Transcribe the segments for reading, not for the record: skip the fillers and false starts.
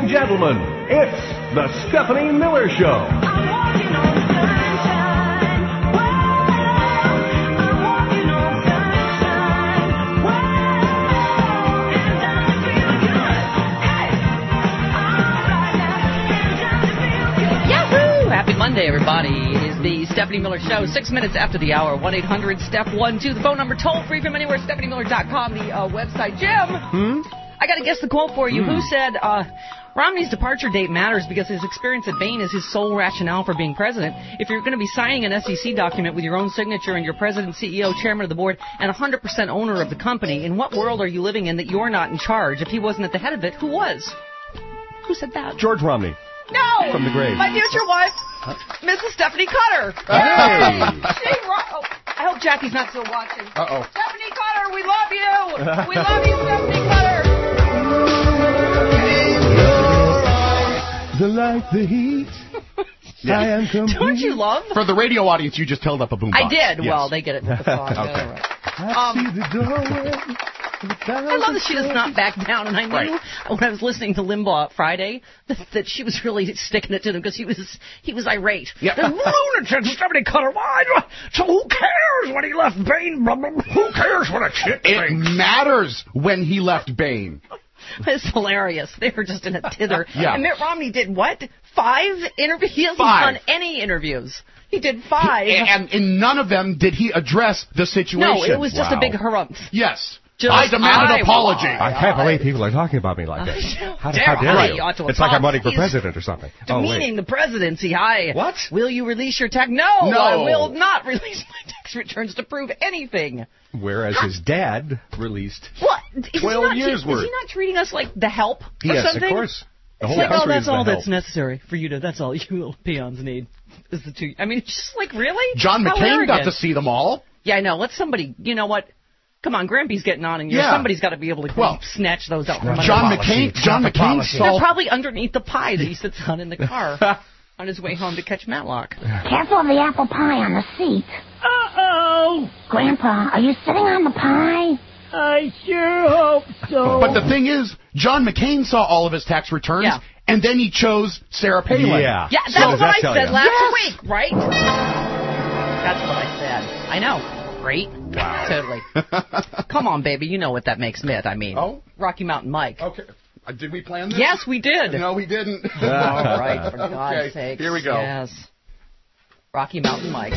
and gentlemen, it's the Stephanie Miller Show. Happy Monday, everybody. It is the Stephanie Miller Show, 6 minutes after the hour, 1-800-STEP-12. The phone number toll-free from anywhere, StephanieMiller.com, the website. Jim, I got to guess the quote for you. Who said, Romney's departure date matters because his experience at Bain is his sole rationale for being president. If you're going to be signing an SEC document with your own signature and your president, CEO, chairman of the board, and 100% owner of the company, in what world are you living in that you're not in charge? If he wasn't at the head of it, who was? Who said that? George Romney. No! From the grave. My future wife, Mrs. Stephanie Cutter. Hey! I hope Jackie's not still watching. Uh-oh. Stephanie Cutter, we love you! We love you, Stephanie Cutter! The light, the heat. I am complete. Don't you love? For the radio audience, you just held up a boombox. I did. Yes. Well, they get it with the song. Okay. All right. I see the doorway. I love that she does not back down, and I knew when I was listening to Limbaugh Friday that she was really sticking it to him because he was irate. Yeah. The lunatic Stephanie Cutter, why? So who cares when he left Bain? Who cares what a shit It thinks? matters when he left Bain. It's hilarious. They were just in a tither. Yeah. And Mitt Romney did what? 5 interviews? He hasn't 5. done any interviews. He did 5. And in none of them did he address the situation. No, it was just a big harumph. Yes. Just I demand an apology. I can't believe people are talking about me like this. How dare you? It's like I'm running for president or something. Demeaning the presidency. What? Will you release your tax? No, I will not release my tax returns to prove anything. Whereas his dad released What? 12 years worth. Is he not treating us like the help or Yes, something? of course. The It's whole like, country that's is the all help. that's necessary for you to, that's all you little peons need. Is the two. I mean, it's just like, really? John How McCain got arrogant. to see them all. Yeah, I know. Let somebody, you know what? Come on, Grampy's getting on, and somebody's got to be able to snatch those out from under. John McCain They're saw... probably underneath the pie that he sits on in the car on his way home to catch Matlock. Careful of the apple pie on the seat. Uh-oh! Grandpa, are you sitting on the pie? I sure hope so. But the thing is, John McCain saw all of his tax returns, and then he chose Sarah Palin. Yeah. Yeah, that's what I said last week, right? That's what I said. I know. Great. Wow. Totally. Come on, baby. You know what that makes Mitt. I mean, Rocky Mountain Mike. Okay. Did we plan this? Yes, we did. No, we didn't. All right, for God's sake. Here we go. Yes. Rocky Mountain Mike.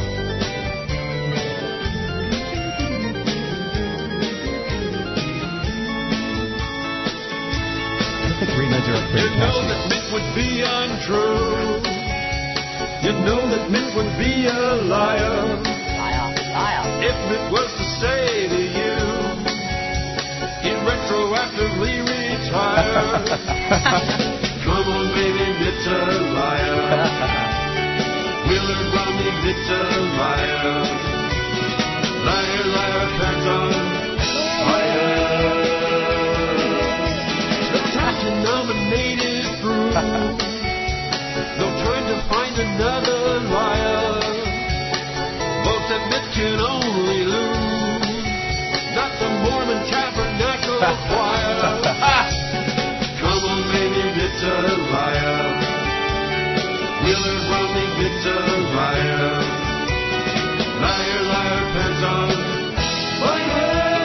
I think Rema's are You know that Mitt would be untrue. You know that Mitt would be a liar. If Mitt was to say to you, he'd retroactively retire. Come on, baby, Mitt's a liar. Willard Romney, Mitt's a liar. Liar, liar, pants on fire. The time to nominate is through. No time to find another liar. Votes that Mitt can only lose. Not the Mormon Tabernacle Choir. Come on, baby, Mitt's a liar. Willard Romney, Mitt's a liar. Liar, liar, pants on fire.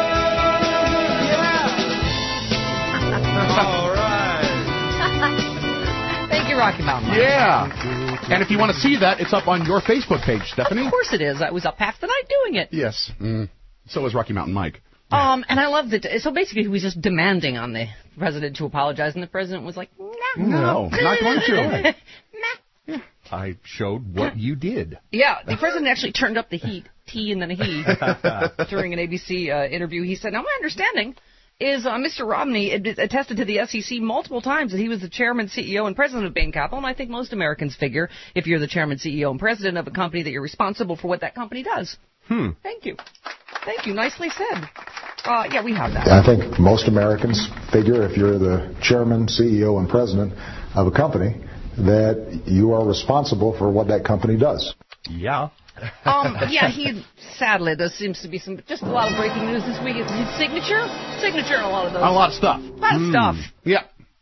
Yeah. All right. Thank you, Rocky Mountain Mike. Yeah. And if you want to see that, it's up on your Facebook page, Stephanie. Of course it is. I was up half the night doing it. Yes. So was Rocky Mountain Mike. And I loved it. So basically, he was just demanding on the president to apologize, and the president was like, No, not going to. I showed what you did. Yeah, the president actually turned up the heat, T and then a he, during an ABC interview. He said, now my understanding is Mr. Romney attested to the SEC multiple times that he was the chairman, CEO, and president of Bain Capital, and I think most Americans figure if you're the chairman, CEO, and president of a company that you're responsible for what that company does. Thank you. Thank you. Nicely said. Yeah, we have that. I think most Americans figure if you're the chairman, CEO, and president of a company that you are responsible for what that company does. Yeah. Yeah, sadly, there seems to be just a lot of breaking news this week. His signature on a lot of those. A lot of stuff. A lot of stuff. Yeah.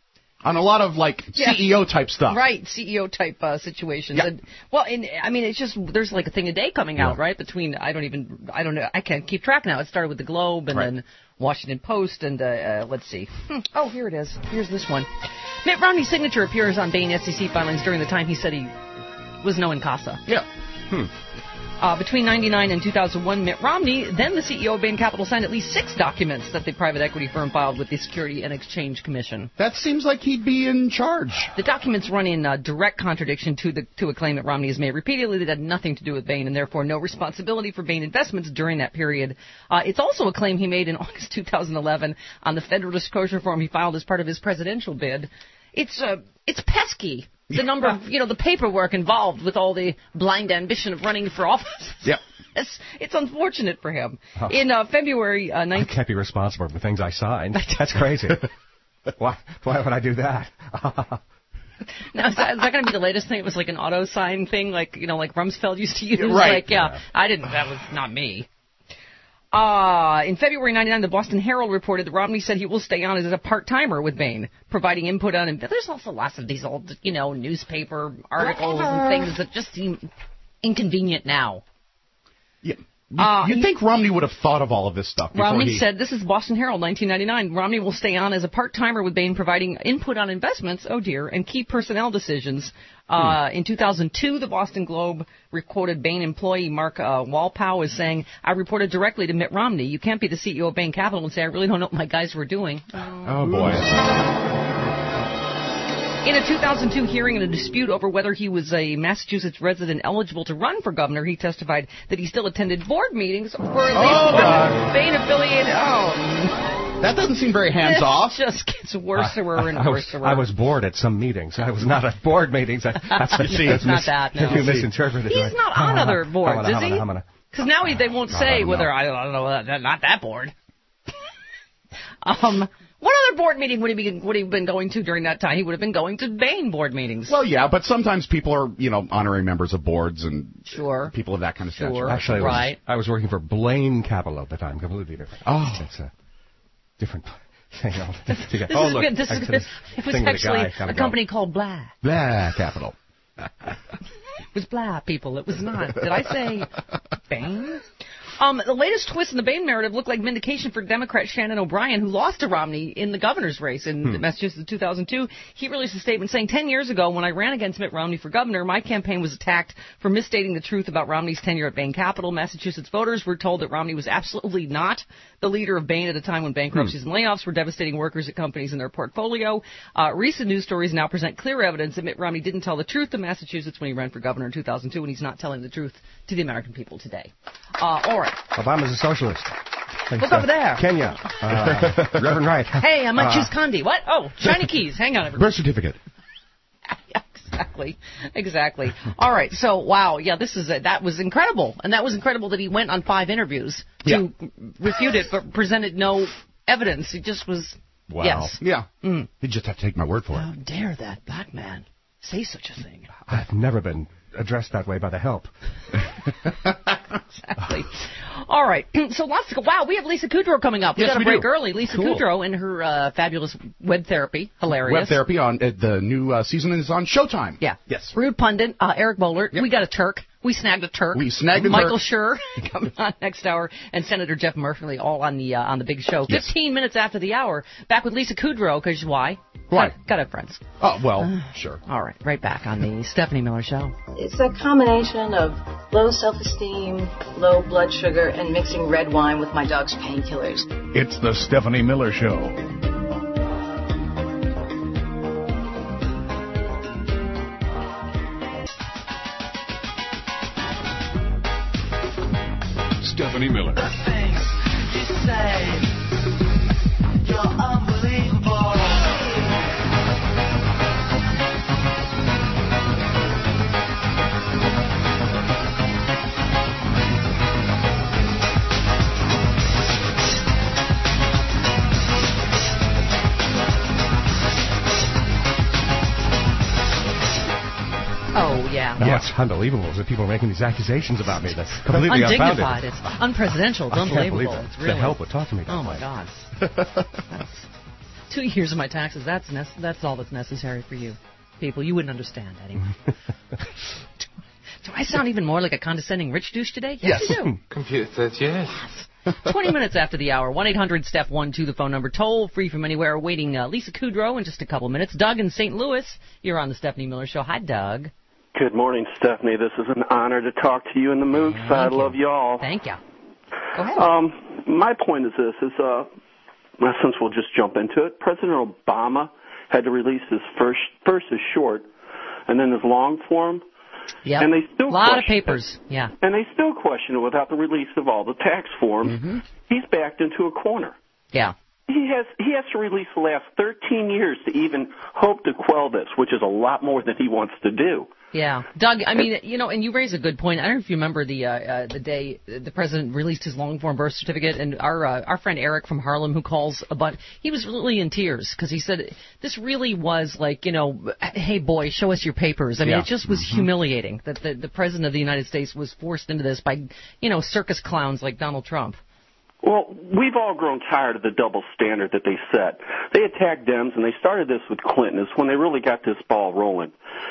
On a lot of, like, CEO-type stuff. Right, CEO-type situations. Yeah. And, it's just, there's like a thing a day coming out, right? Between, I don't know, I can't keep track now. It started with the Globe and then Washington Post and, let's see. Oh, here it is. Here's this one. Mitt Romney's signature appears on Bain SEC filings during the time he said he was no in casa. Yeah. Between 1999 and 2001, Mitt Romney, then the CEO of Bain Capital, signed at least 6 documents that the private equity firm filed with the Security and Exchange Commission. That seems like he'd be in charge. The documents run in direct contradiction to a claim that Romney has made repeatedly that had nothing to do with Bain and therefore no responsibility for Bain investments during that period. It's also a claim he made in August 2011 on the federal disclosure form he filed as part of his presidential bid. It's pesky. The number of, the paperwork involved with all the blind ambition of running for office. Yeah. It's unfortunate for him. In February 19... I can't be responsible for things I signed. That's crazy. Why would I do that? Now, is that going to be the latest thing? It was like an auto sign thing, like Rumsfeld used to use? Right. I didn't. That was not me. In February 1999, the Boston Herald reported that Romney said he will stay on as a part-timer with Bain, providing input on... There's also lots of these old, newspaper articles and things that just seem inconvenient now. Yeah. You'd think Romney would have thought of all of this stuff before Romney said, this is Boston Herald, 1999, Romney will stay on as a part-timer with Bain, providing input on investments, and key personnel decisions. In 2002, the Boston Globe quoted Bain employee Mark Walpow as saying, I reported directly to Mitt Romney. You can't be the CEO of Bain Capital and say, I really don't know what my guys were doing. Oh boy. In a 2002 hearing in a dispute over whether he was a Massachusetts resident eligible to run for governor, he testified that he still attended board meetings for at least Bain-affiliated... That doesn't seem very hands-off. It just gets worse and worse. I was bored at some meetings. I was not at board meetings. It's not that, no. You misinterpreted it. He's not on other boards, is he? Because now they won't say whether, I don't know, not that board. What other board meeting would he have been going to during that time? He would have been going to Bain board meetings. Well, yeah, but sometimes people are, honorary members of boards and people of that kind of stature. Actually, I was working for Blaine Capital at the time, completely different. Oh. It's a different thing. It was actually a company called Blah. Blah Capital. It was Blah, people. It was not. Did I say Bain? The latest twist in the Bain narrative looked like vindication for Democrat Shannon O'Brien, who lost to Romney in the governor's race in Massachusetts in 2002. He released a statement saying, 10 years ago, when I ran against Mitt Romney for governor, my campaign was attacked for misstating the truth about Romney's tenure at Bain Capital. Massachusetts voters were told that Romney was absolutely not the leader of Bain at a time when bankruptcies and layoffs were devastating workers at companies in their portfolio. Recent news stories now present clear evidence that Mitt Romney didn't tell the truth to Massachusetts when he ran for governor in 2002, and he's not telling the truth to the American people today. All right. Obama's a socialist. Look over there. Kenya. Reverend Wright. Hey, I might choose Condi. What? Oh, shiny keys. Hang on, everybody. Birth certificate. Exactly. All right. So, wow. Yeah, that was incredible. And that was incredible that he went on 5 interviews to refute it, but presented no evidence. He just was, wow. Yes. Yeah. You just have to take my word for it. How dare that black man say such a thing? I've never been addressed that way by the help. Exactly. All right. So lots to go. Wow, we have Lisa Kudrow coming up. We got to break early. Lisa Kudrow and her fabulous web therapy. Hilarious. Web therapy on the new season is on Showtime. Yeah. Yes. Rude pundit, Eric Boehlert. Yep. We got a Turk. We snagged a Turk. Michael Schur coming on next hour, and Senator Jeff Murphy all on the big show. 15 minutes after the hour. Back with Lisa Kudrow, because why? Why? Got it, friends. Oh, well, sure. All right, right back on the Stephanie Miller Show. It's a combination of low self-esteem, low blood sugar, and mixing red wine with my dog's painkillers. It's the Stephanie Miller Show. Stephanie Miller. The things you say, you're unbelievable. Oh, yeah. No, it's unbelievable that people are making these accusations about me. That's completely undignified. unfounded. It's unpresidential. It's unbelievable. It's really... The help would talk to me. Oh, my God. 2 years of my taxes. That's all that's necessary for you people. You wouldn't understand anyway. Do I sound even more like a condescending rich douche today? Yes, you do. Computer says yes. 20 minutes after the hour, 1-800-STEP-12, the phone number, toll free from anywhere. Waiting Lisa Kudrow in just a couple minutes. Doug in St. Louis, you're on the Stephanie Miller Show. Hi, Doug. Good morning, Stephanie. This is an honor to talk to you and the Moog side. Love you all. Thank you. Go ahead. My point is this, since we'll just jump into it, President Obama had to release his first his short and then his long form. Yeah, and they still a lot of papers. Yeah, and they still question it without the release of all the tax forms. Mm-hmm. He's backed into a corner. Yeah, he has to release the last 13 years to even hope to quell this, which is a lot more than he wants to do. Yeah, Doug. I mean, and you raise a good point. I don't know if you remember the day the president released his long-form birth certificate, and our friend Eric from Harlem, who calls he was really in tears because he said this really was like, hey boy, show us your papers. I mean, it just was humiliating that the president of the United States was forced into this by circus clowns like Donald Trump. Well, we've all grown tired of the double standard that they set. They attacked Dems, and they started this with Clinton. It's when they really got this ball rolling.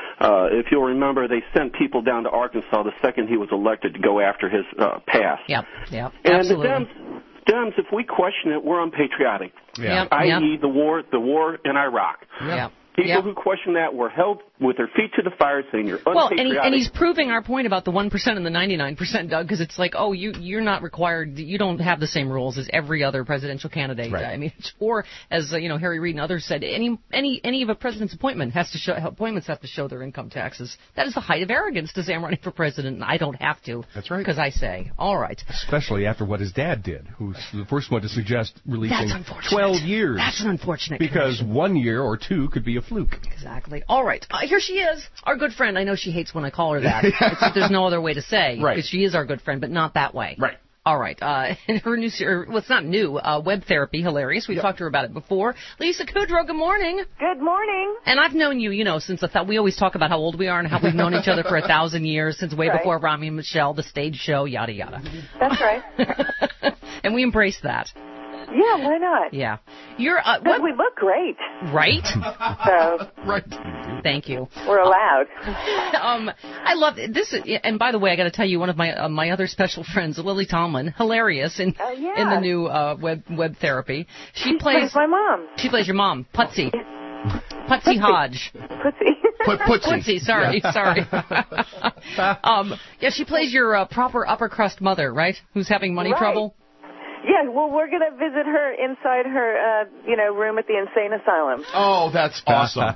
If you'll remember, they sent people down to Arkansas the second he was elected to go after his past. Yep, and absolutely. The Dems, if we question it, we're unpatriotic. I.e., the war in Iraq. Yeah. People who question that were held with their feet to the fire, saying you're unpatriotic. Well, and he's proving our point about the 1% and the 99%, Doug, because it's like, you're not required, you don't have the same rules as every other presidential candidate. Right. I mean, or as Harry Reid and others said, any of a president's appointments have to show their income taxes. That is the height of arrogance to say I'm running for president and I don't have to. That's right. Because I say, all right. Especially after what his dad did, who's the first one to suggest releasing That's unfortunate. 12 years. That's an unfortunate because connection. 1 year or two could be a fluke. Exactly. All right. Here she is, our good friend. I know she hates when I call her that. There's no other way to say. Right. Because she is our good friend, but not that way. Right. All right. And her new, it's not new, web therapy, hilarious. We've talked to her about it before. Lisa Kudrow, good morning. Good morning. And I've known you, since we always talk about how old we are and how we've known each other for 1,000 years, since way before Rami and Michelle, the stage show, yada, yada. That's right. And we embrace that. Yeah, why not? Yeah. You're we look great. Right? So right. Thank you. We're allowed. I love this. And by the way, I got to tell you, one of my other special friends, Lily Tomlin, hilarious in the new web therapy. She plays my mom. She plays your mom, Putsy. Putsy Hodge. Putsy. Sorry. She plays your proper upper crust mother, right? Who's having money trouble. Yeah, well, we're going to visit her inside her, room at the insane asylum. Oh, that's awesome.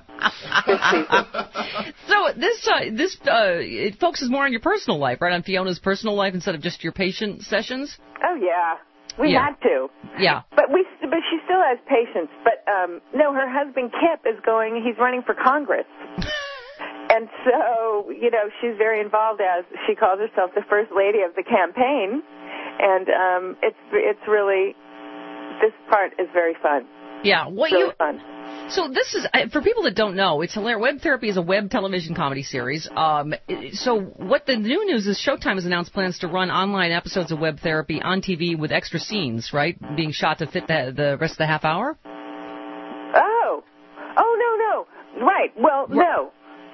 So this it focuses more on your personal life, right? On Fiona's personal life instead of just your patient sessions. Oh yeah, we had to. Yeah. But she still has patients. But no, her husband Kip is going. He's running for Congress. And so, she's very involved, as she calls herself, the first lady of the campaign. And it's really, this part is very fun. Yeah, fun. So this is, for people that don't know, it's hilarious. Web Therapy is a web television comedy series. So what the new news is, Showtime has announced plans to run online episodes of Web Therapy on TV with extra scenes, right, being shot to fit the rest of the half hour? Oh, no. Right, well, no.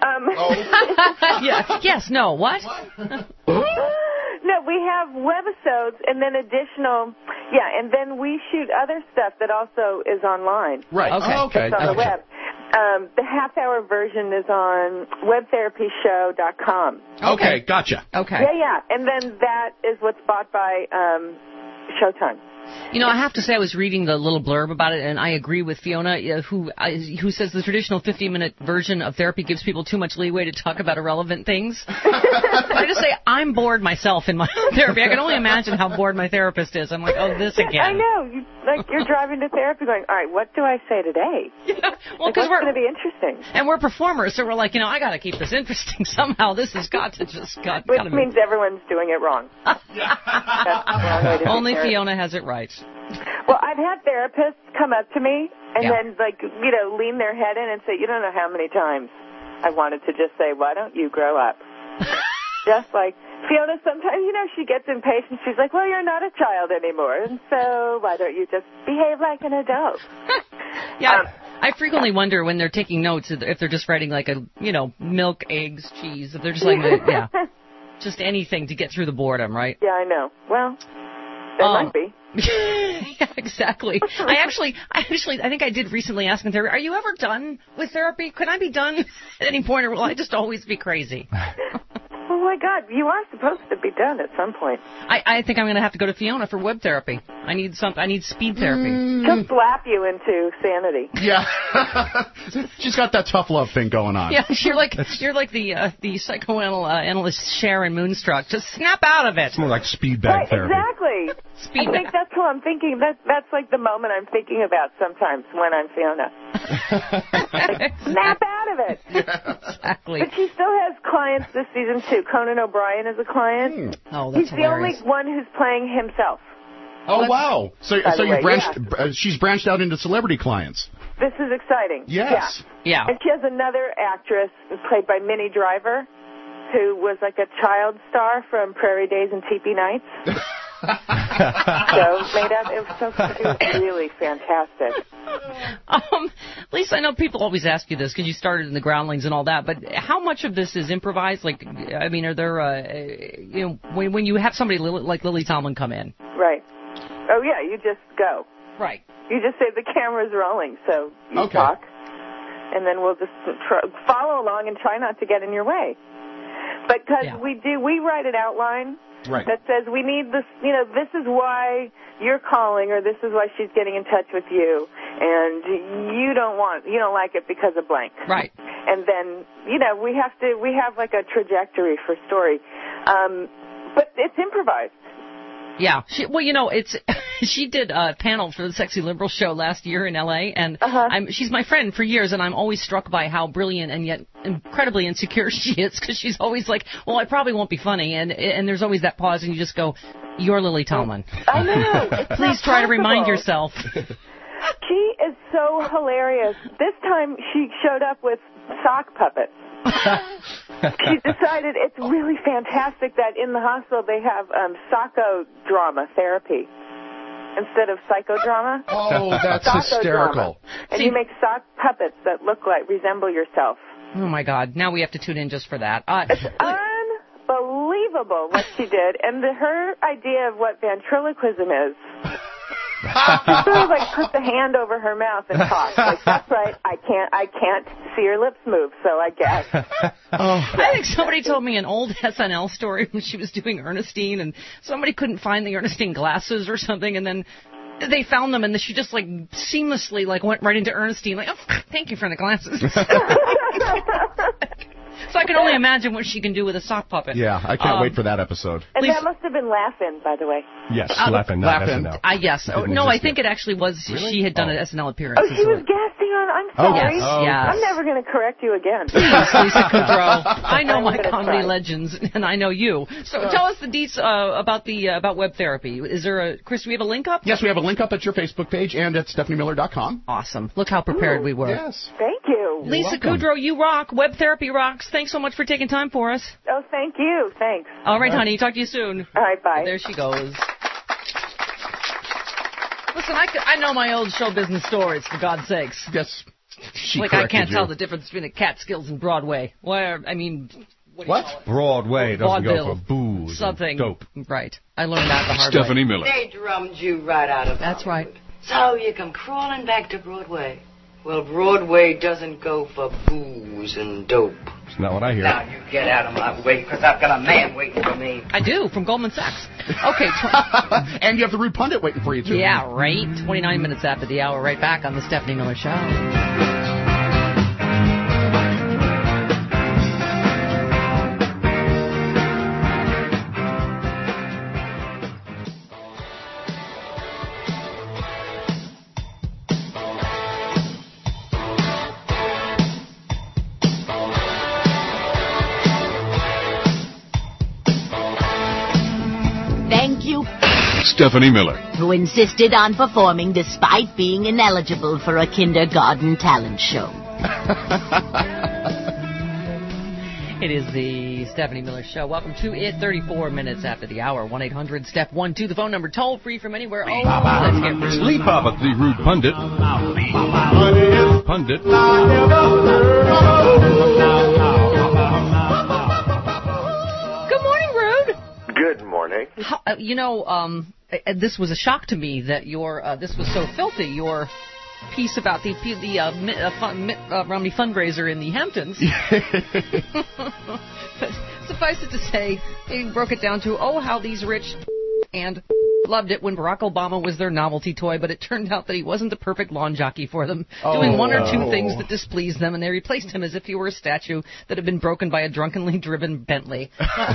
Yes, no, what? No, we have webisodes and then additional, and then we shoot other stuff that also is online. Right. Okay. It's on the web. The half-hour version is on webtherapyshow.com. Okay, gotcha. Okay. Yeah, and then that is what's bought by Showtime. I have to say I was reading the little blurb about it, and I agree with Fiona, who says the traditional 50-minute version of therapy gives people too much leeway to talk about irrelevant things. I just say I'm bored myself in my therapy. I can only imagine how bored my therapist is. I'm like, this again. I know. You're driving to therapy going, all right, what do I say today? Yeah. Well, because what's going to be interesting? And we're performers, so we're like, I got to keep this interesting somehow. This has got to just Which means everyone's doing it wrong. That's the wrong way to Only Fiona has it right. Well, I've had therapists come up to me and then, lean their head in and say, you don't know how many times I wanted to just say, why don't you grow up? Just like Fiona, sometimes, she gets impatient. She's like, well, you're not a child anymore, and so why don't you just behave like an adult? Yeah. I frequently wonder when they're taking notes if they're just writing like milk, eggs, cheese. If they're just like, just anything to get through the boredom, right? Yeah, I know. Well, there might be. Yeah, exactly. I think I did recently ask in therapy, are you ever done with therapy? Could I be done at any point, or will I just always be crazy? Oh, my God. You are supposed to be done at some point. I think I'm going to have to go to Fiona for web therapy. I need speed therapy. She'll slap you into sanity. Yeah. She's got that tough love thing going on. Yeah, you're like the psychoanalyst Sharon Moonstruck. Just snap out of it. It's more like speed bag therapy. Exactly. I think that's what I'm thinking. That's like the moment I'm thinking about sometimes when I'm Fiona. Snap out of it. Yeah, exactly. But she still has clients this season, too. Conan O'Brien is a client. Oh, that's He's hilarious. The only one who's playing himself. Oh, wow. So you she's branched out into celebrity clients. This is exciting. Yes. Yeah. And she has another actress played by Minnie Driver, who was like a child star from Prairie Days and Teepee Nights. It was really fantastic. Lisa, I know people always ask you this because you started in the Groundlings and all that, but how much of this is improvised? Like, I mean, are there, when you have somebody like Lily Tomlin come in? Right. Oh, yeah, you just go. Right. You just say the camera's rolling, so you talk, and then we'll just follow along and try not to get in your way. But because we write an outline that says we need this, this is why you're calling, or this is why she's getting in touch with you, and you don't like it because of blank. Right. And then, we have like a trajectory for story. But it's improvised. Yeah. She did a panel for the Sexy Liberal show last year in L.A., and she's my friend for years, and I'm always struck by how brilliant and yet incredibly insecure she is, because she's always like, well, I probably won't be funny, and there's always that pause, and you just go, you're Lily Tomlin. I know. Please try to remind yourself. She is so hilarious. This time she showed up with sock puppets. She decided it's really fantastic that in the hospital they have psychodrama therapy instead of psychodrama. Oh, that's hysterical. And you make sock puppets that resemble yourself. Oh, my God. Now we have to tune in just for that. It's unbelievable what she did. And her idea of what ventriloquism is. She sort of put the hand over her mouth and talk. Like, that's right, I can't see your lips move, so I guess. I think somebody told me an old SNL story when she was doing Ernestine, and somebody couldn't find the Ernestine glasses or something, and then they found them, and then she just seamlessly went right into Ernestine, oh, thank you for the glasses. So I can only imagine what she can do with a sock puppet. Yeah, I can't wait for that episode. And that must have been Laugh-In, by the way. Yes, Laugh-In, not SNL. Yes. No, I think it actually was. Really? She had done an SNL appearance. Oh, she was guesting on. I'm sorry. Yes. I'm never going to correct you again. Please, Lisa Kudrow. I know my comedy legends, and I know you. So tell us the deets about web therapy. Is there Chris? Do we have a link up? Yes, we have a link up at your Facebook page and at StephanieMiller.com. Awesome. Look how prepared we were. Yes. Thank you. Lisa Kudrow, you rock. Web therapy rocks. Thanks so much for taking time for us. Oh, thank you. Thanks. All right, honey. Talk to you soon. All right, bye. There she goes. Listen, I know my old show business stories, for God's sakes. Yes. I can't tell the difference between a Catskills and Broadway. What? Broadway doesn't go for booze. Something. Dope. Right. I learned that the hard Stephanie way. Miller. They drummed you right out of That's right. So you come crawling back to Broadway. Well, Broadway doesn't go for booze and dope. It's not what I hear. Now you get out of my way, because I've got a man waiting for me. I do, from Goldman Sachs. Okay. And you have the Rude Pundit waiting for you, too. Yeah, right. 29 minutes after the hour, right back on the Stephanie Miller Show. Stephanie Miller, who insisted on performing despite being ineligible for a kindergarten talent show. It is the Stephanie Miller Show. Welcome to it. 34 minutes after the hour. 1-800-STEP-1-2. The phone number toll free from anywhere. Oh, let's get rude. Sleep Papa, the rude pundit. Pundit. Good morning, Rude. Good morning. This was a shock to me that this was so filthy. Your piece about the Romney fundraiser in the Hamptons. But suffice it to say, they broke it down to, how these rich and loved it when Barack Obama was their novelty toy, but it turned out that he wasn't the perfect lawn jockey for them, doing one or two things that displeased them, and they replaced him as if he were a statue that had been broken by a drunkenly driven Bentley.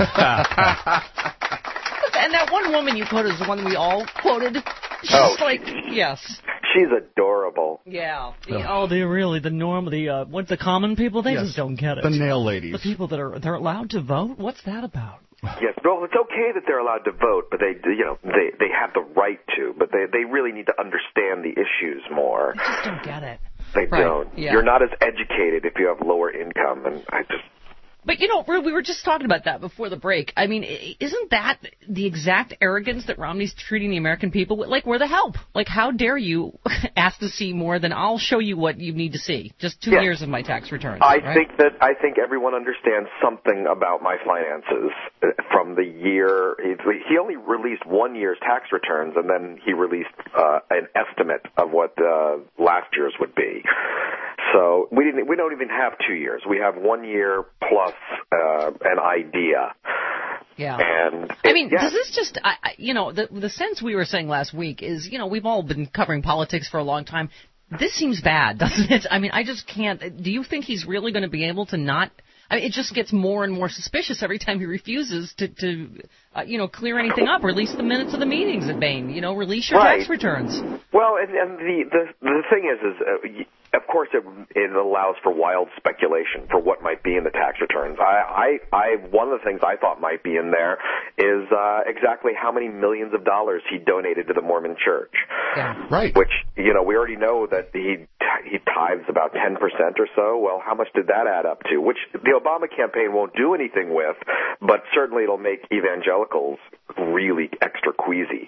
And that one woman you quoted is the one we all quoted. She's yes. She's adorable. Yeah. They're really the common people? They just don't get it. The nail ladies. The people they're allowed to vote? What's that about? Yes, well, it's okay that they're allowed to vote, but they have the right to, but they really need to understand the issues more. They just don't get it. They don't. Yeah. You're not as educated if you have lower income, and I just... But, we were just talking about that before the break. I mean, isn't that the exact arrogance that Romney's treating the American people with? Like, we're the help. Like, how dare you ask to see more than I'll show you what you need to see? Just 2 years of my tax returns. I think everyone understands something about my finances from the year. He only released 1 year's tax returns, and then he released an estimate of what last year's would be. So we don't even have 2 years. We have 1 year plus an idea. Yeah. And does this just, the sense we were saying last week is, we've all been covering politics for a long time. This seems bad, doesn't it? I mean, I just can't. Do you think he's really going to be able to not? I mean, it just gets more and more suspicious every time he refuses to clear anything up, release the minutes of the meetings at Bain, release your tax returns. Well, and the thing is of course, it allows for wild speculation for what might be in the tax returns. One of the things I thought might be in there is exactly how many millions of dollars he donated to the Mormon Church. Yeah. Right. Which, we already know that he tithes about 10% or so. Well, how much did that add up to? Which the Obama campaign won't do anything with, but certainly it'll make evangelicals really extra queasy.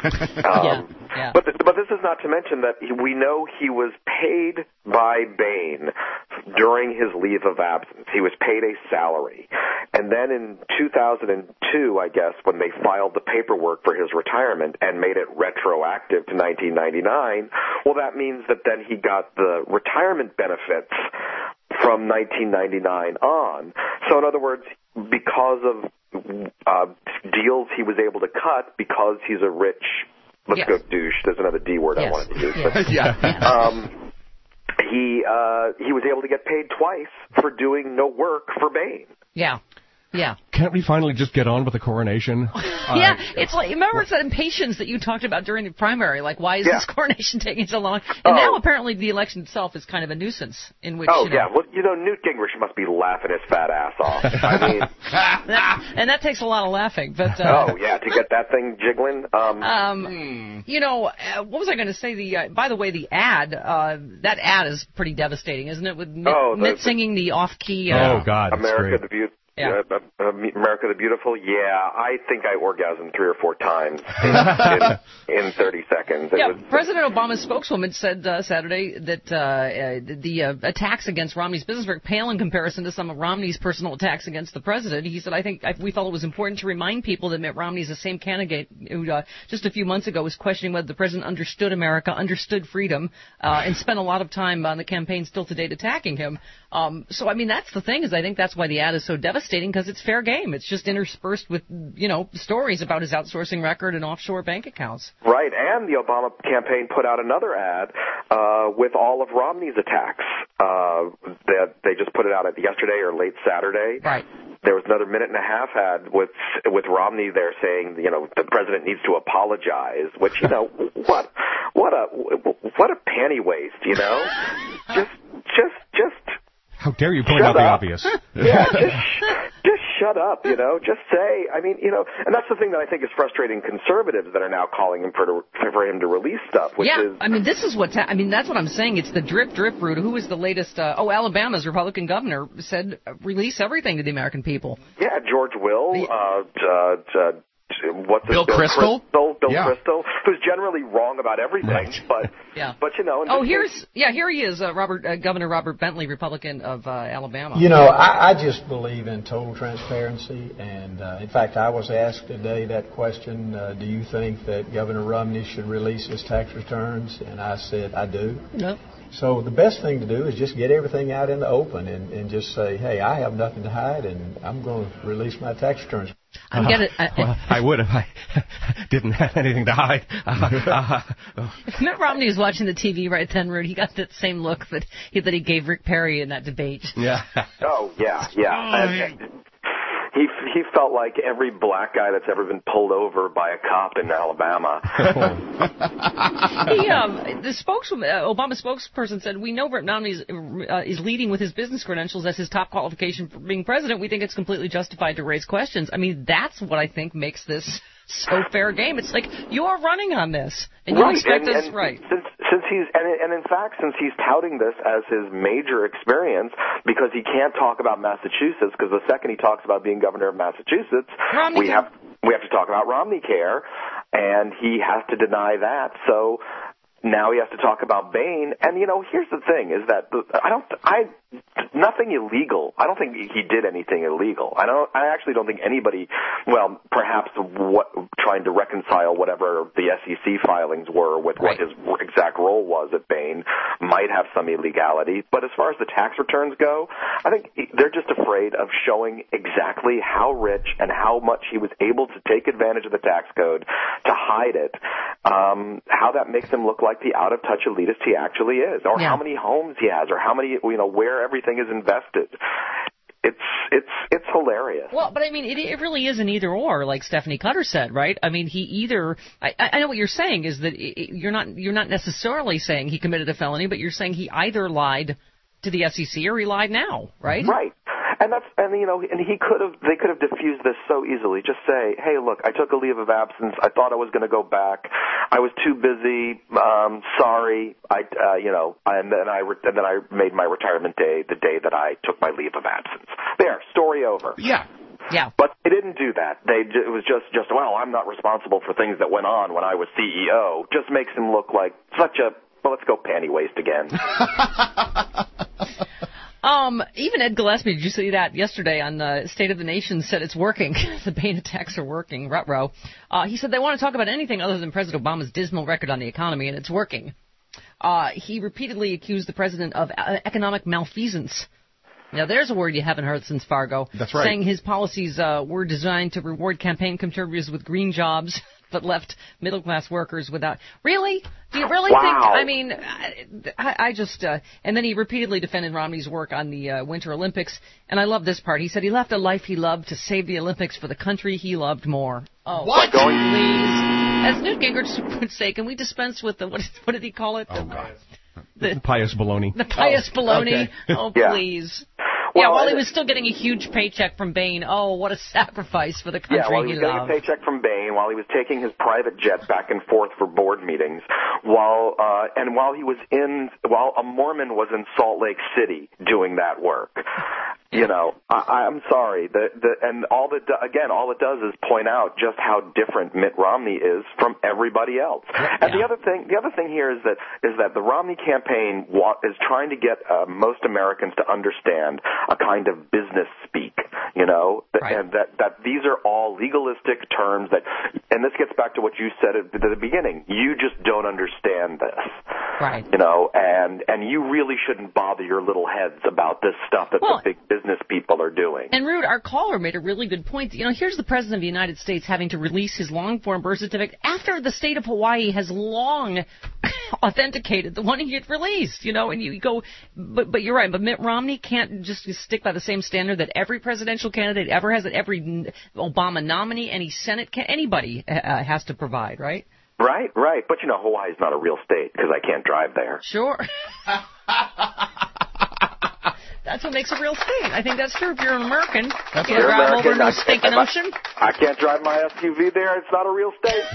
But this is not to mention that we know he was paid by Bain during his leave of absence. He was paid a salary. And then in 2002, I guess, when they filed the paperwork for his retirement and made it retroactive to 1999, well, that means that then he got the retirement benefits from 1999 on. So in other words, because of deals he was able to cut because he's a rich, let's go douche, there's another D word I wanted to use. But, he was able to get paid twice for doing no work for Bain. Yeah. Yeah. Can't we finally just get on with the coronation? It's like, remember it's that impatience that you talked about during the primary, like why is this coronation taking so long? And now apparently the election itself is kind of a nuisance in which, well, Newt Gingrich must be laughing his fat ass off. I mean... and that takes a lot of laughing, but... to get that thing jiggling. What was I going to say? By the way, the ad, that ad is pretty devastating, isn't it? With Mitt singing the off-key... oh, God, America the Beautiful. Yeah. America the Beautiful, I think I orgasmed 3 or 4 times in 30 seconds. President Obama's spokeswoman said Saturday that the attacks against Romney's business work pale in comparison to some of Romney's personal attacks against the president. He said, we felt it was important to remind people that Mitt Romney is the same candidate who just a few months ago was questioning whether the president understood America, understood freedom, and spent a lot of time on the campaign still to date attacking him. So, I mean, that's the thing, is I think that's why the ad is so devastating, because it's fair game. It's just interspersed with, stories about his outsourcing record and offshore bank accounts. Right, and the Obama campaign put out another ad with all of Romney's attacks. They just put it out yesterday or late Saturday. Right. There was another 1.5-minute ad with Romney there saying, the president needs to apologize, which, what a panty waste, Just how dare you point out the obvious? Just shut shut up, just say, and that's the thing that I think is frustrating conservatives that are now calling him for him to release stuff, which is... this is that's what I'm saying. It's the drip route. Who was the latest, Alabama's Republican governor said, release everything to the American people. Yeah, George Will, Bill Kristol? Bill Kristol, who's generally wrong about everything, but here he is, Governor Robert Bentley, Republican of Alabama. I just believe in total transparency, and in fact, I was asked today that question: do you think that Governor Romney should release his tax returns? And I said, I do. Yep. So the best thing to do is just get everything out in the open and just say, hey, I have nothing to hide, and I'm going to release my tax returns. I would if I didn't have anything to hide. If Mitt Romney was watching the TV right then, Rude, he got that same look that he gave Rick Perry in that debate. Yeah. Oh, yeah. He felt like every black guy that's ever been pulled over by a cop in Alabama. The Obama spokesperson said, we know Mitt Romney is leading with his business credentials as his top qualification for being president. We think it's completely justified to raise questions. That's what I think makes this so fair game. It's like, you're running on this, and you expect us, right. Since he's touting this as his major experience, because he can't talk about Massachusetts, because the second he talks about being governor of Massachusetts, we have to talk about Romney Care, and he has to deny that. So now he has to talk about Bain, and here's the thing: is that nothing illegal. I don't think he did anything illegal. I actually don't think anybody. Well, perhaps trying to reconcile whatever the SEC filings were with what his exact role was at Bain might have some illegality. But as far as the tax returns go, I think they're just afraid of showing exactly how rich and how much he was able to take advantage of the tax code to hide it. How that makes him look like the out-of-touch elitist he actually is, or how many homes he has, or how many, where everything is invested. It's hilarious. Well, but it really is an either or, like Stephanie Cutter said, right? He either. I know what you're saying is that you're not necessarily saying he committed a felony, but you're saying he either lied to the SEC or he lied now, right? Right. And they could have diffused this so easily. Just say, hey, look, I took a leave of absence. I thought I was going to go back. I was too busy. Sorry. And then I made my retirement day the day that I took my leave of absence. There, story over. Yeah. Yeah. But they didn't do that. It was just I'm not responsible for things that went on when I was CEO. Just makes him look like let's go panty waste again. Even Ed Gillespie, did you see that yesterday on the State of the Nation, said it's working. The Bain attacks are working. Ruh-roh. He said they want to talk about anything other than President Obama's dismal record on the economy, and it's working. He repeatedly accused the president of economic malfeasance. Now, there's a word you haven't heard since Fargo. That's right. Saying his policies were designed to reward campaign contributors with green jobs, but left middle-class workers without. Really? Do you really think? I just. And then he repeatedly defended Romney's work on the Winter Olympics. And I love this part. He said he left a life he loved to save the Olympics for the country he loved more. Oh, what? Please. As Newt Gingrich would say, can we dispense with the what did he call it? Oh, God. The pious baloney. The pious baloney. Okay. Oh, please. Yeah, while he was still getting a huge paycheck from Bain. Oh, what a sacrifice for the country he loved. Yeah, while he was getting a paycheck from Bain, while he was taking his private jet back and forth for board meetings, while a Mormon was in Salt Lake City doing that work. I'm sorry. All it does is point out just how different Mitt Romney is from everybody else. And the other thing here is that the Romney campaign is trying to get most Americans to understand a kind of business speak, and that these are all legalistic terms and this gets back to what you said at the beginning. You just don't understand this. Right. And you really shouldn't bother your little heads about this stuff that the big business people are doing. And Rude, our caller made a really good point. Here's the President of the United States having to release his long-form birth certificate after the state of Hawaii has long authenticated the one he had released, and you go, but you're right, but Mitt Romney can't just stick by the same standard that every presidential candidate ever has, that every Obama nominee, any Senate, anybody has to provide, right? Right. But Hawaii's not a real state because I can't drive there. Sure. That's what makes a real state. I think that's true. If you're an American, that's you drive over to the stinking ocean. I can't drive my SUV there. It's not a real state.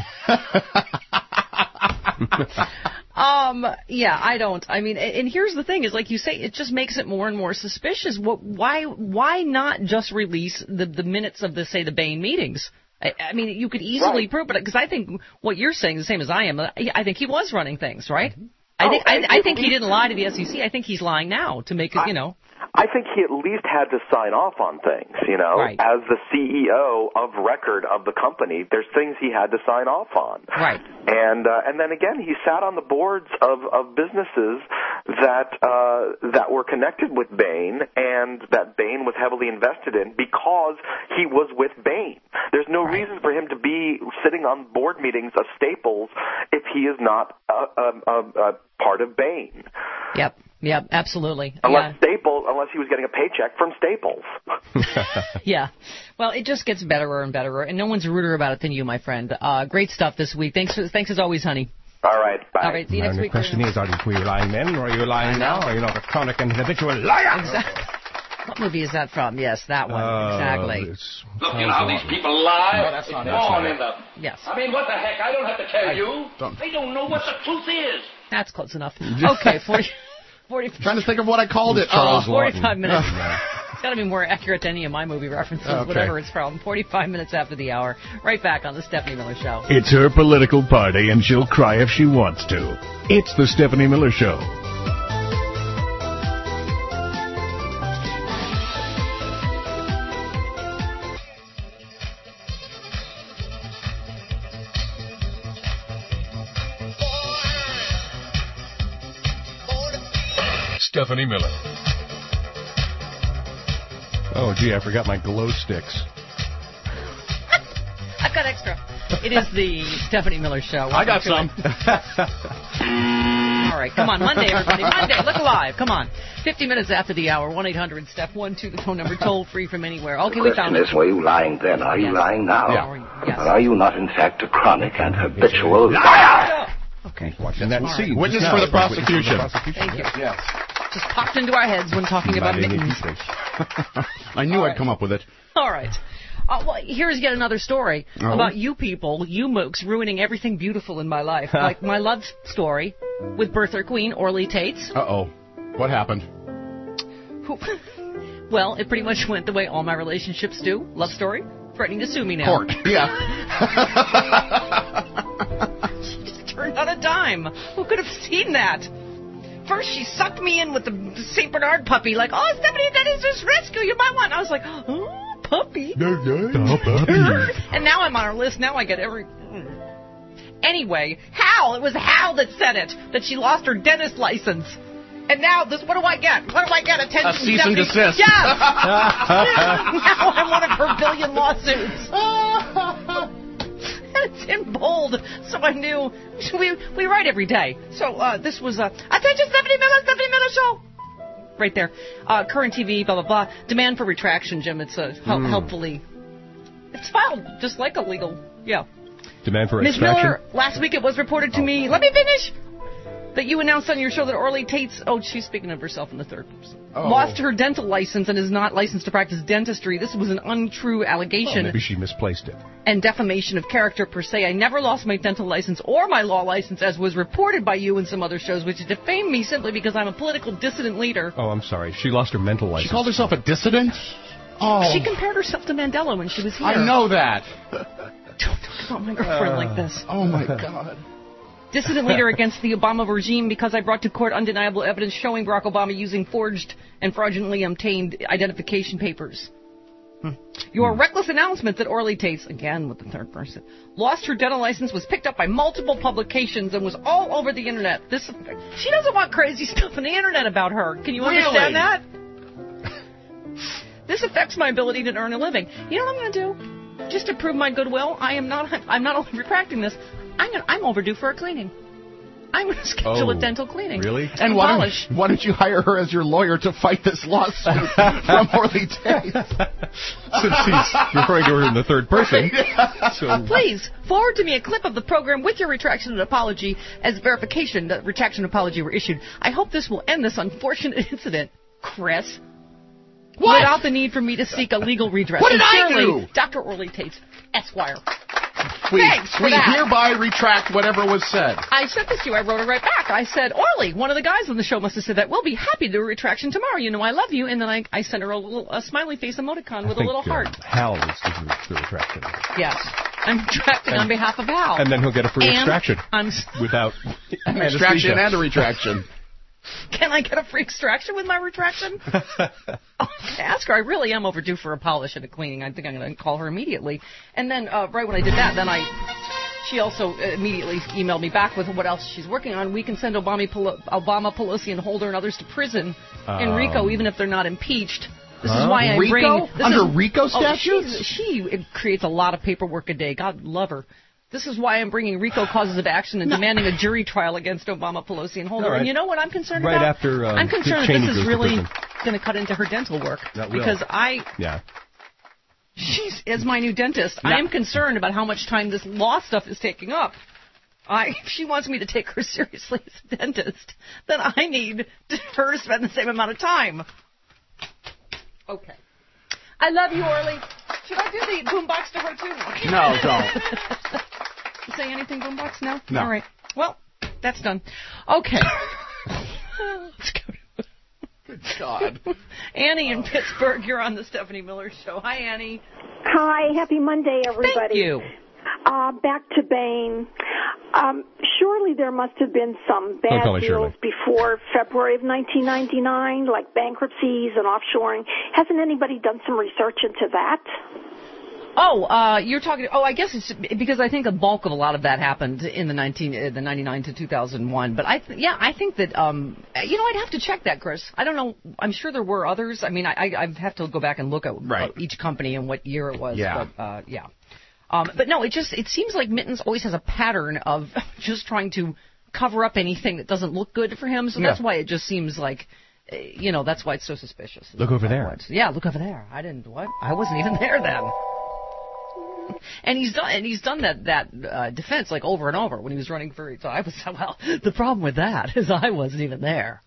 Yeah, I don't. I mean, and here's the thing: is like you say, it just makes it more and more suspicious. Why not just release the minutes of the Bain meetings? I mean, you could easily prove it, because I think what you're saying is the same as I am. I think he was running things, right? I think he didn't lie to the SEC. I think he's lying now to make it, I think he at least had to sign off on things, Right. As the CEO of record of the company, there's things he had to sign off on. Right. And then again, he sat on the boards of businesses that were connected with Bain and that Bain was heavily invested in because he was with Bain. There's no reason for him to be sitting on board meetings of Staples if he is not a part of Bain. Yep, absolutely. Unless he was getting a paycheck from Staples. Yeah. Well, it just gets betterer and betterer, and no one's ruder about it than you, my friend. Great stuff this week. Thanks as always, honey. All right, bye. All right, see you next week. The question is, were you lying then, or are you lying now? Are you not a chronic and habitual liar? Exactly. What movie is that from? Yes, that one. Exactly. Look, you know how these people lie? No, that's not it. Yes. I mean, what the heck? I don't have to tell you. They don't know what the truth is. That's close enough. Okay, 40. Trying to think of what I called it. 45 minutes. It's got to be more accurate than any of my movie references, whatever it's from. 45 minutes after the hour. Right back on the Stephanie Miller Show. It's her political party, and she'll cry if she wants to. It's the Stephanie Miller Show. Stephanie Miller. Oh, gee, I forgot my glow sticks. I've got extra. It is the Stephanie Miller Show. I got some. All right, come on. Monday, everybody. Monday, look alive. Come on. 50 minutes after the hour. 1-800-STEP-1-2, the phone number, toll free from anywhere. Okay, we found it. The question is, were you lying then? Are you lying now? Yeah. Yes. Or are you not, in fact, a chronic and habitual liar? Okay. Watching that scene. Witness for the prosecution. Thank you. Yes. Just popped into our heads when talking about mittens. I knew I'd come up with it. All right. Well, here's yet another story about you people, you mooks, ruining everything beautiful in my life. Like my love story with birther queen Orly Tates. Uh-oh. What happened? Well, it pretty much went the way all my relationships do. Love story. Threatening to sue me now. Court. Yeah. She just turned on a dime. Who could have seen that? First, she sucked me in with the St. Bernard puppy, like, oh, Stephanie, that is just rescue. You might want. I was like, oh, puppy. Puppy. And now I'm on her list. Now I get every... Anyway, Hal. It was Hal that said it, that she lost her dentist license. And now, what do I get? What do I get? Attention. A cease and desist. Yes. Now I'm one of her billion lawsuits. It's in bold, so I knew. We write every day. So this was attention, Stephanie Miller Show. Right there. Current TV, blah, blah, blah. Demand for retraction, Jim. It's helpfully. It's filed just like a legal, Demand for Ms. extraction? Miller, last week it was reported to me. Let me finish. That you announced on your show that Orly Tates, she's speaking of herself in the third person, lost her dental license and is not licensed to practice dentistry. This was an untrue allegation. Maybe she misplaced it. And defamation of character per se. I never lost my dental license or my law license, as was reported by you in some other shows, which defamed me simply because I'm a political dissident leader. Oh, I'm sorry. She lost her mental license. She called herself a dissident? Oh. She compared herself to Mandela when she was here. I know that. Don't talk about my girlfriend like this. Oh, my God. Dissident leader against the Obama regime because I brought to court undeniable evidence showing Barack Obama using forged and fraudulently obtained identification papers. Your reckless announcement that Orly Tates, again with the third person, lost her dental license was picked up by multiple publications and was all over the Internet. She doesn't want crazy stuff on the Internet about her. Can you understand that? This affects my ability to earn a living. You know what I'm going to do? Just to prove my goodwill, I'm not only retracting this, I'm overdue for a cleaning. I'm going to schedule a dental cleaning. Really? And why don't you hire her as your lawyer to fight this lawsuit from Orly Tates? Since he's referring to her in the third person. So. Please, forward to me a clip of the program with your retraction and apology as verification that retraction and apology were issued. I hope this will end this unfortunate incident, Chris. What? Without the need for me to seek a legal redress. What did I do? Dr. Orly Tates, Esquire. We that. hereby retract whatever was said. I sent this to you. I wrote it right back. I said, Orly, one of the guys on the show must have said that. We'll be happy to do a retraction tomorrow. You know I love you. And then I sent her a smiley face emoticon with a little heart. Hal is the retraction. Yes. I'm retracting on behalf of Hal. And then he'll get a free extraction. Without extraction and a retraction. Can I get a free extraction with my retraction? Ask her. I really am overdue for a polish and a cleaning. I think I'm going to call her immediately. And then right when I did that, she also immediately emailed me back with what else she's working on. We can send Obama, Pelosi, and Holder and others to prison in RICO, even if they're not impeached. This is why I'm bringing... RICO statutes? She creates a lot of paperwork a day. God love her. This is why I'm bringing RICO causes of action and demanding a jury trial against Obama, Pelosi, and Holder. Right. And you know what I'm concerned about? After, I'm concerned that this is really going to cut into her dental work. Because she's as my new dentist. Yeah. I am concerned about how much time this law stuff is taking up. If she wants me to take her seriously as a dentist, then I need her to spend the same amount of time. Okay. I love you, Orly. Should I do the boombox to her, too? No, don't. Say anything, boombox? No? No. All right. Well, that's done. Okay. Let's go. Good God. Annie in Pittsburgh, you're on the Stephanie Miller Show. Hi, Annie. Hi. Happy Monday, everybody. Thank you. Back to Bain. Surely there must have been some bad deals before February of 1999, like bankruptcies and offshoring. Hasn't anybody done some research into that? You're talking... I guess it's because I think a bulk of a lot of that happened in the 99 to 2001. But I think that, I'd have to check that, Chris. I don't know. I'm sure there were others. I mean, I have to go back and look at each company and what year it was. Yeah. But, but no, it seems like Mittens always has a pattern of just trying to cover up anything that doesn't look good for him. So that's why it just seems like, that's why it's so suspicious. Look over there. Look over there. I wasn't even there then. And he's done that defense like over and over when he was running for. So I was the problem with that is I wasn't even there.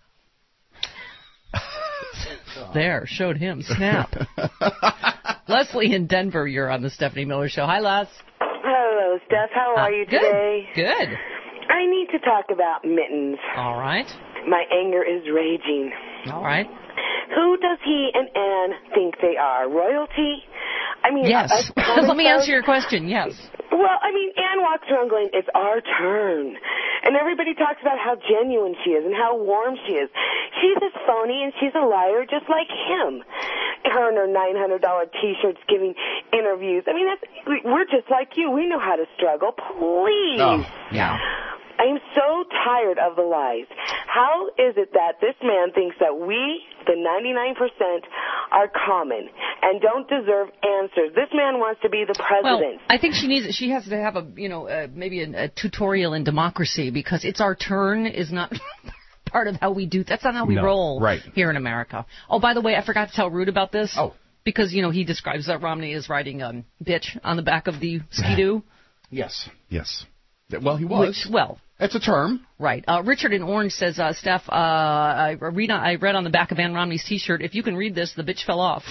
There, showed him. Snap. Leslie in Denver, you're on the Stephanie Miller Show. Hi, Les. Hello, Steph. How are you today? Good. I need to talk about Mittens. All right. My anger is raging. All right. Who does he and Ann think they are? Royalty? I mean, yes. Let me answer your question. Yes. Well, I mean, Ann walks around going, "It's our turn," and everybody talks about how genuine she is and how warm she is. She's a phony and she's a liar, just like him. Her and her $900 T-shirts, giving interviews. I mean, we're just like you. We know how to struggle. Please. Oh, yeah. I am so tired of the lies. How is it that this man thinks that we, the 99%, are common and don't deserve answers? This man wants to be the president. Well, I think she has to have maybe a tutorial in democracy, because it's our turn is not part of how we do. That's not how we roll here in America. Oh, by the way, I forgot to tell Rude about this. Oh. Because, he describes that Romney as riding bitch on the back of the Ski-Doo. Yes. Well, he was. It's a term. Right. Richard in Orange says, Steph, I read on the back of Ann Romney's T-shirt, if you can read this, the bitch fell off.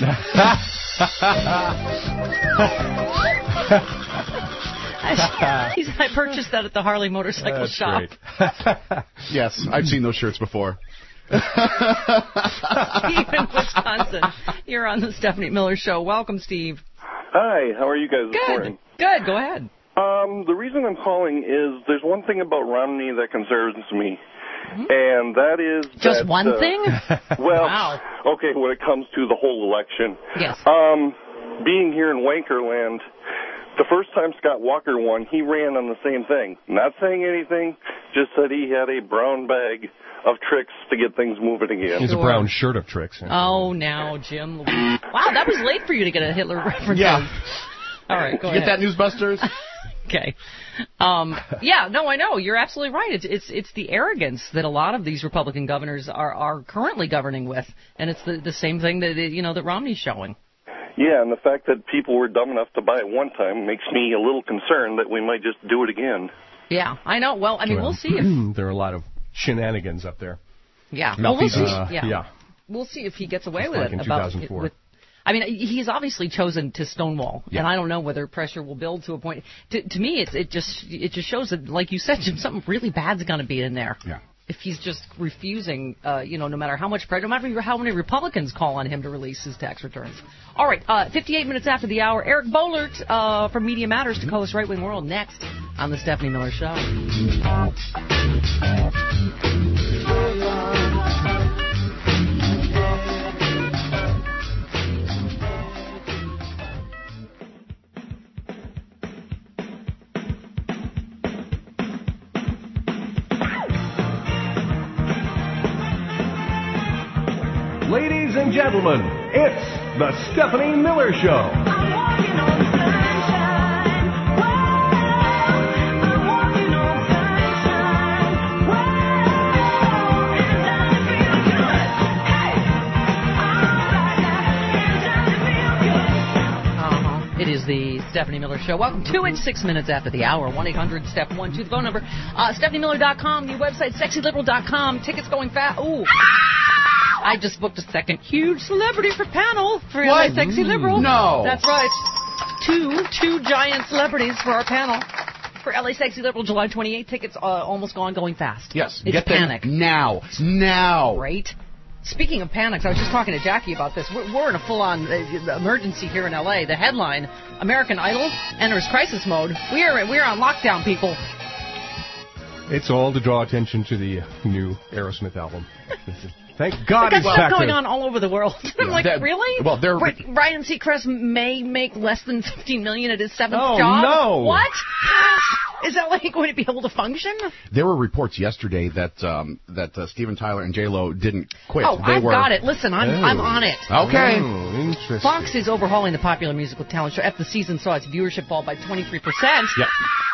I purchased that at the Harley Motorcycle Shop. Yes, I've seen those shirts before. Steve in Wisconsin, you're on the Stephanie Miller Show. Welcome, Steve. Hi, how are you guys this morning? Good, go ahead. The reason I'm calling is there's one thing about Romney that concerns me, and that is just one thing? Well, wow. Okay, when it comes to the whole election. Yes. Being here in Wankerland, the first time Scott Walker won, he ran on the same thing. Not saying anything, just said he had a brown bag of tricks to get things moving again. He's a brown shirt of tricks. Oh, now, Jim. Wow, that was late for you to get a Hitler reference. Yeah. All right, go ahead. Get that, Newsbusters? Okay. I know. You're absolutely right. It's the arrogance that a lot of these Republican governors are currently governing with, and it's the same thing that that Romney's showing. Yeah, and the fact that people were dumb enough to buy it one time makes me a little concerned that we might just do it again. Yeah, I know. Well, I mean, we'll see if there are a lot of shenanigans up there. Yeah. Well, we'll see. Yeah. we'll see if he gets away with like it. In 2004. I mean, he's obviously chosen to stonewall, and I don't know whether pressure will build to a point. To me, it just shows that, like you said, Jim, something really bad's going to be in there. Yeah. If he's just refusing, no matter how much pressure, no matter how many Republicans call on him to release his tax returns. All right, 58 minutes after the hour, Eric Boehlert from Media Matters to Coast Right Wing World next on the Stephanie Miller Show. Ladies and gentlemen, it's the Stephanie Miller Show. It is the Stephanie Miller Show. Welcome to it. 6 minutes after the hour. 1-800-STEP-1-2. The phone number. StephanieMiller.com. New website. SexyLiberal.com. Tickets going fast. Ooh. I just booked a second huge celebrity for panel for LA Sexy Liberal. No. That's right. Two giant celebrities for our panel for LA Sexy Liberal, July 28th. Tickets almost gone, going fast. Yes. It's get panic. Now. Right? Speaking of panics, I was just talking to Jackie about this. We're in a full-on emergency here in L.A. The headline, American Idol enters crisis mode. We're on lockdown, people. It's all to draw attention to the new Aerosmith album. Thank God it's back. That's going on all over the world. I'm like, really? Well, Ryan Seacrest may make less than $15 million at his seventh job. No. What? Is that like going to be able to function? There were reports yesterday that Steven Tyler and J-Lo didn't quit. Oh, I've got it. Listen, I'm on it. Okay. Oh, interesting. Fox is overhauling the popular musical talent show. After the season saw its viewership fall by 23%. Yep.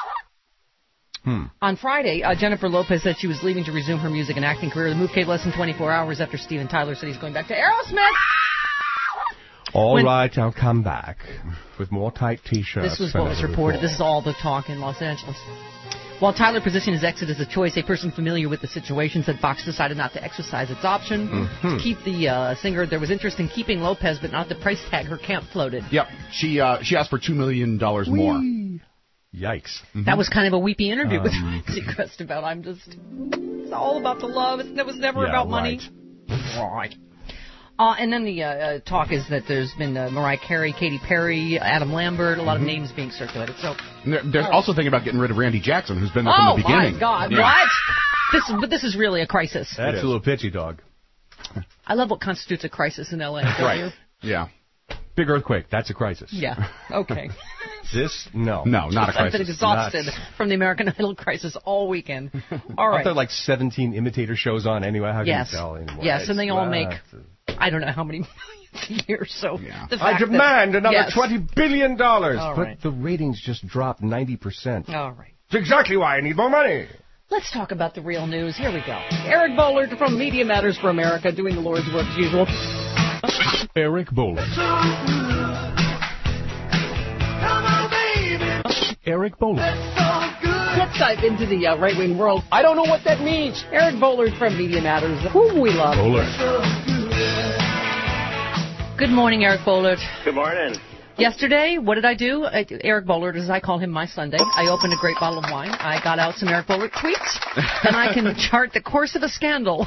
On Friday, Jennifer Lopez said she was leaving to resume her music and acting career. The move came less than 24 hours after Steven Tyler said he's going back to Aerosmith. All right, I'll come back with more tight T-shirts. This was what was reported. This is all the talk in Los Angeles. While Tyler positioned his exit as a choice, a person familiar with the situation said Fox decided not to exercise its option to keep the singer. There was interest in keeping Lopez, but not the price tag her camp floated. Yep. She asked for $2 million more. Yikes. That was kind of a weepy interview with Ryan Seacrest about, it's all about the love. It was never about money. Right. And then the talk is that there's been Mariah Carey, Katy Perry, Adam Lambert, a lot of names being circulated. So they're also thinking about getting rid of Randy Jackson, who's been there from the beginning. Oh, my God. Yeah. What? This is really a crisis. That's a little pitchy, dog. I love what constitutes a crisis in L.A. Right. Yeah. Big earthquake. That's a crisis. Yeah. Okay. No, not a crisis. I've been exhausted from the American Idol crisis all weekend. All right. Aren't there like 17 imitator shows on anyway? How can yes. you tell anymore? Yes, and they all make, I don't know how many millions a year. So I demand another $20 billion. All right. But the ratings just dropped 90%. All right. That's exactly why I need more money. Let's talk about the real news. Here we go. Eric Boehlert from Media Matters for America, doing the Lord's work as usual. Eric Boehlert. Eric Boehlert. Let's dive into the right-wing world. I don't know what that means. Eric Boehlert from Media Matters, whom we love. Good morning, Eric Boehlert. Good morning. Yesterday, what did I do? Eric Boehlert, as I call him, my Sunday. I opened a great bottle of wine. I got out some Eric Boehlert tweets, and I can chart the course of a scandal.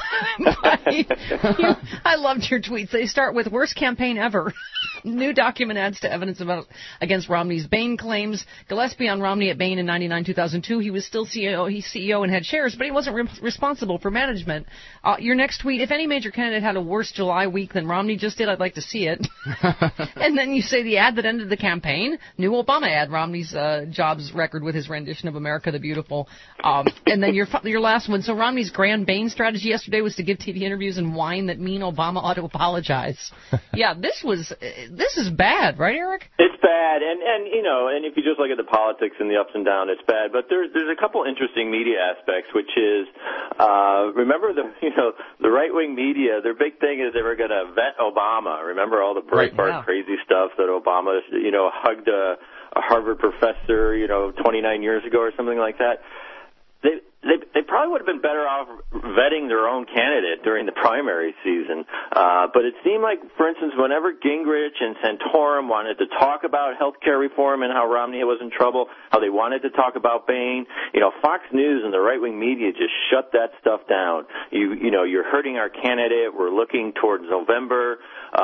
I loved your tweets. They start with worst campaign ever. New document adds to evidence against Romney's Bain claims. Gillespie on Romney at Bain in 2002. He was still CEO. He's CEO and had shares, but he wasn't responsible for management. Your next tweet, if any major candidate had a worse July week than Romney just did, I'd like to see it. And then you say the ad that ended the campaign, new Obama ad, Romney's jobs record with his rendition of America the Beautiful. And then your last one. So Romney's grand Bain strategy yesterday was to give TV interviews and whine that mean Obama ought to apologize. Yeah, this is bad, right, Eric? It's bad, and if you just look at the politics and the ups and downs, it's bad. But there's a couple interesting media aspects, which is remember the right wing media. Their big thing is they were going to vet Obama. Remember all the Breitbart crazy stuff that Obama hugged a Harvard professor 29 years ago or something like that. They probably would have been better off vetting their own candidate during the primary season. But it seemed like, for instance, whenever Gingrich and Santorum wanted to talk about health care reform and how Romney was in trouble, how they wanted to talk about Bain, Fox News and the right-wing media just shut that stuff down. You're hurting our candidate. We're looking towards November.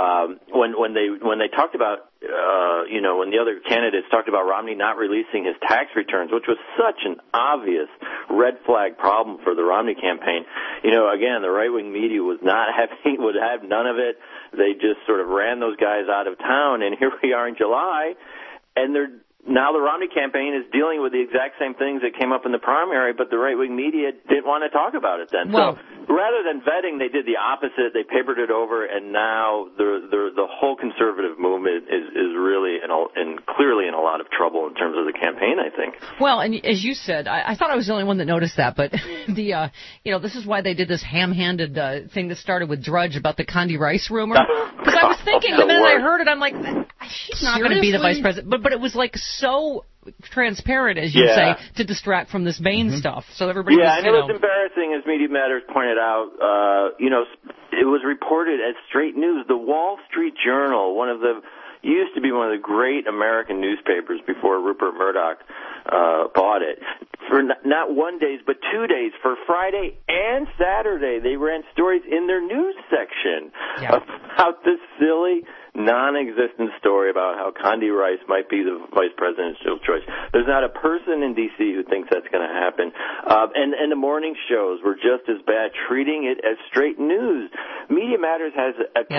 When they talked about when the other candidates talked about Romney not releasing his tax returns, which was such an obvious red flag problem for the Romney campaign. Again, the right-wing media would have none of it. They just sort of ran those guys out of town, and here we are in July, and now the Romney campaign is dealing with the exact same things that came up in the primary, but the right-wing media didn't want to talk about it then. Well, so rather than vetting, they did the opposite. They papered it over, and now the whole conservative movement is really and clearly in a lot of trouble in terms of the campaign, I think. Well, and as you said, I thought I was the only one that noticed that, but this is why they did this ham-handed thing that started with Drudge about the Condi Rice rumor. Because I was thinking, the minute I heard it, I'm like, she's not going to be the vice president. But it was like so transparent, as you say, to distract from this Bain stuff. So everybody was, and it was embarrassing, as Media Matters pointed out. It was reported as straight news. The Wall Street Journal, used to be one of the great American newspapers before Rupert Murdoch bought it. For not 1 day, but 2 days, for Friday and Saturday, they ran stories in their news section about this silly, non-existent story about how Condi Rice might be the vice presidential choice. There's not a person in D.C. who thinks that's going to happen. And the morning shows were just as bad, treating it as straight news. Media Matters has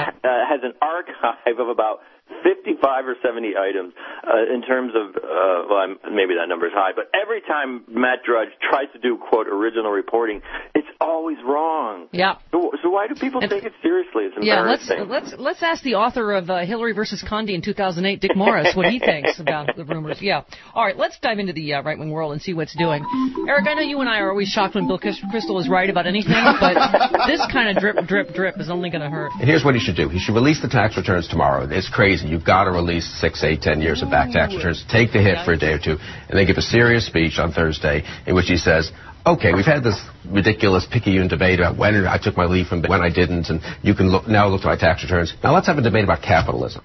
an archive of about 55 or 70 items in terms of, maybe that number is high, but every time Matt Drudge tries to do, quote, original reporting, it's always wrong. Yeah. So why do people take it seriously? It's embarrassing. Yeah, let's ask the author of Hillary versus Condi in 2008, Dick Morris, what he thinks about the rumors. Yeah. All right, let's dive into the right-wing world and see what it's doing. Eric, I know you and I are always shocked when Bill Kristol is right about anything, but this kind of drip is only going to hurt. And here's what he should do. He should release the tax returns tomorrow. It's crazy. You've got to release 6, 8, 10 years of back tax returns. Take the hit for a day or two, and then give a serious speech on Thursday in which he says, okay, we've had this ridiculous picayune debate about when I took my leave and when I didn't, and you can now look to my tax returns. Now let's have a debate about capitalism.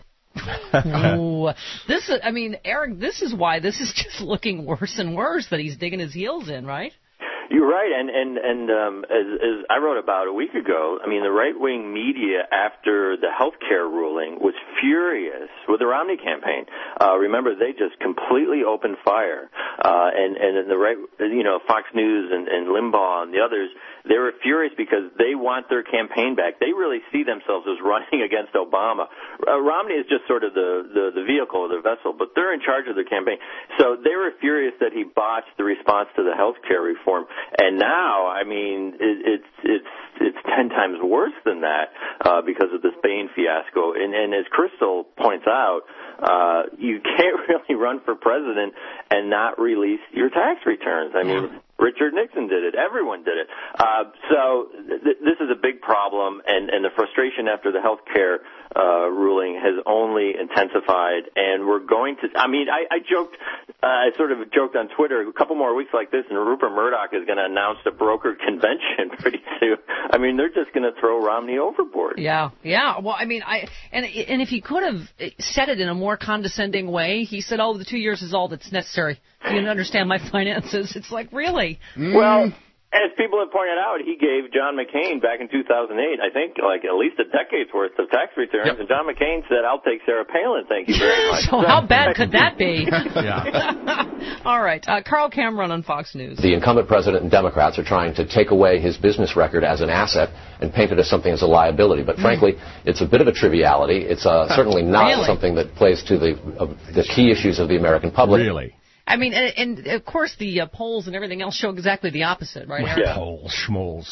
Eric, this is why this is just looking worse and worse, that he's digging his heels in, right? You're right, and as I wrote about a week ago, the right-wing media after the health care ruling was furious with the Romney campaign. Remember, they just completely opened fire, and the right, Fox News and Limbaugh and the others, they were furious because they want their campaign back. They really see themselves as running against Obama. Romney is just sort of the vehicle or the vessel, but they're in charge of their campaign. So they were furious that he botched the response to the health care reform. And now, it's 10 times worse than that because of this Bain fiasco. And as Kristol points out, you can't really run for president and not release your tax returns. Richard Nixon did it. Everyone did it. So this is a big problem, and the frustration after the health care ruling has only intensified, and we're going to... I sort of joked on Twitter, a couple more weeks like this, and Rupert Murdoch is going to announce a brokered convention pretty soon. They're just going to throw Romney overboard. Yeah. Well, and if he could have said it in a more condescending way, he said, the 2 years is all that's necessary. You understand my finances. It's like, really? Well, as people have pointed out, he gave John McCain back in 2008, I think, at least a decade's worth of tax returns, and John McCain said, I'll take Sarah Palin, thank you very much. So how bad could that be? All right. Carl Cameron on Fox News. The incumbent president and Democrats are trying to take away his business record as an asset and paint it as something as a liability. But frankly, it's a bit of a triviality. It's certainly not something that plays to the key issues of the American public. Really? And of course the polls and everything else show exactly the opposite, right, Eric? Polls, schmoles.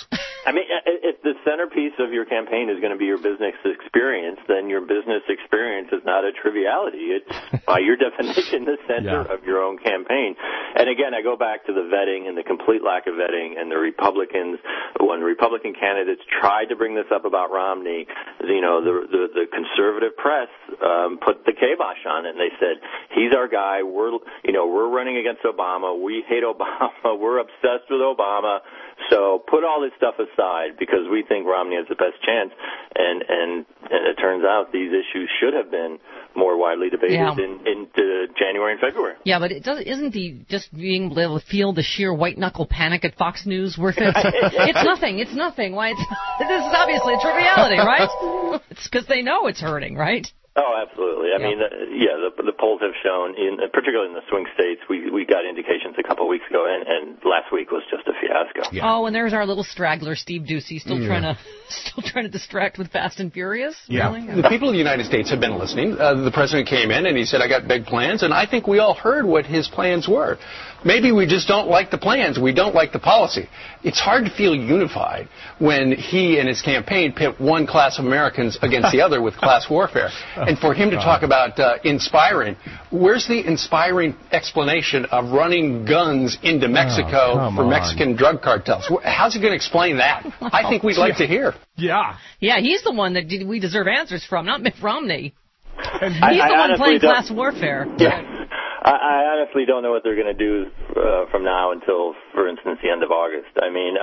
I mean, if the centerpiece of your campaign is going to be your business experience, then your business experience is not a triviality. It's, by your definition, the center of your own campaign. And again, I go back to the vetting and the complete lack of vetting, and the Republicans, when Republican candidates tried to bring this up about Romney, the conservative press put the kibosh on it, and they said, he's our guy, we're running against Obama, we hate Obama, we're obsessed with Obama, so put all this stuff aside because we think Romney has the best chance. And it turns out these issues should have been more widely debated in January and February. Yeah, but isn't just being able to feel the sheer white-knuckle panic at Fox News worth it? It's nothing. Why? This is obviously a triviality, right? It's because they know it's hurting, right? Oh, absolutely. I mean, the polls have shown, particularly in the swing states, we got indications a couple of weeks ago, and last week was just a fiasco. Yeah. Oh, and there's our little straggler, Steve Ducey, still trying to distract with Fast and Furious. Yeah. Really? The people of the United States have been listening. The president came in and he said, I got big plans, and I think we all heard what his plans were. Maybe we just don't like the plans. We don't like the policy. It's hard to feel unified when he and his campaign pit one class of Americans against the other with class warfare. And for him to talk about inspiring, where's the inspiring explanation of running guns into Mexico for Mexican drug cartels? How's he going to explain that? I think we'd like to hear. Yeah, he's the one that we deserve answers from, not Mitt Romney. He's the one playing class warfare. Yeah. I honestly don't know what they're going to do from now until, for instance, the end of August. I mean,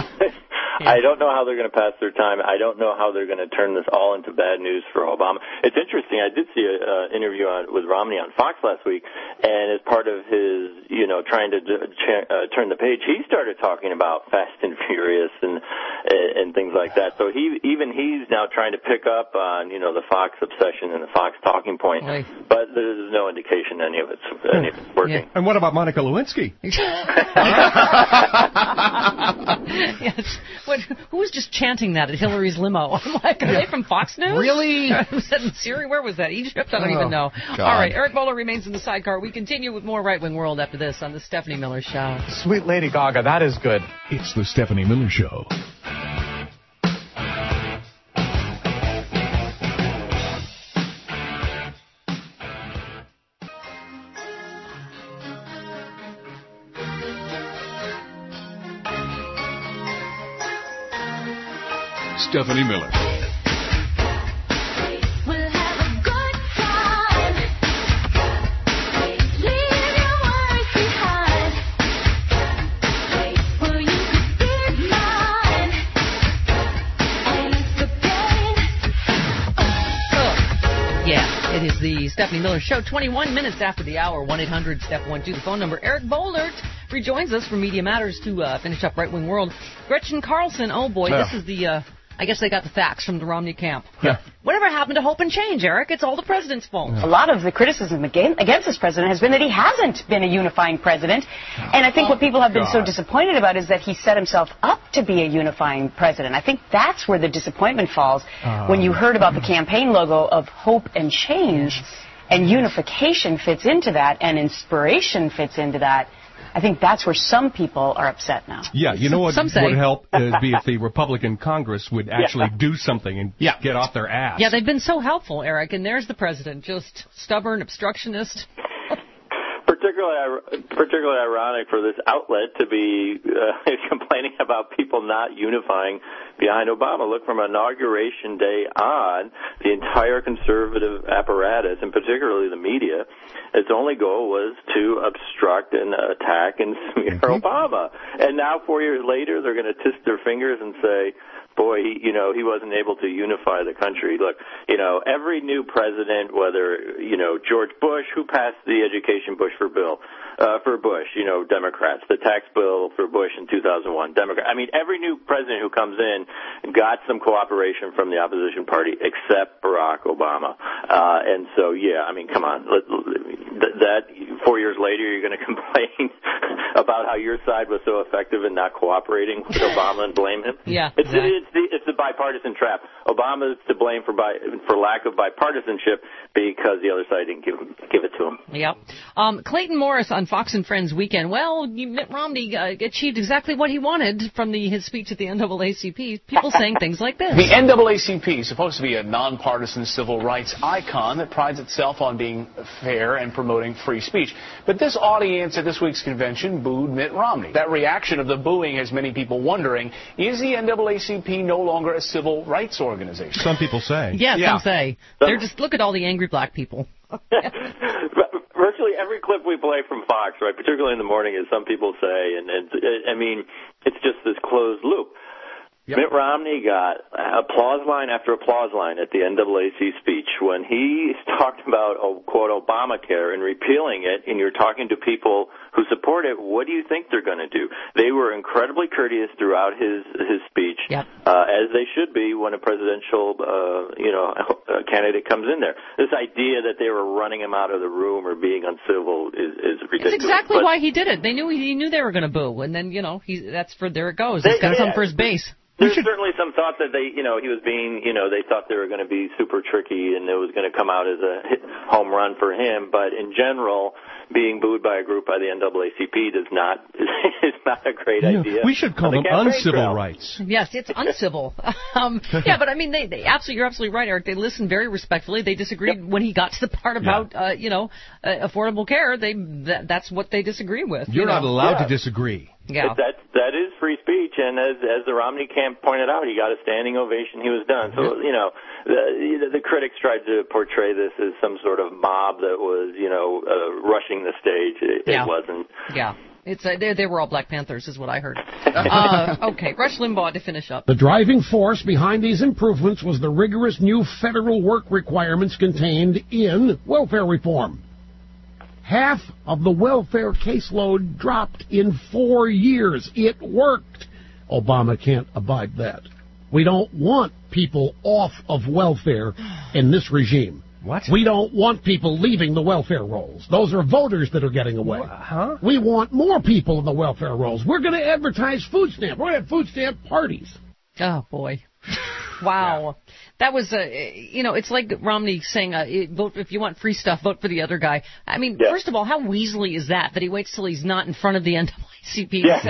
I don't know how they're going to pass their time. I don't know how they're going to turn this all into bad news for Obama. It's interesting. I did see an interview with Romney on Fox last week, and as part of his, trying to turn the page, he started talking about Fast and Furious and things like that. So he's now trying to pick up on, the Fox obsession and the Fox talking point, but there's no indication any of it's working. And what about Monica Lewinsky? Yes. Who was just chanting that at Hillary's limo? I'm like, are they from Fox News? Really? Was that in Syria? Where was that? Egypt? I don't even know. God. All right, Eric Bowler remains in the sidecar. We continue with more Right Wing World after this on the Stephanie Miller Show. Sweet Lady Gaga, that is good. It's the Stephanie Miller Show. Stephanie Miller. It is the Stephanie Miller Show, 21 minutes after the hour, 1-800-STEP-12, the phone number. Eric Bollert rejoins us from Media Matters to finish up Right Wing World. Gretchen Carlson, oh boy, this is the, I guess they got the facts from the Romney camp. Yeah. Whatever happened to hope and change, Eric? It's all the president's fault. A lot of the criticism against this president has been that he hasn't been a unifying president. And I think what people have been so disappointed about is that he set himself up to be a unifying president. I think that's where the disappointment falls when you heard about the campaign logo of hope and change, and unification fits into that, and inspiration fits into that. I think that's where some people are upset now. Yeah, you know what would help be if the Republican Congress would actually do something and get off their ass. Yeah, they've been so helpful, Eric, and there's the president, just stubborn, obstructionist. Particularly ironic for this outlet to be complaining about people not unifying behind Obama. Look, from inauguration day on, the entire conservative apparatus, and particularly the media, its only goal was to obstruct and attack and smear Obama. And now 4 years later, they're going to twist their fingers and say, boy, he wasn't able to unify the country. Look, every new president, whether, George Bush, who passed the education Bush for Bush, Democrats, the tax bill for Bush in 2001, Democrats. I mean, every new president who comes in got some cooperation from the opposition party except Barack Obama. And so, come on. That 4 years later, you're going to complain about how your side was so effective in not cooperating with Obama and blame him? Yeah. It's the bipartisan trap. Obama's to blame for lack of bipartisanship because the other side didn't give it to him. Yep. Clayton Morris on Fox and Friends Weekend. Well, Mitt Romney achieved exactly what he wanted from his speech at the NAACP. People saying things like this. The NAACP is supposed to be a nonpartisan civil rights icon that prides itself on being fair and promoting free speech. But this audience at this week's convention booed Mitt Romney. That reaction of the booing has many people wondering, is the NAACP no longer a civil rights organization? Some people say. Yeah, some say. They're just, look at all the angry black people. Virtually every clip we play from Fox, right, particularly in the morning, as some people say, and I mean, it's just this closed loop. Yep. Mitt Romney got applause line after applause line at the NAACP speech when he talked about, quote, Obamacare and repealing it, and you're talking to people who support it. What do you think they're going to do? They were incredibly courteous throughout his speech, as they should be when a presidential candidate comes in there. This idea that they were running him out of the room or being uncivil is ridiculous. It's exactly why he did it. They knew he knew they were going to boo, and then there it goes. He's got to come for his base. There's certainly some thought that he was being, they thought they were going to be super tricky and it was going to come out as a home run for him. But in general, being booed by a group by the NAACP is not a great idea. We should call them uncivil rights. Yes, it's uncivil. But I mean, you're absolutely right, Eric. They listened very respectfully. They disagreed when he got to the part about, affordable care. That's what they disagree with. You're not allowed to disagree. Yeah. That is free speech, and as the Romney camp pointed out, he got a standing ovation. He was done. So, the critics tried to portray this as some sort of mob that was, rushing the stage. It wasn't. Yeah. It's they were all Black Panthers, is what I heard. Okay, Rush Limbaugh to finish up. The driving force behind these improvements was the rigorous new federal work requirements contained in welfare reform. Half of the welfare caseload dropped in 4 years. It worked. Obama can't abide that. We don't want people off of welfare in this regime. What? We don't want people leaving the welfare rolls. Those are voters that are getting away. Huh? We want more people in the welfare rolls. We're going to advertise food stamp. We're going to have food stamp parties. Oh, boy. Wow. Yeah. That was, it's like Romney saying, vote if you want free stuff, vote for the other guy. I mean, first of all, how weaselly is that he waits till he's not in front of the NAACP to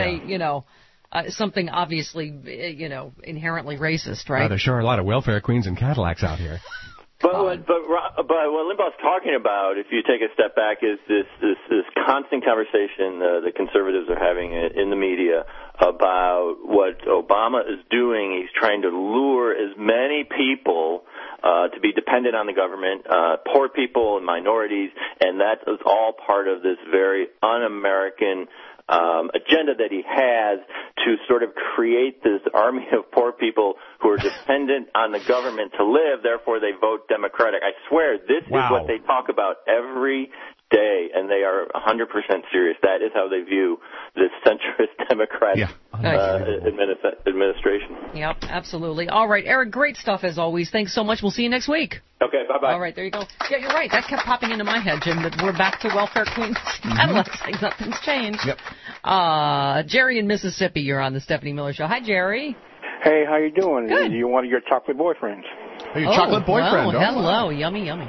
say, something obviously, inherently racist, right? There sure are a lot of welfare queens and Cadillacs out here. But what Limbaugh's talking about, if you take a step back, is this constant conversation the conservatives are having in the media about what Obama is doing. He's trying to lure as many people to be dependent on the government, poor people and minorities, and that is all part of this very un-American agenda that he has to sort of create this army of poor people who are dependent on the government to live, therefore they vote Democratic. I swear, this is what they talk about every day, and they are 100% serious. That is how they view this centrist Democratic administration. Yep, absolutely. All right, Eric, great stuff as always. Thanks so much. We'll see you next week. Okay, bye-bye. All right, there you go. Yeah, you're right. That kept popping into my head, Jim, that we're back to welfare queens. Cadillacs, like nothing's changed. Yep. Jerry in Mississippi, you're on the Stephanie Miller Show. Hi, Jerry. Hey, how you doing? Good. You one of your chocolate boyfriends? Hey, your chocolate boyfriend. Oh, hello. Yummy, yummy.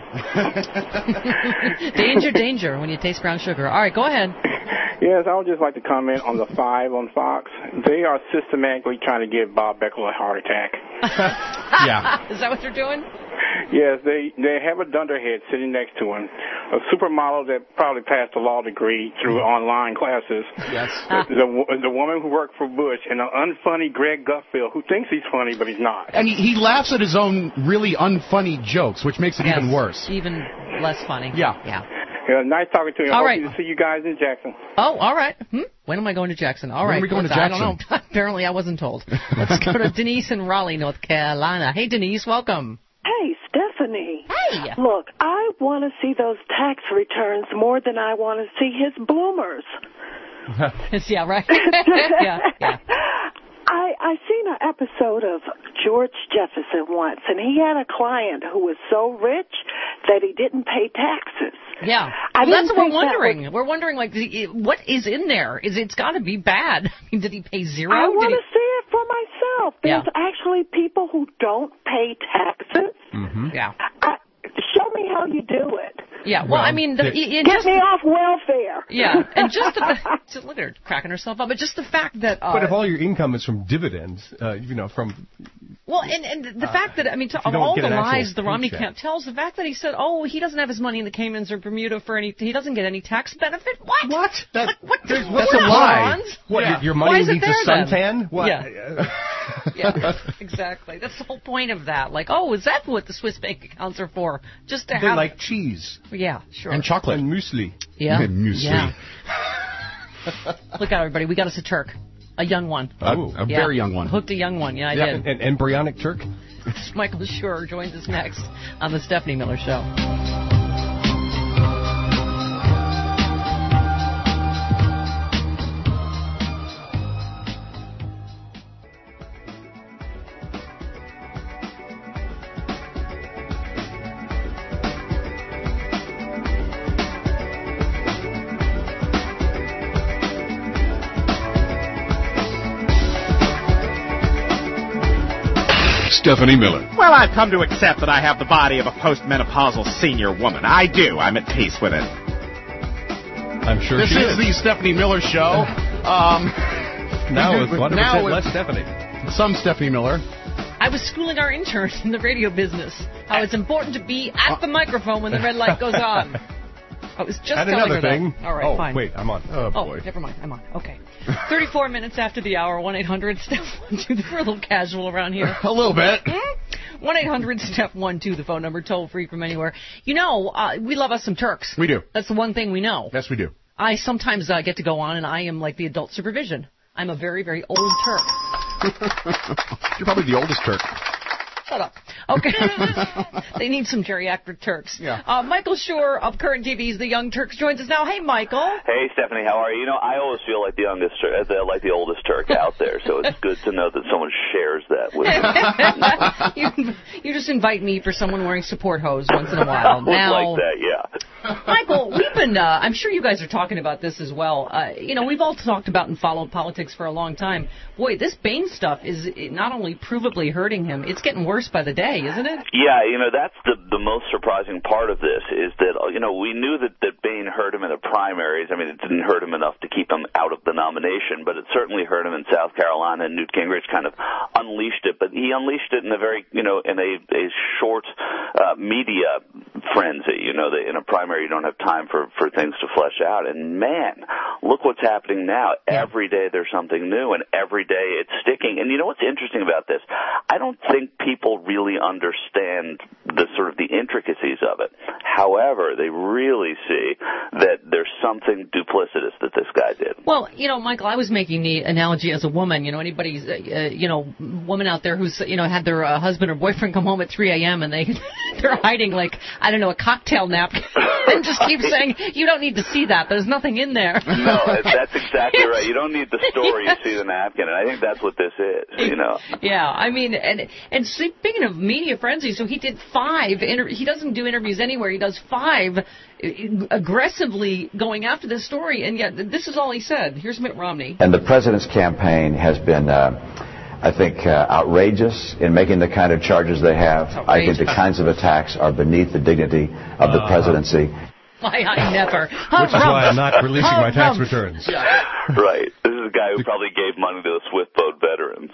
Danger, danger when you taste brown sugar. All right, go ahead. Yes, I would just like to comment on the 5 on Fox. They are systematically trying to give Bob Beckel a heart attack. Is that what they're doing? Yes, they have a dunderhead sitting next to him, a supermodel that probably passed a law degree through online classes. Yes. The woman who worked for Bush, and an unfunny Greg Gutfeld who thinks he's funny, but he's not. And he laughs at his own really unfunny jokes, which makes it even worse. Even less funny. Yeah, nice talking to you. All I right. hope to see you guys in Jackson. Oh, all right. When am I going to Jackson? All right. When are we going to Jackson? I don't know. Apparently I wasn't told. Let's go to Denise in Raleigh, North Carolina. Hey, Denise, welcome. Hey, Stephanie. Hey. Look, I want to see those tax returns more than I want to see his bloomers. Yeah, right? yeah. I seen an episode of George Jefferson once, and he had a client who was so rich that he didn't pay taxes. Yeah. That's what we're wondering. We're wondering, like, what is in there? It's got to be bad. I mean, did he pay zero? I want to see it for myself. There's actually people who don't pay taxes. Mm-hmm. Yeah. Show me how you do it. Yeah, well, I mean... Get me off welfare. Yeah, and just look at her cracking herself up, but just the fact that... but if all your income is from dividends, from... Well, and the fact that, I mean, of all the lies the Romney camp tells, the fact that he said, he doesn't have his money in the Caymans or Bermuda for he doesn't get any tax benefit? What? That's a lie. What, your money needs a suntan? What? Yeah, exactly. That's the whole point of that. Like, is that what the Swiss bank accounts are for? Just to have... They like cheese. Yeah, sure. And chocolate. And muesli. Yeah. And muesli. Yeah. Look out, everybody. We got us a Turk. A young one. A very young one. Hooked a young one. Yeah, I did. An embryonic Turk? Michael Schur joins us next on The Stephanie Miller Show. Stephanie Miller. Well, I've come to accept that I have the body of a postmenopausal senior woman. I do. I'm at peace with it. I'm sure this is the Stephanie Miller Show. Now with 100% less Stephanie. Some Stephanie Miller. I was schooling our interns in the radio business how it's important to be at the microphone when the red light goes on. I was just telling another her thing. That. All right, fine. Wait, I'm on. Oh, boy. Never mind. I'm on. Okay. 34 minutes after the hour, 1-800-STEP-12. We're a little casual around here. A little bit. 1-800-STEP-12, the phone number, toll free from anywhere. We love us some Turks. We do. That's the one thing we know. Yes, we do. I sometimes get to go on, and I am like the adult supervision. I'm a very, very old Turk. You're probably the oldest Turk. Shut up. Okay. They need some geriatric Turks. Yeah. Michael Schur of Current TV's The Young Turks joins us now. Hey, Michael. Hey, Stephanie. How are you? I always feel like the the oldest Turk out there, so it's good to know that someone shares that with me. You just invite me for someone wearing support hose once in a while. Like that, yeah. Michael, we've been, I'm sure you guys are talking about this as well. We've all talked about and followed politics for a long time. Boy, this Bain stuff is not only provably hurting him, it's getting worse by the day, isn't it? Yeah, that's the most surprising part of this is that, we knew that Bain hurt him in the primaries. I mean, it didn't hurt him enough to keep him out of the nomination, but it certainly hurt him in South Carolina, and Newt Gingrich kind of unleashed it. But he unleashed it in a very, in a short media frenzy. In a primary, you don't have time for things to flesh out. And, man, look what's happening now. Yeah. Every day there's something new, and every day it's sticking. And you know what's interesting about this? I don't think people really understand the sort of the intricacies of it. However, they really see that there's something duplicitous that this guy did. Well, Michael, I was making the analogy as a woman. Anybody's, woman out there who's, had their husband or boyfriend come home at 3 a.m. and they're hiding like, I don't know, a cocktail napkin and just keep saying, you don't need to see that. There's nothing in there. No, that's exactly right. You don't need the story, you see the napkin. And I think that's what this is, Yeah, I mean, and speaking of media frenzy, so he did 5, he doesn't do interviews anywhere, he does 5 aggressively going after this story, and yet this is all he said. Here's Mitt Romney. And the president's campaign has been, I think, outrageous in making the kind of charges they have. I think the kinds of attacks are beneath the dignity of the presidency. I never. Which is why I'm not releasing my tax returns. Right. This is a guy who probably gave money to the Swift boat veterans.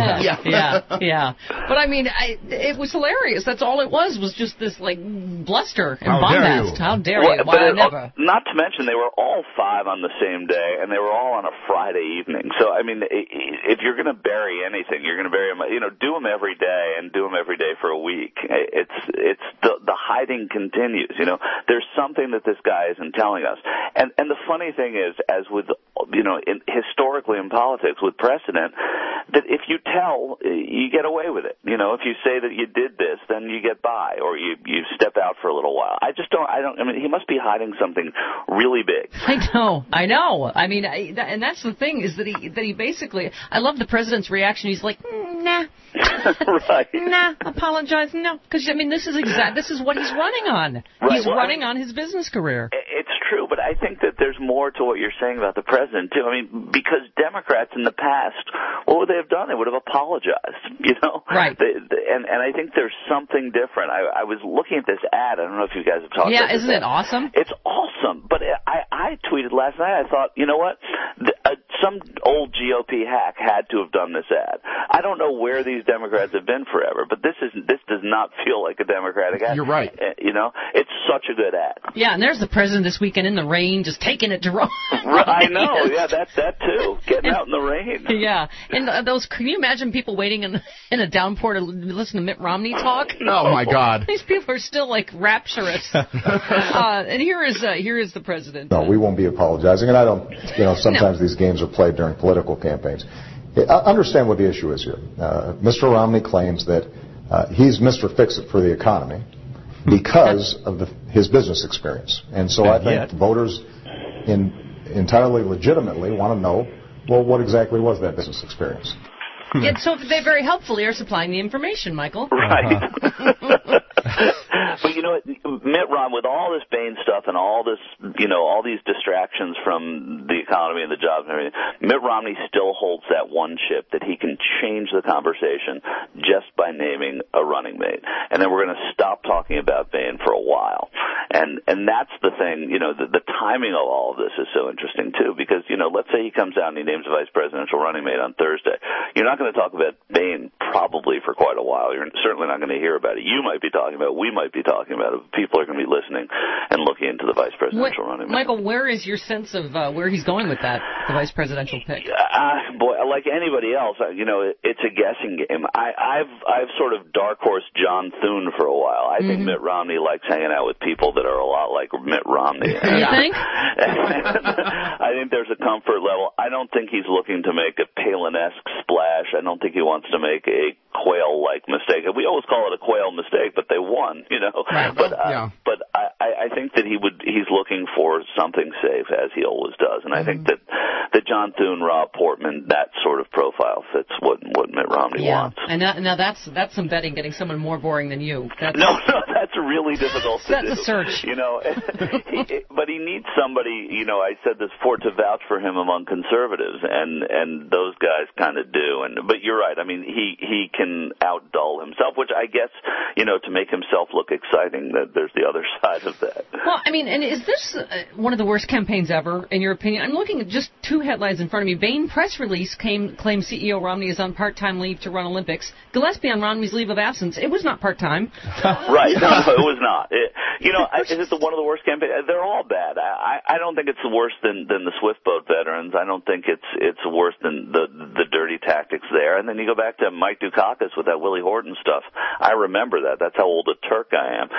Yeah. But I mean, it was hilarious. That's all it was just this like bluster and bombast. How dare you? Never. Not to mention, they were all 5 on the same day, and they were all on a Friday evening. So I mean, if you're going to bury anything, you're going to bury them. Do them every day, and do them every day for a week. It's the hiding continues. There's something that this guy isn't telling us. And the funny thing is, as with, historically in politics with precedent, that if you tell, you get away with it. If you say that you did this, then you get by, or you step out for a little while. I mean, he must be hiding something really big. I know. I mean, and that's the thing, is that he basically, I love the president's reaction. He's like, nah. Right. Nah, apologize, no. Because, I mean, this is what he's running on. Right. He's running on his business career. It's true, but I think that there's more to what you're saying about the president, too. I mean, because Democrats in the past, what would they have done? They would have apologized, you know? Right. And I think there's something different. I was looking at this ad. I don't know if you guys have talked about this. Yeah, isn't it awesome? It's awesome. But I tweeted last night, I thought, you know what? Some old GOP hack had to have done this ad. I don't know where these Democrats have been forever, but this does not feel like a Democratic ad. You're right. You know, it's such a good ad. Yeah, and there's the president this weekend in the rain, just taking it to Rome. I know. Yeah, that too. Getting out in the rain. Yeah, and can you imagine people waiting in a downpour to listen to Mitt Romney talk? Oh my God. These people are still like rapturous. And here is the president. No, we won't be apologizing, and I don't. You know, sometimes these games are played during political campaigns. I understand what the issue is here. Mr. Romney claims that he's Mr. Fix-It for the economy because of his business experience. And so I think voters entirely legitimately want to know, well, what exactly was that business experience? Yeah, so they very helpfully are supplying the information, Michael. Right. But you know, Mitt Romney, with all this Bain stuff and all this, you know, all these distractions from the economy and the jobs and everything, Mitt Romney still holds that one chip that he can change the conversation just by naming a running mate. And then we're going to stop talking about Bain for a while. And that's the thing, you know, the timing of all of this is so interesting too, because, you know, let's say he comes out and he names a vice presidential running mate on Thursday. You're not going to talk about Bain probably for quite a while. You're certainly not going to hear about it. You might be talking about it. We might be talking about it. People are going to be listening and looking into the vice presidential running mate. Michael, where is your sense of where he's going with that, the vice presidential pick? Boy, like anybody else, you know, it's a guessing game. I've sort of dark horse John Thune for a while. I think Mitt Romney likes hanging out with people that are a lot like Mitt Romney. You think? I think there's a comfort level. I don't think he's looking to make a Palin-esque splash. I don't think he wants to make a Quayle-like mistake. We always call it a Quayle mistake, but they won, you know. Right. But I think that he's looking for something safe, as he always does, and I think that John Thune, Rob Portman, that sort of profile fits what Mitt Romney wants. And now that's some betting, getting someone more boring than you. No, that's really difficult to do. That's a search. You know, but he needs somebody, you know, I said this before, to vouch for him among conservatives, and those guys kind of do. But you're right. I mean, he can outdull himself, which I guess, you know, to make himself look exciting, that there's the other side of that. Well, I mean, and is this one of the worst campaigns ever, in your opinion? I'm looking at just two headlines in front of me. Bain press release claims CEO Romney is on part-time leave to run Olympics. Gillespie on Romney's leave of absence. It was not part-time. Right. No, it was not. You know, is it one of the worst campaigns? They're all bad. I don't think it's worse than the Swift boat veterans. I don't think it's worse than the dirty tactics there. And then you go back to Mike Dukakis with that Willie Horton stuff. I remember that. That's how old a Turk I am.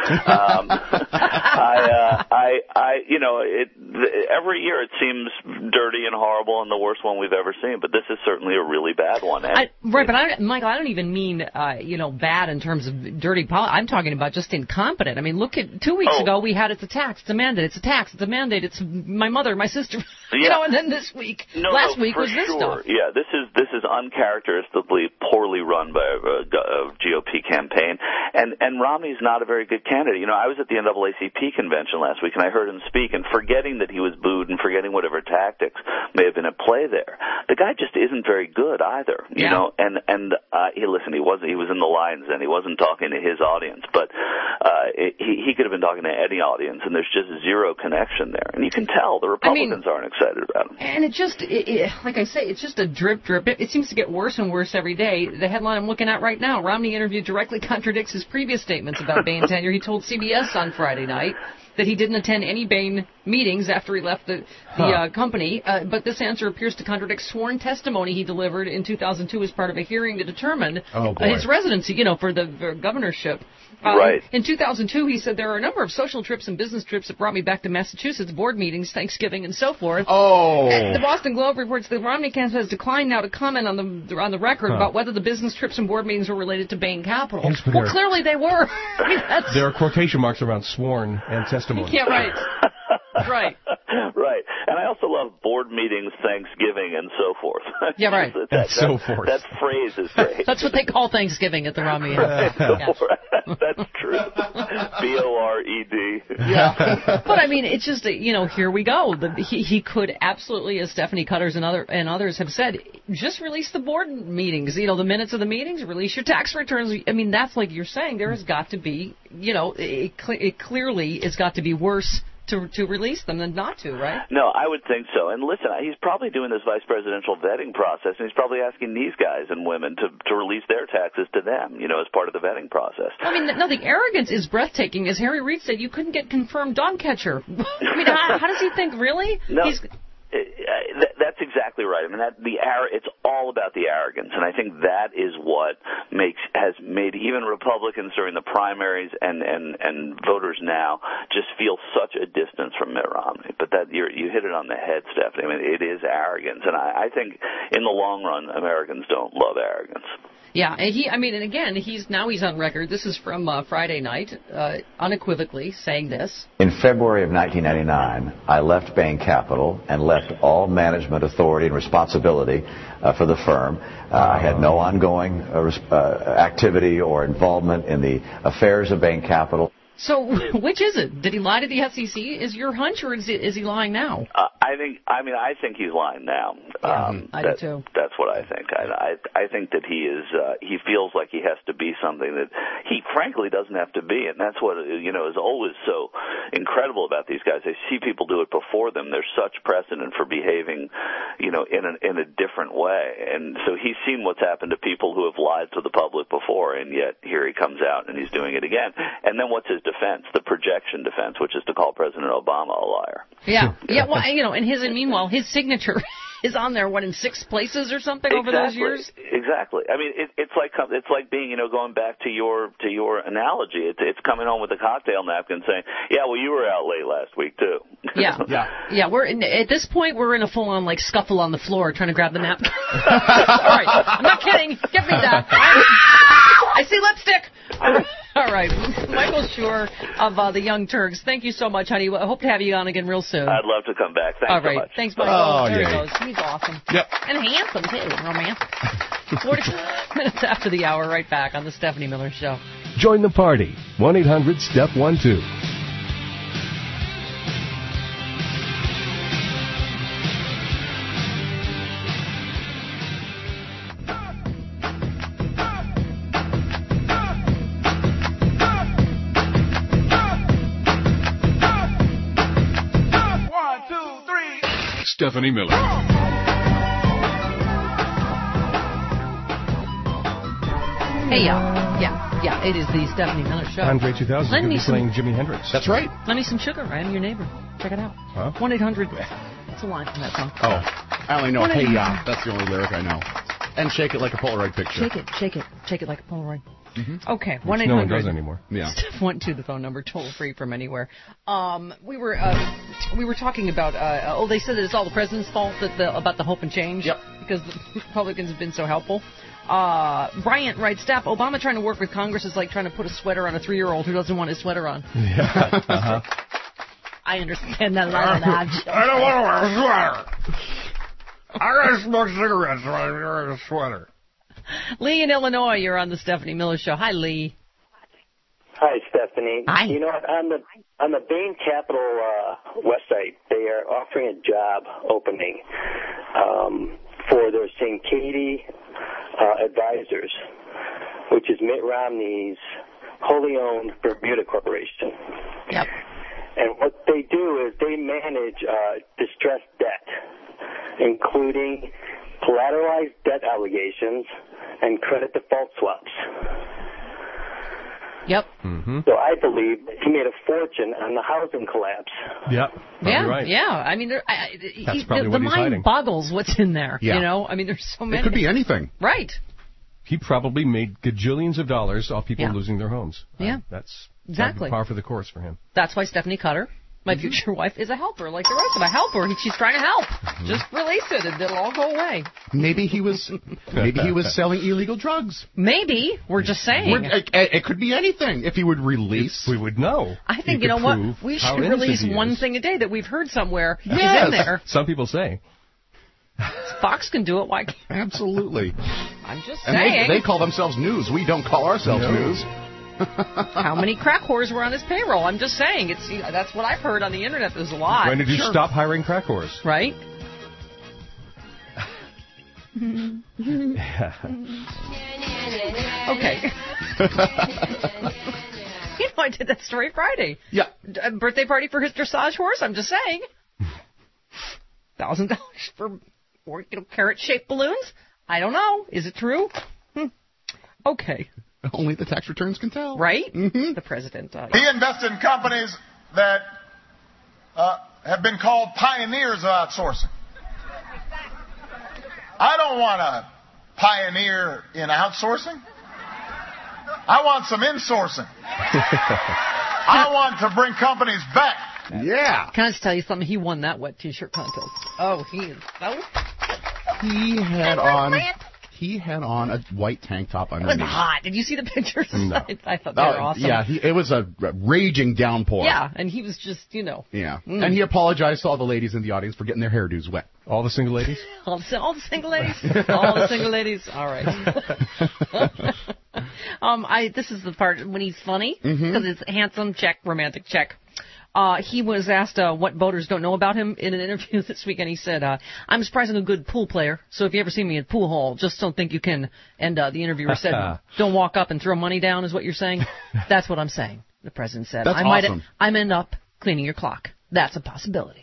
You know, every year it seems dirty and horrible and the worst one we've ever seen. But this is certainly a really bad one. But Michael, I don't even mean you know, bad in terms of dirty politics. I'm talking about just incompetent. I mean, look at 2 weeks ago we had it's a tax, it's a mandate, it's a tax, it's a mandate, it's my mother, my sister. You know, and then this week, last week was this stuff. Yeah, this is uncharacteristically poorly run by a GOP campaign, and Romney's not a very good candidate. You know, I was at the NAACP convention last week, and I heard him speak, and forgetting that he was booed and forgetting whatever tactics may have been at play there, the guy just isn't very good either. You know, and he was in the lines and he wasn't talking to his audience, but he could have been talking to any audience, and there's just zero connection there, and you can tell the Republicans aren't excited about him. And like I say, it's just a drip. It seems to get worse and worse every day. The headline I'm looking at right now: Romney interview directly contradicts his previous statements about Bain tenure. He told CBS on Friday night that he didn't attend any Bain meetings after he left the company, but this answer appears to contradict sworn testimony he delivered in 2002 as part of a hearing to determine his residency, you know, for the governorship. Right. In 2002, he said, there are a number of social trips and business trips that brought me back to Massachusetts, board meetings, Thanksgiving, and so forth. The Boston Globe reports the Romney campaign has declined now to comment on the record about whether the business trips and board meetings were related to Bain Capital. Yes, well, clearly they were. I mean, there are quotation marks around sworn and testimony. Yeah, right. Right. Right. And I also love board meetings, Thanksgiving, and so forth. Yeah, right. That phrase is great. That's what they call Thanksgiving at the Romney. Yeah. That's true. B-O-R-E-D. Yeah. But I mean, it's just, here we go. He could absolutely, as Stephanie Cutters and others have said, just release the board meetings, the minutes of the meetings, release your tax returns. I mean, that's like you're saying, there has got to be, it clearly has got to be worse to release them than not to, right? No, I would think so. And listen, he's probably doing this vice presidential vetting process, and he's probably asking these guys and women to release their taxes to them, as part of the vetting process. I mean, no, the arrogance is breathtaking. As Harry Reid said, you couldn't get confirmed dog catcher. I mean, how does he think, really? No. That's exactly right. I mean, it's all about the arrogance, and I think that is what has made even Republicans during the primaries and voters now just feel such a distance from Mitt Romney. But you hit it on the head, Stephanie. I mean, it is arrogance, and I think in the long run, Americans don't love arrogance. Yeah, and again, he's on record. This is from Friday night, unequivocally saying this. In February of 1999, I left Bain Capital and left all management authority and responsibility for the firm. I had no ongoing activity or involvement in the affairs of Bain Capital. So, which is it? Did he lie to the SEC? Is your hunch, or is he lying now? I think he's lying now. I do too. That's what I think. I think that he feels like he has to be something that he frankly doesn't have to be, and that's what is always so incredible about these guys. They see people do it before them. There's such precedent for behaving, in a different way, and so he's seen what's happened to people who have lied to the public before, and yet here he comes out and he's doing it again. And then what's his defense? The projection defense, which is to call President Obama a liar. Yeah. Well, and meanwhile, his signature is on there, in 6 places or something over those years? Exactly. I mean, it's like being, going back to your analogy. It's coming home with a cocktail napkin saying, yeah, well, you were out late last week, too. Yeah. Yeah. At this point, we're in a full-on, scuffle on the floor trying to grab the napkin. All right. I'm not kidding. Give me that. I see lipstick. All right. Michael Schur of the Young Turks. Thank you so much, honey. I hope to have you on again real soon. I'd love to come back. Thanks so much. Thanks, Michael. Oh, there he goes. He's awesome. Yep. And handsome, too. Romantic. 45 minutes after the hour, right back on the Stephanie Miller Show. Join the party. 1-800-STEP-12. Stephanie Miller. Hey, yeah, it is the Stephanie Miller Show. Andre 2000 could be playing Jimi Hendrix. That's right. Lend me some sugar. I am your neighbor. Check it out. Huh? 1-800. That's a line from that song. Oh, I only know Hey Ya. That's the only lyric I know. And Shake It Like a Polaroid picture. Shake it like a Polaroid. Mm-hmm. Okay, 1-800. No one does anymore. Yeah. Steph 12, the phone number, toll free from anywhere. We were talking about. They said that it's all the president's fault about the hope and change. Yep. Because the Republicans have been so helpful. Bryant writes, Steph, Obama trying to work with Congress is like trying to put a sweater on a 3-year-old who doesn't want his sweater on. Yeah. Uh-huh. I understand that. I don't want to wear a sweater. I gotta smoke cigarettes when I wear a sweater. Lee in Illinois, you're on the Stephanie Miller Show. Hi, Lee. Hi, Stephanie. Hi. On the Bain Capital website, they are offering a job opening for their St. Katie Advisors, which is Mitt Romney's wholly owned Bermuda Corporation. Yep. And what they do is they manage distressed debt, including collateralized debt allegations and credit default swaps. Yep. Mm-hmm. So I believe he made a fortune on the housing collapse. Yep. Yeah, right. Yeah. I mean, that's probably what the he's mind hiding. boggles what's in there. Yeah. I mean, there's so many. It could be anything. Right. He probably made gajillions of dollars off people losing their homes. Yeah. That's exactly par for the course for him. That's why Stephanie Cutter, my future wife, is a helper. Like the rest of a helper, she's trying to help. Mm-hmm. Just release it and it'll all go away. Maybe he was selling illegal drugs. Maybe. We're just saying. It could be anything. If he would release, we would know. I think, you know what? We should release one thing a day that we've heard somewhere is in there. Some people say. Fox can do it. Why can't Absolutely. I'm just saying. And they call themselves news. We don't call ourselves news. How many crack whores were on his payroll? I'm just saying. That's what I've heard on the internet. There's a lot. When did you stop hiring crack whores? Right? Okay. I did that story Friday. Yeah. A birthday party for his dressage horse. I'm just saying. $1,000 for carrot-shaped balloons? I don't know. Is it true? Okay. Only the tax returns can tell. Right? Mm-hmm. The president. He invested in companies that have been called pioneers of outsourcing. I don't want to pioneer in outsourcing. I want some insourcing. I want to bring companies back. Yeah. Can I just tell you something? He won that wet T-shirt contest. Oh, he is so... He had on a white tank top underneath. It was hot. Did you see the pictures? No. I thought they were awesome. Yeah, it was a raging downpour. Yeah, and he was just, Yeah. And he apologized to all the ladies in the audience for getting their hairdos wet. All the single ladies? all the single ladies? All the single ladies? All right. This is the part when he's funny, because it's handsome, check, romantic, check. He was asked what voters don't know about him in an interview this week, and he said, I'm surprisingly a good pool player, so if you ever see me in a pool hall, just don't think you can. And the interviewer said, don't walk up and throw money down is what you're saying? That's what I'm saying, the president said. That's awesome. I might end up cleaning your clock. That's a possibility.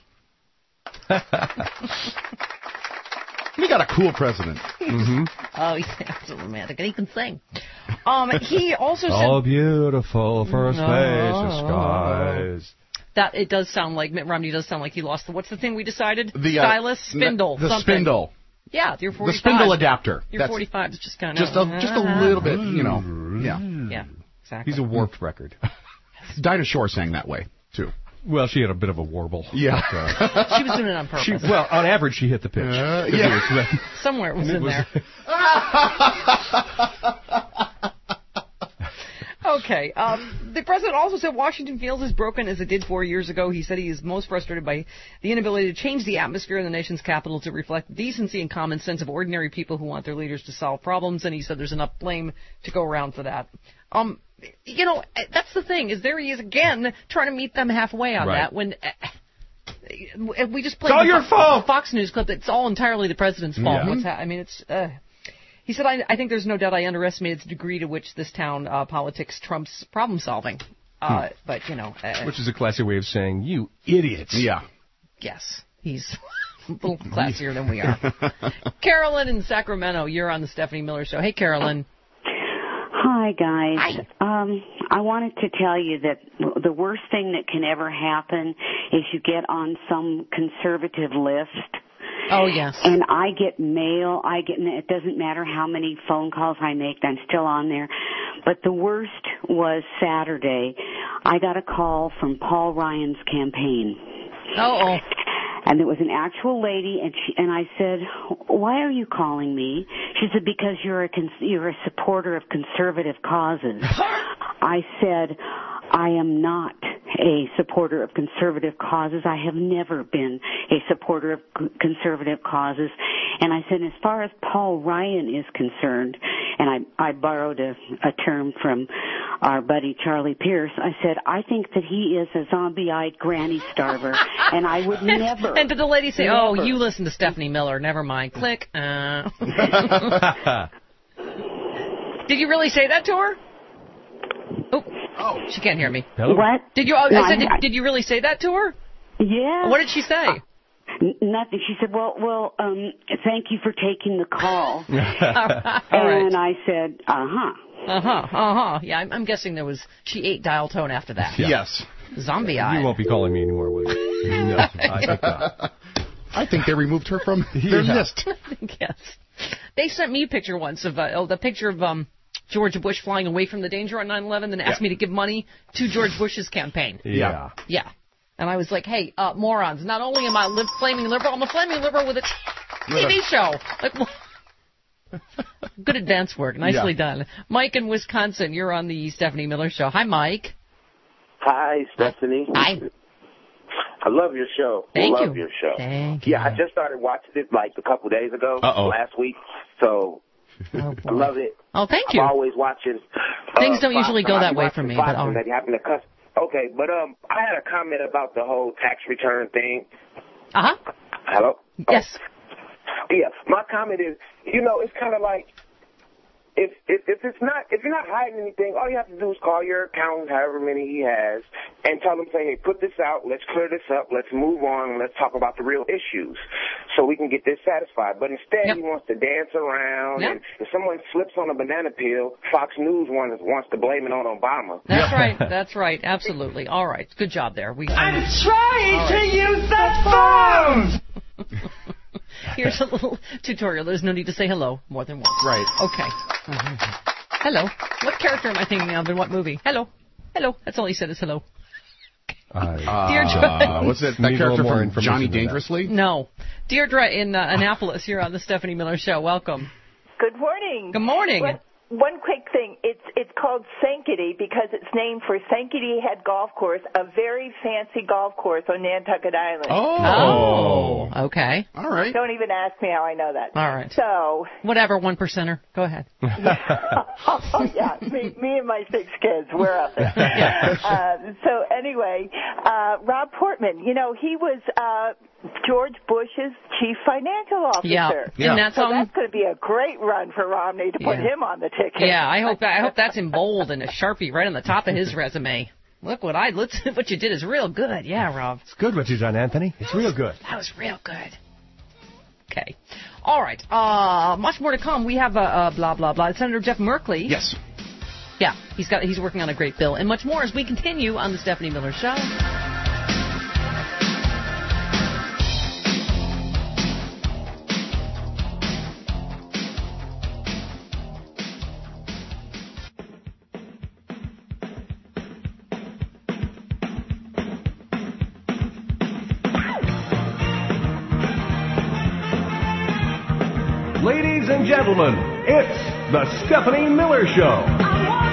We got a cool president. Oh, he's absolutely romantic, and he can sing. He also said... Oh, beautiful first face of skies. That it does sound like Mitt Romney does sound like he lost the what's the thing we decided? The stylus spindle. The something. spindle. Yeah, you're 45. The spindle adapter. You're 45. It's just kind of just a little bit, Yeah. Yeah, exactly. He's a warped record. Dinah Shore sang that way too. Well, she had a bit of a warble. Yeah. She was doing it on purpose. On average, she hit the pitch. Yeah. Somewhere it was in there. Okay. The president also said Washington feels as broken as it did 4 years ago. He said he is most frustrated by the inability to change the atmosphere in the nation's capital to reflect the decency and common sense of ordinary people who want their leaders to solve problems. And he said there's enough blame to go around for that. That's the thing, is there he is again trying to meet them halfway on that when we just played your fault. Fox News clip. It's all entirely the president's fault. Yeah. He said, I think there's no doubt I underestimated the degree to which this town politics trumps problem solving. But, which is a classy way of saying, you idiots. Yeah. Yes, he's a little classier than we are. Carolyn in Sacramento, you're on the Stephanie Miller Show. Hey, Carolyn. Hi, guys. I wanted to tell you that the worst thing that can ever happen is you get on some conservative list. Oh, yes. And I get mail. It doesn't matter how many phone calls I make, I'm still on there. But the worst was Saturday. I got a call from Paul Ryan's campaign. Uh-oh. And it was an actual lady, and I said, "Why are you calling me?" She said, "Because you're a supporter of conservative causes." I said, "I am not a supporter of conservative causes. I have never been a supporter of conservative causes." And I said, as far as Paul Ryan is concerned, and I borrowed a term from our buddy Charlie Pierce, I said, I think that he is a zombie-eyed granny starver, and I would never. And did the lady say, "Oh, you listen to Stephanie Miller, never mind, click." Did you really say that to her? Oh, she can't hear me. Hello? What? Did you? I said, did you really say that to her? Yeah. What did she say? Nothing. She said, well, thank you for taking the call. All right. And I said, Yeah, I'm guessing she ate dial tone after that. Yeah. Yes. Zombie eye. You won't be calling me anymore, will you? No, I think not. I think they removed her from their list. Yes. They sent me a picture once of the picture of George Bush flying away from the danger on 9/11 and asked me to give money to George Bush's campaign. Yeah. Yeah. And I was like, hey, morons, not only am I flaming liberal, I'm a flaming liberal with a TV show. Like, good advance work. Nicely done. Mike in Wisconsin, you're on the Stephanie Miller Show. Hi, Mike. Hi, Stephanie. Hi. I love your show. Thank you. Love your show. Thank you. Yeah, I just started watching it like a couple days ago, last week. So I love it. Oh, thank you. I'm always watching. Things don't usually go that way for me, but that happened to cuss. Okay, but I had a comment about the whole tax return thing. Hello. Yes. Yeah, my comment is, it's kind of like if you're not hiding anything, all you have to do is call your accountant, however many he has, and tell him, say, hey, put this out, let's clear this up, let's move on, let's talk about the real issues, so we can get this satisfied. But instead, he wants to dance around, and if someone slips on a banana peel, Fox News wants to blame it on Obama. That's right. That's right. Absolutely. All right. Good job there. I'm trying to use the phone. Here's a little tutorial. There's no need to say hello more than once. Right. Okay. Hello. What character am I thinking of in what movie? Hello. Hello. That's all he said is hello. Deirdre. What's that character from Johnny Dangerously? No. Deirdre in Annapolis here on the Stephanie Miller Show. Welcome. Good morning. Good morning. One quick thing. It's called Sankaty because it's named for Sankaty Head Golf Course, a very fancy golf course on Nantucket Island. Oh. Okay. All right. Don't even ask me how I know that. All right. So. Whatever, 1%er. Go ahead. Yeah. Me and my 6 kids, we're up there. So anyway, Rob Portman, he was George Bush's chief financial officer. Yeah. And that's going to be a great run for Romney to put him on the ticket. Yeah, I hope that's in bold and a Sharpie right on the top of his resume. Look what you did is real good. Yeah, Rob. It's good what you done, Anthony. It's real good. That was real good. Okay. All right. Much more to come. We have blah blah blah. Senator Jeff Merkley. Yes. Yeah, he's working on a great bill and much more as we continue on the Stephanie Miller Show. Ladies and gentlemen, it's the Stephanie Miller Show.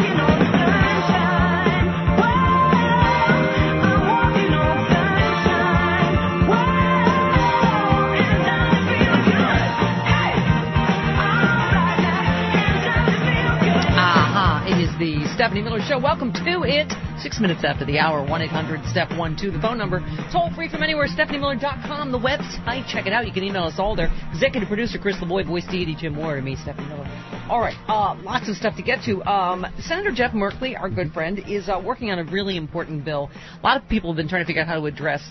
It is the Stephanie Miller Show. Welcome to it. 6 minutes after the hour, 1-800-STEP-12, the phone number. Toll free from anywhere, StephanieMiller.com, the website. Check it out. You can email us all there. Executive producer Chris LeBoy, voice deity Jim Moore, and me, Stephanie Miller. All right, lots of stuff to get to. Senator Jeff Merkley, our good friend, is working on a really important bill. A lot of people have been trying to figure out how to address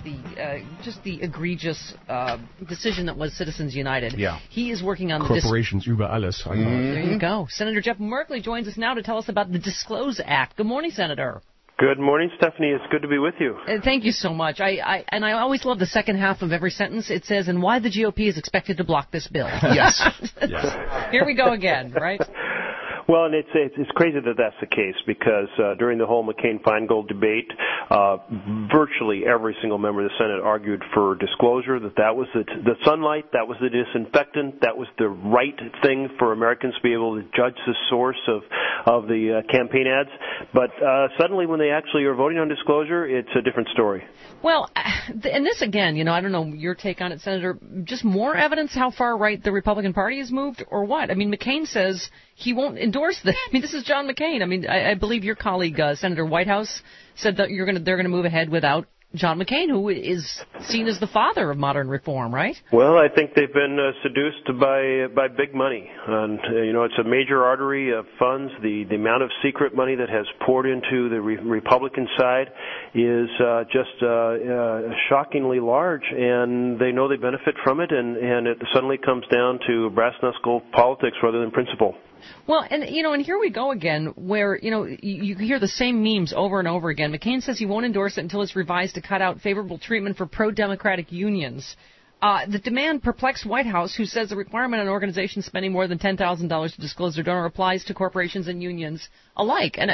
the egregious decision that was Citizens United. Yeah. He is working on corporations über alles. There you go. Senator Jeff Merkley joins us now to tell us about the Disclose Act. Good morning, Senator. Good morning, Stephanie. It's good to be with you. Thank you so much. I always love the second half of every sentence. It says, and why the GOP is expected to block this bill. Yes. Here we go again, right? Well, and it's crazy that that's the case because during the whole McCain-Feingold debate, virtually every single member of the Senate argued for disclosure, that was the sunlight, that was the disinfectant, that was the right thing for Americans to be able to judge the source of the campaign ads. But suddenly when they actually are voting on disclosure, it's a different story. Well, and this again, I don't know your take on it, Senator, just more evidence how far right the Republican Party has moved or what? I mean, McCain says he won't endorse this. I mean, this is John McCain. I mean, I believe your colleague, Senator Whitehouse, said that they're going to move ahead without John McCain, who is seen as the father of modern reform, right? Well, I think they've been seduced by big money. And, it's a major artery of funds. The amount of secret money that has poured into the Republican side is just shockingly large, and they know they benefit from it, and it suddenly comes down to brass knuckle politics rather than principle. Well, and here we go again, where, you hear the same memes over and over again. McCain says he won't endorse it until it's revised to cut out favorable treatment for pro-democratic unions. The demand perplexed White House, who says the requirement on organizations spending more than $10,000 to disclose their donor applies to corporations and unions alike. And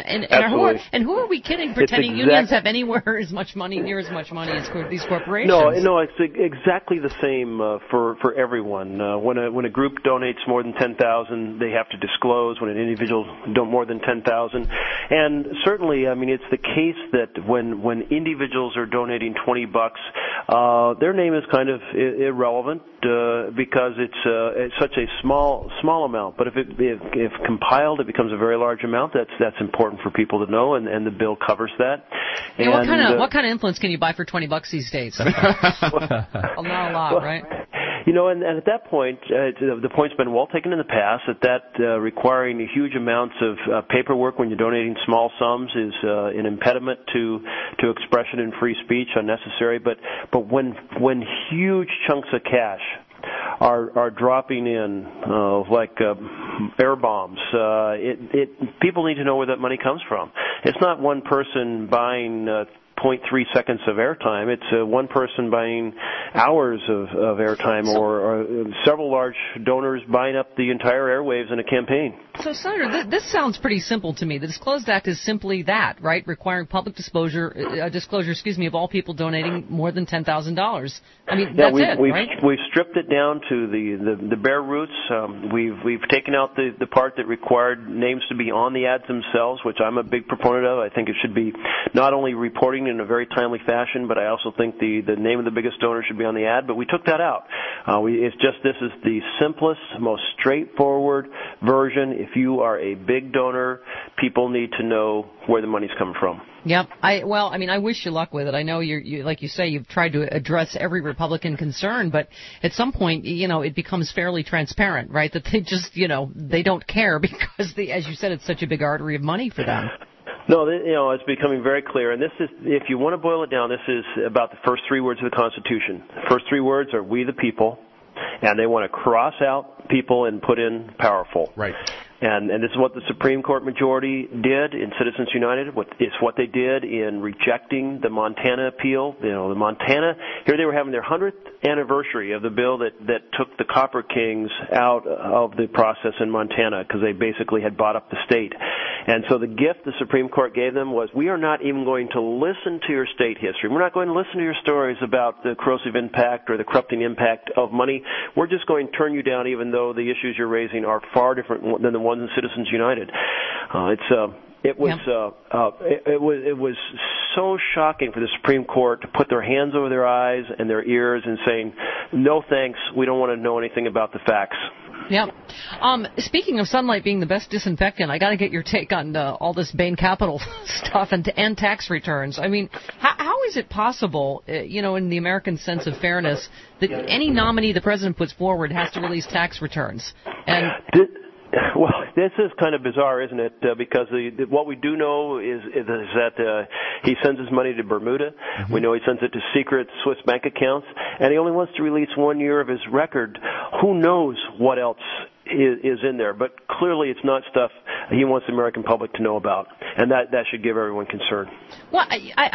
who are we kidding, pretending unions have anywhere near as much money as these corporations? No, it's exactly the same for everyone. When a group donates more than $10,000, they have to disclose. When an individual donates more than $10,000, and certainly, I mean, it's the case that when individuals are donating $20, their name is kind of irrelevant because it's such a small amount. But if compiled, it becomes a very large amount. That's important for people to know, and the bill covers that. Yeah, what kind of influence can you buy for $20 these days? Not a lot, right? And at that point, the point's been well taken in the past that requiring huge amounts of paperwork when you're donating small sums is an impediment to expression and free speech, unnecessary. But when huge chunks of cash are dropping in like air bombs, people need to know where that money comes from. It's not one person buying 0.3 seconds of airtime. It's one person buying hours of airtime, or several large donors buying up the entire airwaves in a campaign. So, Senator, this sounds pretty simple to me. The Disclosed Act is simply that, right? Requiring public disclosure, of all people donating more than $10,000. I mean, that's it, right? We've stripped it down to the bare roots. We've taken out the part that required names to be on the ads themselves, which I'm a big proponent of. I think it should be not only reporting in a very timely fashion, but I also think the name of the biggest donor should be on the ad. But we took that out. This is the simplest, most straightforward version. If you are a big donor, people need to know where the money's coming from. Yep. I wish you luck with it. I know you like you say, you've tried to address every Republican concern, but at some point, it becomes fairly transparent, right? That they just, they don't care because as you said, it's such a big artery of money for them. No, it's becoming very clear, and this is, if you want to boil it down, this is about the first three words of the Constitution. The first three words are "we the people," and they want to cross out people and put in "powerful." Right. And this is what the Supreme Court majority did in Citizens United. It's what they did in rejecting the Montana appeal. The Montana, here they were having their 100th anniversary of the bill that took the Copper Kings out of the process in Montana because they basically had bought up the state. And so the gift the Supreme Court gave them was, we are not even going to listen to your state history. We're not going to listen to your stories about the corrosive impact or the corrupting impact of money. We're just going to turn you down, even though the issues you're raising are far different than the ones in Citizens United. It was so shocking for the Supreme Court to put their hands over their eyes and their ears and saying, no thanks, we don't want to know anything about the facts. Yep. Speaking of sunlight being the best disinfectant, I got to get your take on all this Bain Capital stuff and tax returns. I mean, how is it possible, in the American sense of fairness, that any nominee the president puts forward has to release tax returns? And well, this is kind of bizarre, isn't it? Because what we do know is that he sends his money to Bermuda. Mm-hmm. We know he sends it to secret Swiss bank accounts, and he only wants to release 1 year of his record. Who knows what else is in there? But clearly, it's not stuff he wants the American public to know about, and that should give everyone concern. Well,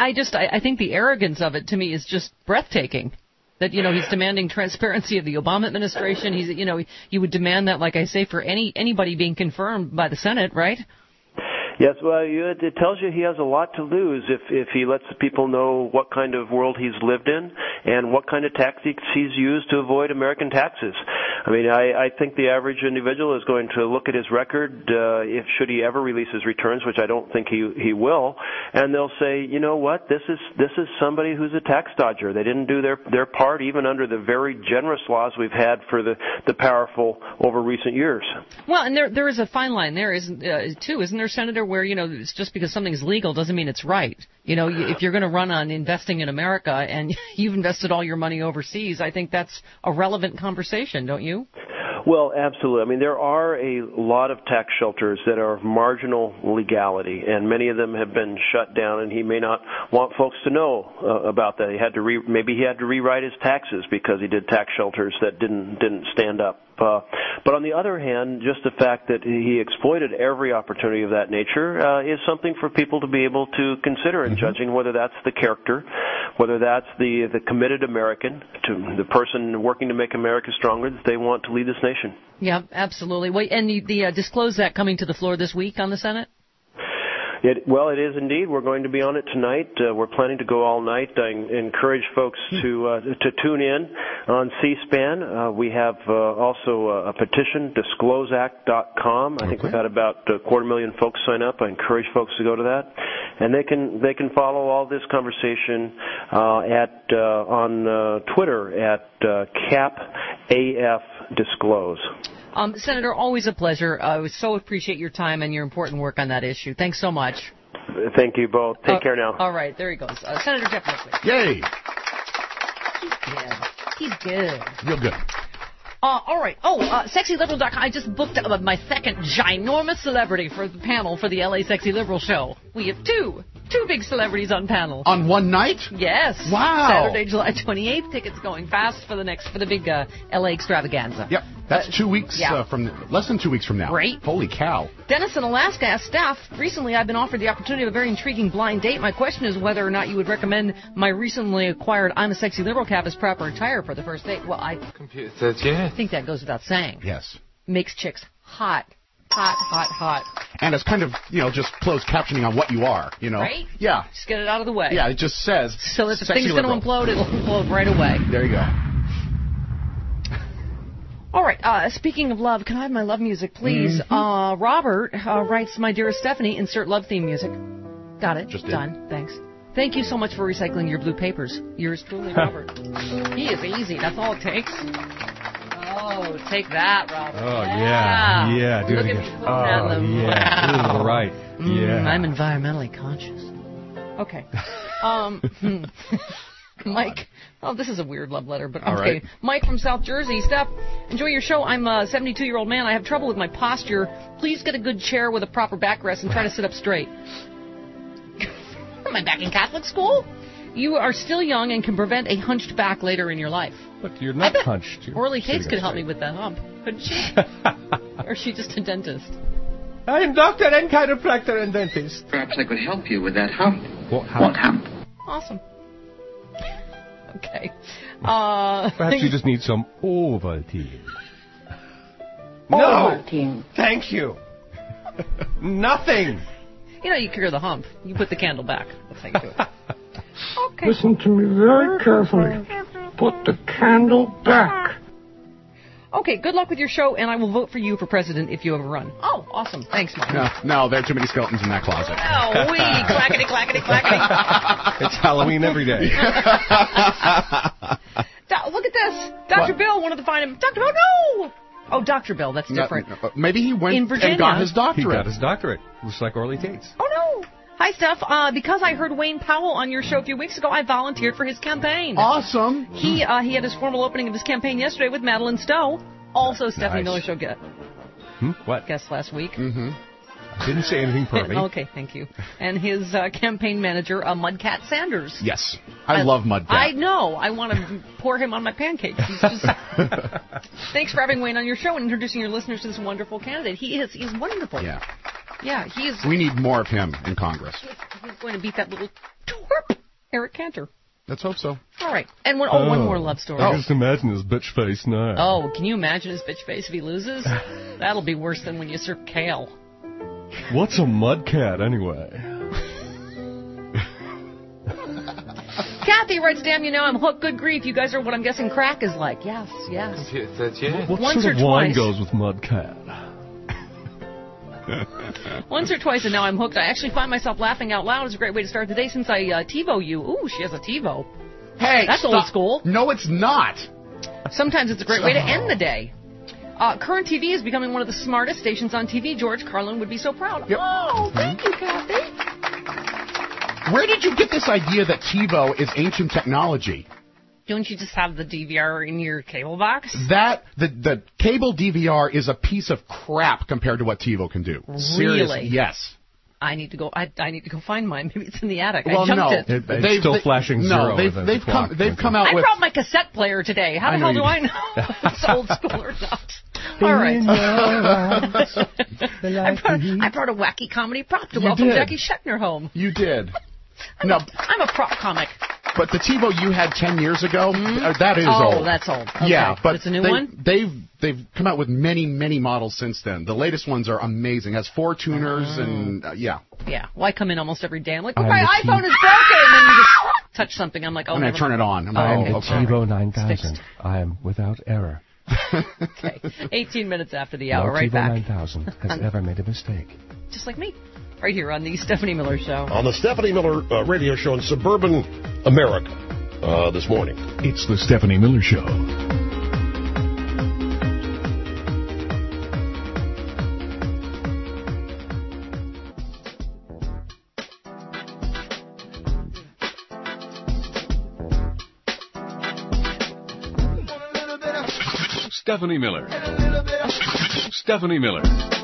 I think the arrogance of it to me is just breathtaking. That, he's demanding transparency of the Obama administration. You would demand that, like I say, for anybody being confirmed by the Senate, right? Yes, well, it tells you he has a lot to lose if he lets the people know what kind of world he's lived in and what kind of tactics he's used to avoid American taxes. I mean, I think the average individual is going to look at his record, should he ever release his returns, which I don't think he will, and they'll say, you know what, this is somebody who's a tax dodger. They didn't do their part, even under the very generous laws we've had for the powerful over recent years. Well, and there is a fine line there, isn't there, Senator, where, it's just because something's legal doesn't mean it's right. If you're going to run on investing in America and you've invested all your money overseas, I think that's a relevant conversation, don't you? Well, absolutely. I mean, there are a lot of tax shelters that are of marginal legality, and many of them have been shut down, and he may not want folks to know about that. Maybe he had to rewrite his taxes because he did tax shelters that didn't stand up. But on the other hand, just the fact that he exploited every opportunity of that nature is something for people to be able to consider in judging whether that's the character, whether that's the committed American, to the person working to make America stronger that they want to lead this nation. Yeah, absolutely. Wait, and the Disclosed Act coming to the floor this week on the Senate? Well, it is indeed. We're going to be on it tonight. We're planning to go all night. I encourage folks to tune in. on C-SPAN. We have also a petition, discloseact.com. I think we've had about 250,000 folks sign up. I encourage folks to go to that, and they can follow all this conversation on Twitter at CapAFDisclose. Senator, always a pleasure. I so appreciate your time and your important work on that issue. Thanks so much. Thank you both. Take care now. All right, there he goes. Senator Jeff Merkley. Yay! He's good. Real good. All right. SexyLiberal.com. I just booked my second ginormous celebrity for the panel for the LA Sexy Liberal show. We have two big celebrities on panel. On one night? Yes. Wow. Saturday, July 28th. Tickets going fast for the big LA extravaganza. Yep. That's 2 weeks less than 2 weeks from now. Great. Holy cow. Dennis in Alaska asked Steph, recently I've been offered the opportunity of a very intriguing blind date. My question is whether or not you would recommend my recently acquired I'm a Sexy Liberal cap as proper attire for the first date. Well, I think that goes without saying. Yes. Makes chicks hot. Hot. And it's kind of, just closed captioning on what you are, Right? Yeah. Just get it out of the way. Yeah, it just says so if the thing's going to implode, it'll implode right away. There you go. All right, speaking of love, can I have my love music, please? Mm-hmm. Robert writes, My dearest Stephanie, insert love theme music. Got it. Just done. Thanks. Thank you so much for recycling your blue papers. Yours truly, Robert. He is easy. That's all it takes. Oh, take that, Robert. Oh, yeah. Do Look it at again. me putting that in them. Yeah. Wow. Right. Yeah. I'm environmentally conscious. Okay. Mike, this is a weird love letter, but okay. Right. Mike from South Jersey. Steph, enjoy your show. I'm a 72-year-old man. I have trouble with my posture. Please get a good chair with a proper backrest and try to sit up straight. Am I back in Catholic school? You are still young and can prevent a hunched back later in your life. But you're not hunched. Orly Cates could help me with that hump, couldn't she? Or is she just a dentist? I am doctor and chiropractor and dentist. Perhaps I could help you with that hump. What hump? Awesome. Okay. Perhaps you just need some Ovaltine. Ovaltine. Thank you. Nothing. You cure the hump. You put the candle back. That's how you do it. Okay. Listen to me very carefully. Put the candle back. Okay, good luck with your show, and I will vote for you for president if you ever run. Oh, awesome. Thanks, Mike. No, there are too many skeletons in that closet. Oh, clackety, clackety, clackety. It's Halloween every day. Look at this. Dr. Bill wanted to find him. Dr. Bill, no! Oh, Dr. Bill, that's different. Maybe he went in Virginia, and got his doctorate. He got his doctorate. Looks like Orly Tates. Oh, no. Hi, Steph. Because I heard Wayne Powell on your show a few weeks ago, I volunteered for his campaign. Awesome. He had his formal opening of his campaign yesterday with Madeline Stowe. Also, Stephanie Miller Show What? guest last week. Mm-hmm. I didn't say anything pervy. Okay, thank you. And his campaign manager, Mudcat Sanders. Yes. I love Mudcat. I know. I want to pour him on my pancakes. He's just... Thanks for having Wayne on your show and introducing your listeners to this wonderful candidate. He's wonderful. Yeah. Yeah, he is. We need more of him in Congress. He's going to beat that little twerp, Eric Cantor. Let's hope so. All right. And one more love story. I just imagine his bitch face now. Oh, can you imagine his bitch face if he loses? That'll be worse than when you serve kale. What's a mudcat, anyway? Kathy writes, damn, I'm hooked. Good grief. You guys are what I'm guessing crack is like. Yes. What Once sort or of wine twice. goes with mudcat? Once or twice, and now I'm hooked. I actually find myself laughing out loud. It's a great way to start the day since I TiVo you. Ooh, she has a TiVo. Hey, that's stop. old school. No, it's not. Sometimes it's a great way to end the day. Current TV is becoming one of the smartest stations on TV. George Carlin would be so proud. Yep. Oh, thank you, Kathy. Where did you get this idea that TiVo is ancient technology? Don't you just have the DVR in your cable box? The cable DVR is a piece of crap compared to what TiVo can do. Really? Seriously, yes. I need to go find mine. Maybe it's in the attic. Well, I jumped it. It's still flashing zero. No, they've come out I with. brought my cassette player today. How the hell do I know if it's old school or not? All right. I brought a wacky comedy prop to welcome Jackie Scheckner home. You did. No, I'm a prop comic. But the TiVo you had 10 years ago, that is old. Oh, that's old. Okay. Yeah, but it's a new one? They've come out with many, many models since then. The latest ones are amazing. It has 4 tuners and, yeah. Yeah. Well, I come in almost every day. I'm like, my iPhone is broken. And then you just... touch something. I'm like, oh, I'm going to turn it on. It's Evo 9000. I am without error. Okay. 18 minutes after the hour, no right Evo back. 9000 has ever made a mistake. Just like me. Right here on the Stephanie Miller Show. On the Stephanie Miller radio show in suburban America this morning. It's the Stephanie Miller Show. Stephanie Miller. Stephanie Miller.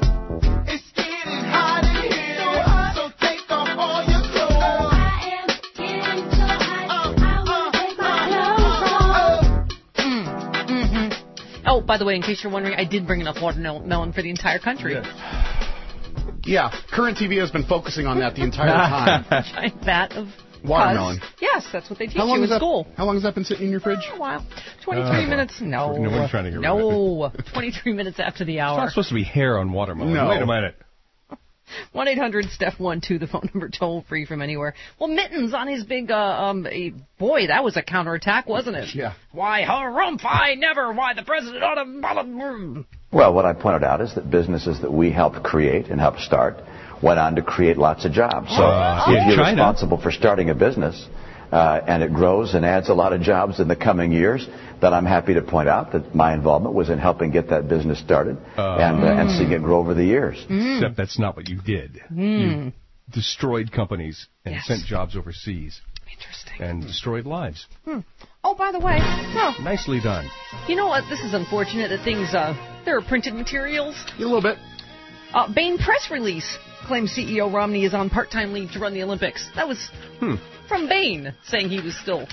Oh, by the way, in case you're wondering, I did bring enough watermelon for the entire country. Yeah, Current TV has been focusing on that the entire time. Giant vat of watermelon. Yes, that's what they teach you in school. How long has that been sitting in your fridge? A while. 23 minutes. No. Nobody's trying to get rid of it. 23 minutes after the hour. It's not supposed to be hair on watermelon. No. Wait a minute. 1-800-STEPH-12, the phone number, toll free from anywhere. Well, Mittens on his big, boy, that was a counterattack, wasn't it? Yeah. Why, harumph, I never, why the president ought to... Well, what I pointed out is that businesses that we helped create and helped start went on to create lots of jobs. So if you're responsible for starting a business and it grows and adds a lot of jobs in the coming years, then I'm happy to point out that my involvement was in helping get that business started and seeing it grow over the years. Except that's not what you did. You destroyed companies and sent jobs overseas. Interesting. And destroyed lives. Oh, by the way, nicely done. You know what? This is unfortunate that things, there are printed materials. A little bit. Bain press release claims CEO Romney is on part-time leave to run the Olympics. That was from Bain, saying he was still,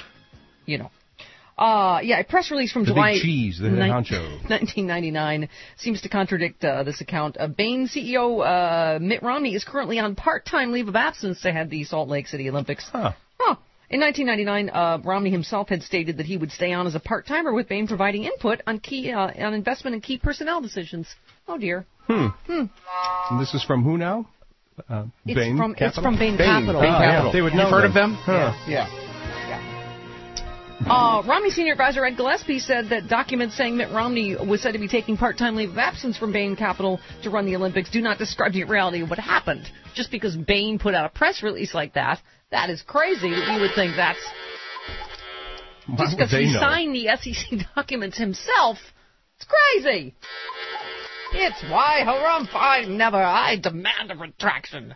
a press release from July 1999 seems to contradict this account. Bain CEO Mitt Romney is currently on part-time leave of absence to head the Salt Lake City Olympics. In 1999, Romney himself had stated that he would stay on as a part-timer, with Bain providing input on on investment and key personnel decisions. Oh dear. And this is from who now? Bain Capital? It's from Bain Capital. Bain Capital. They would know. You've heard of them? Yeah. Romney Senior Advisor Ed Gillespie said that documents saying Mitt Romney was said to be taking part-time leave of absence from Bain Capital to run the Olympics do not describe the reality of what happened. Just because Bain put out a press release like that, that is crazy that you would think that's... Just because he signed the SEC documents himself, it's crazy. It's why harumph, I demand a retraction.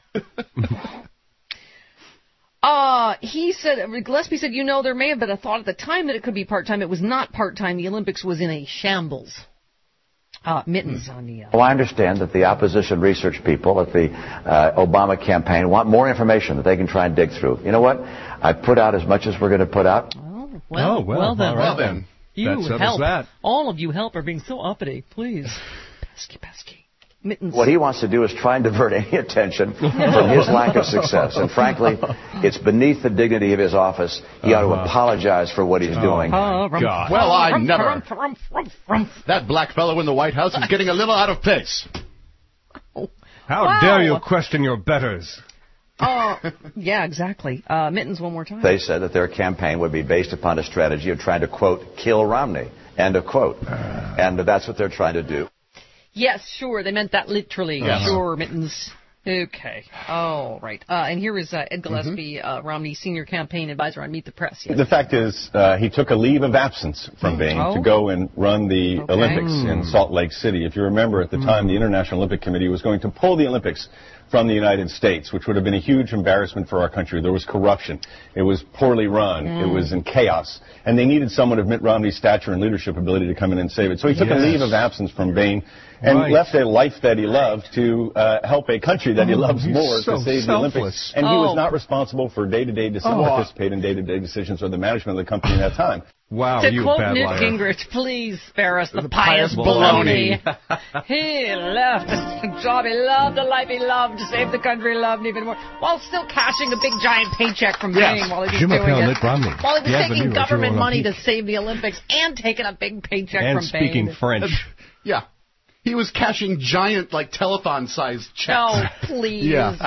He said, Gillespie said, there may have been a thought at the time that it could be part-time. It was not part-time. The Olympics was in a shambles. Mittens on the... Well, I understand that the opposition research people at the Obama campaign want more information that they can try and dig through. You know what? I put out as much as we're going to put out. Well then. You help. That. All of you help are being so uppity. Please. Pesky. Mittens. What he wants to do is try and divert any attention from his lack of success. And frankly, it's beneath the dignity of his office. He ought to apologize for what he's doing. God. Well, I never. That black fellow in the White House is getting a little out of place. How dare you question your betters? Yeah, exactly. Mittens, one more time. They said that their campaign would be based upon a strategy of trying to, quote, kill Romney, end of quote. And that's what they're trying to do. Yes, sure. They meant that literally. Sure, Mittens. Okay. Oh, right. And here is Ed Gillespie, Romney Senior Campaign Advisor on Meet the Press. Yes. The fact is, he took a leave of absence from Bain to go and run the Olympics in Salt Lake City. If you remember, at the time, the International Olympic Committee was going to pull the Olympics from the United States, which would have been a huge embarrassment for our country. There was corruption. It was poorly run. It was in chaos. And they needed someone of Mitt Romney's stature and leadership ability to come in and save it. So he took a leave of absence from Bain and left a life that he loved to help a country that he loves more to save the Olympics. And he was not responsible for day-to-day participate in day-to-day decisions or the management of the company at that time. Wow, to you quote bad Newt liar. Gingrich, please spare us the pious baloney. He left the job he loved, the life he loved, to save the country he loved even more, while still cashing a big giant paycheck from Bain while he was doing it. While he was taking government money to save the Olympics and taking a big paycheck from Bain. And speaking French. He was cashing giant, like, telethon-sized checks. Oh, please. Yeah.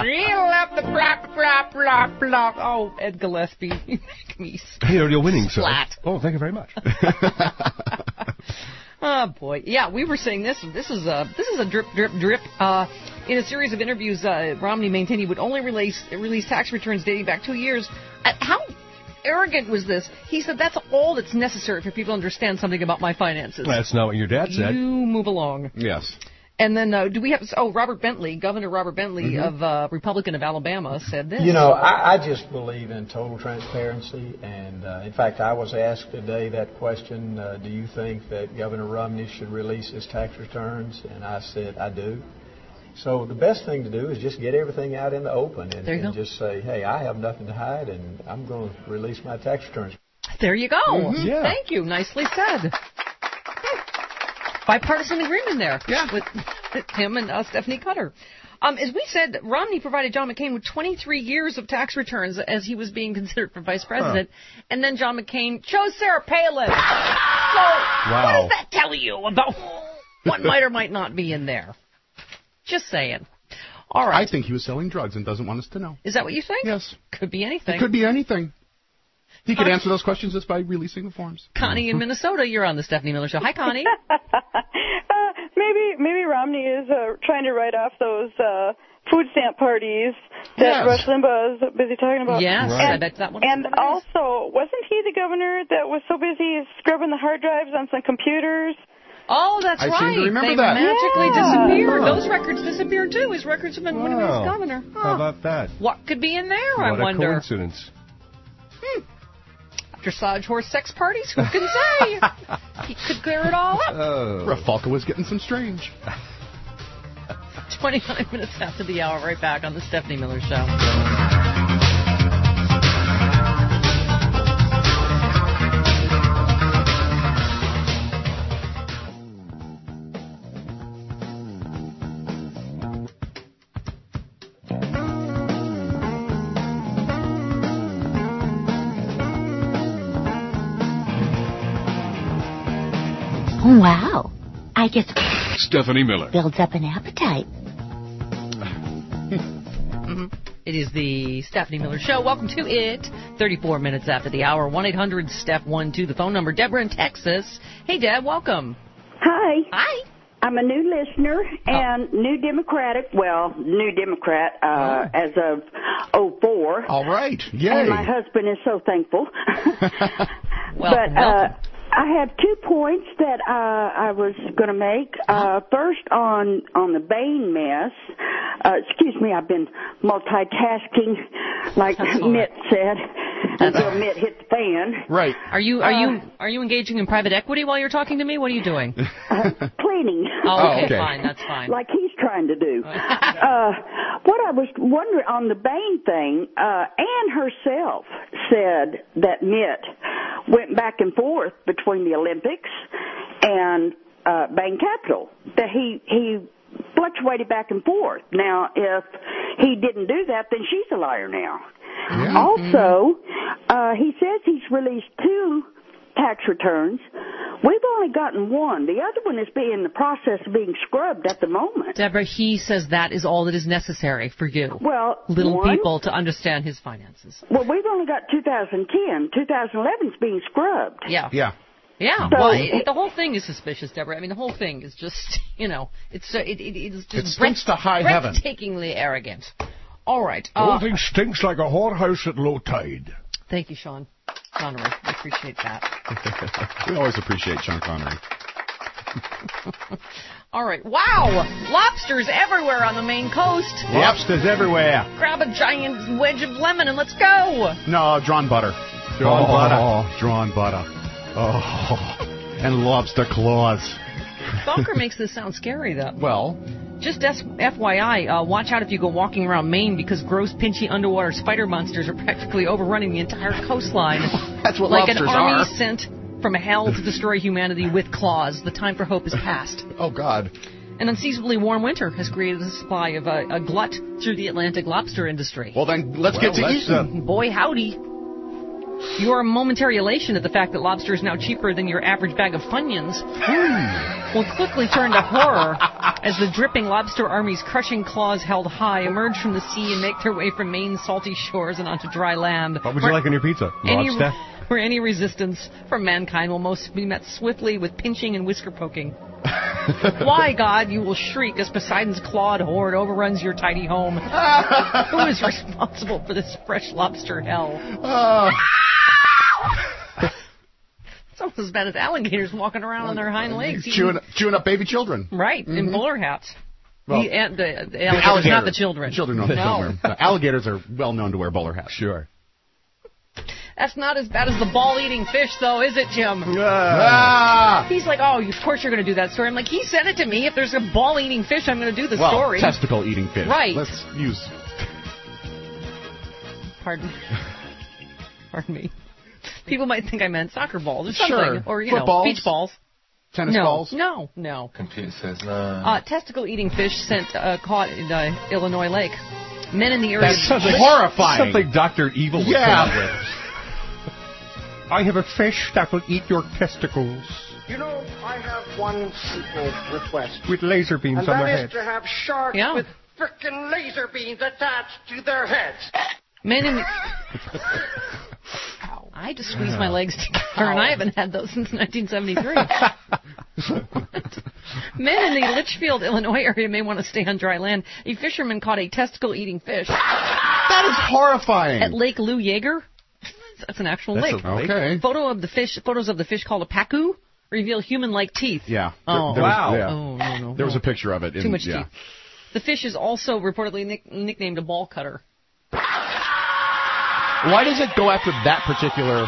Oh, Ed Gillespie. You make me Hey, you're winning, sir. splat. Oh, thank you very much. Oh, boy. Yeah, we were saying this. This is a drip. In a series of interviews, Romney maintained he would only release tax returns dating back 2 years. How arrogant was this? He said that's all that's necessary for people to understand something about my finances. That's not what your dad said. You move along. Yes. And then do we have? Oh, Robert Bentley, Governor Robert Bentley of Republican of Alabama, said this. You know, I just believe in total transparency, and in fact, I was asked today that question: do you think that Governor Romney should release his tax returns? And I said I do. So the best thing to do is just get everything out in the open and just say, hey, I have nothing to hide, and I'm going to release my tax returns. There you go. Yeah. Thank you. Nicely said. Bipartisan agreement there with him and Stephanie Cutter. As we said, Romney provided John McCain with 23 years of tax returns as he was being considered for vice president, and then John McCain chose Sarah Palin. So what does that tell you about what might or might not be in there? Just saying. All right. I think he was selling drugs and doesn't want us to know. Is that what you think? Yes. Could be anything. It could be anything. He could answer those questions just by releasing the forms. Connie in Minnesota, you're on the Stephanie Miller Show. Hi, Connie. Maybe Romney is trying to write off those food stamp parties that Rush Limbaugh is busy talking about. Yes, right. I bet that one. And also, wasn't he the governor that was so busy scrubbing the hard drives on some computers? Oh, that's right. I seem to remember they that. magically disappeared. Those records disappeared, too. His records have been when he was governor. How about that? What could be in there, I wonder? What a coincidence. Dressage horse sex parties? Who can say? He could clear it all up. Rafalka was getting some strange. 29 minutes after the hour, right back on the Stephanie Miller Show. Wow. I guess Stephanie Miller builds up an appetite. It is the Stephanie Miller Show. Welcome to it. 34 minutes after the hour. 1-800-STEP-12, the phone number. Deborah in Texas. Hey, Deb, welcome. Hi. Hi. I'm a new listener and new Democrat as of 04. All right. Yay. And my husband is so thankful. Welcome. I have 2 points that I was going to make. First, on the Bain mess. Excuse me, I've been multitasking, like Mitt said, until Mitt hit the fan. Right. Are you engaging in private equity while you're talking to me? What are you doing? Cleaning. Oh, okay, fine. That's fine. Like he's trying to do. What I was wondering on the Bain thing, Ann herself said that Mitt went back and forth between the Olympics and Bain Capital. That he fluctuated back and forth. Now, if he didn't do that, then she's a liar now. Yeah. Also, he says he's released 2 tax returns. We've only gotten 1. The other one is in the process of being scrubbed at the moment. Deborah, he says that is all that is necessary for you, little people, to understand his finances. Well, we've only got 2010. 2011's being scrubbed. Yeah. Yeah. Yeah, So the whole thing is suspicious, Deborah. I mean, the whole thing is just, it's It stinks to high heaven. Breathtakingly arrogant. All right. The whole thing stinks like a whorehouse at low tide. Thank you, Sean Connery. I appreciate that. We always appreciate Sean Connery. All right. Wow. Lobsters everywhere on the Maine coast. Lobsters everywhere. Grab a giant wedge of lemon and let's go. No, drawn butter. Drawn butter. Oh, and lobster claws. Bunker makes this sound scary, though. Well, just FYI, watch out if you go walking around Maine because gross, pinchy underwater spider monsters are practically overrunning the entire coastline. That's what like lobsters an army are. sent from hell to destroy humanity with claws. The time for hope is past. Oh, God. An unseasonably warm winter has created a supply of a glut through the Atlantic lobster industry. Well, then, let's get to eating. Boy, howdy. Your momentary elation at the fact that lobster is now cheaper than your average bag of Funyuns will quickly turn to horror as the dripping lobster army's crushing claws held high emerge from the sea and make their way from Maine's salty shores and onto dry land. What would you like on your pizza? Lobster? Where any resistance from mankind will most be met swiftly with pinching and whisker poking. Why, God, you will shriek as Poseidon's clawed horde overruns your tidy home. Who is responsible for this fresh lobster hell? It's almost as bad as alligators walking around on their hind legs. Chewing up baby children. Right, in bowler hats. Well, the alligators, not the children. Children don't wear. Alligators are well known to wear bowler hats. Sure. That's not as bad as the ball-eating fish, though, is it, Jim? He's like, oh, of course you're going to do that story. I'm like, he sent it to me. If there's a ball-eating fish, I'm going to do the story. Testicle-eating fish. Right. Let's use... Pardon me. People might think I meant soccer balls or something. Sure. Or, Footballs? beach balls. Tennis balls? No. Computer says no. Testicle-eating fish caught in Illinois Lake. Men in the area... That's horrifying. Something Dr. Evil would come up with. I have a fish that will eat your testicles. You know, I have one simple request. With laser beams on their heads. And that is to have sharks with frickin' laser beams attached to their heads. Men in the... I had to squeeze my legs together, and I haven't had those since 1973. Men in the Litchfield, Illinois area may want to stay on dry land. A fisherman caught a testicle-eating fish. That is horrifying. At Lake Lou Yeager. That's an actual lake. Okay. Photos of the fish called a pacu reveal human-like teeth. Yeah. Wow. Yeah. Oh, no. There was a picture of it. Too much teeth. The fish is also reportedly nicknamed a ball cutter. Why does it go after that particular...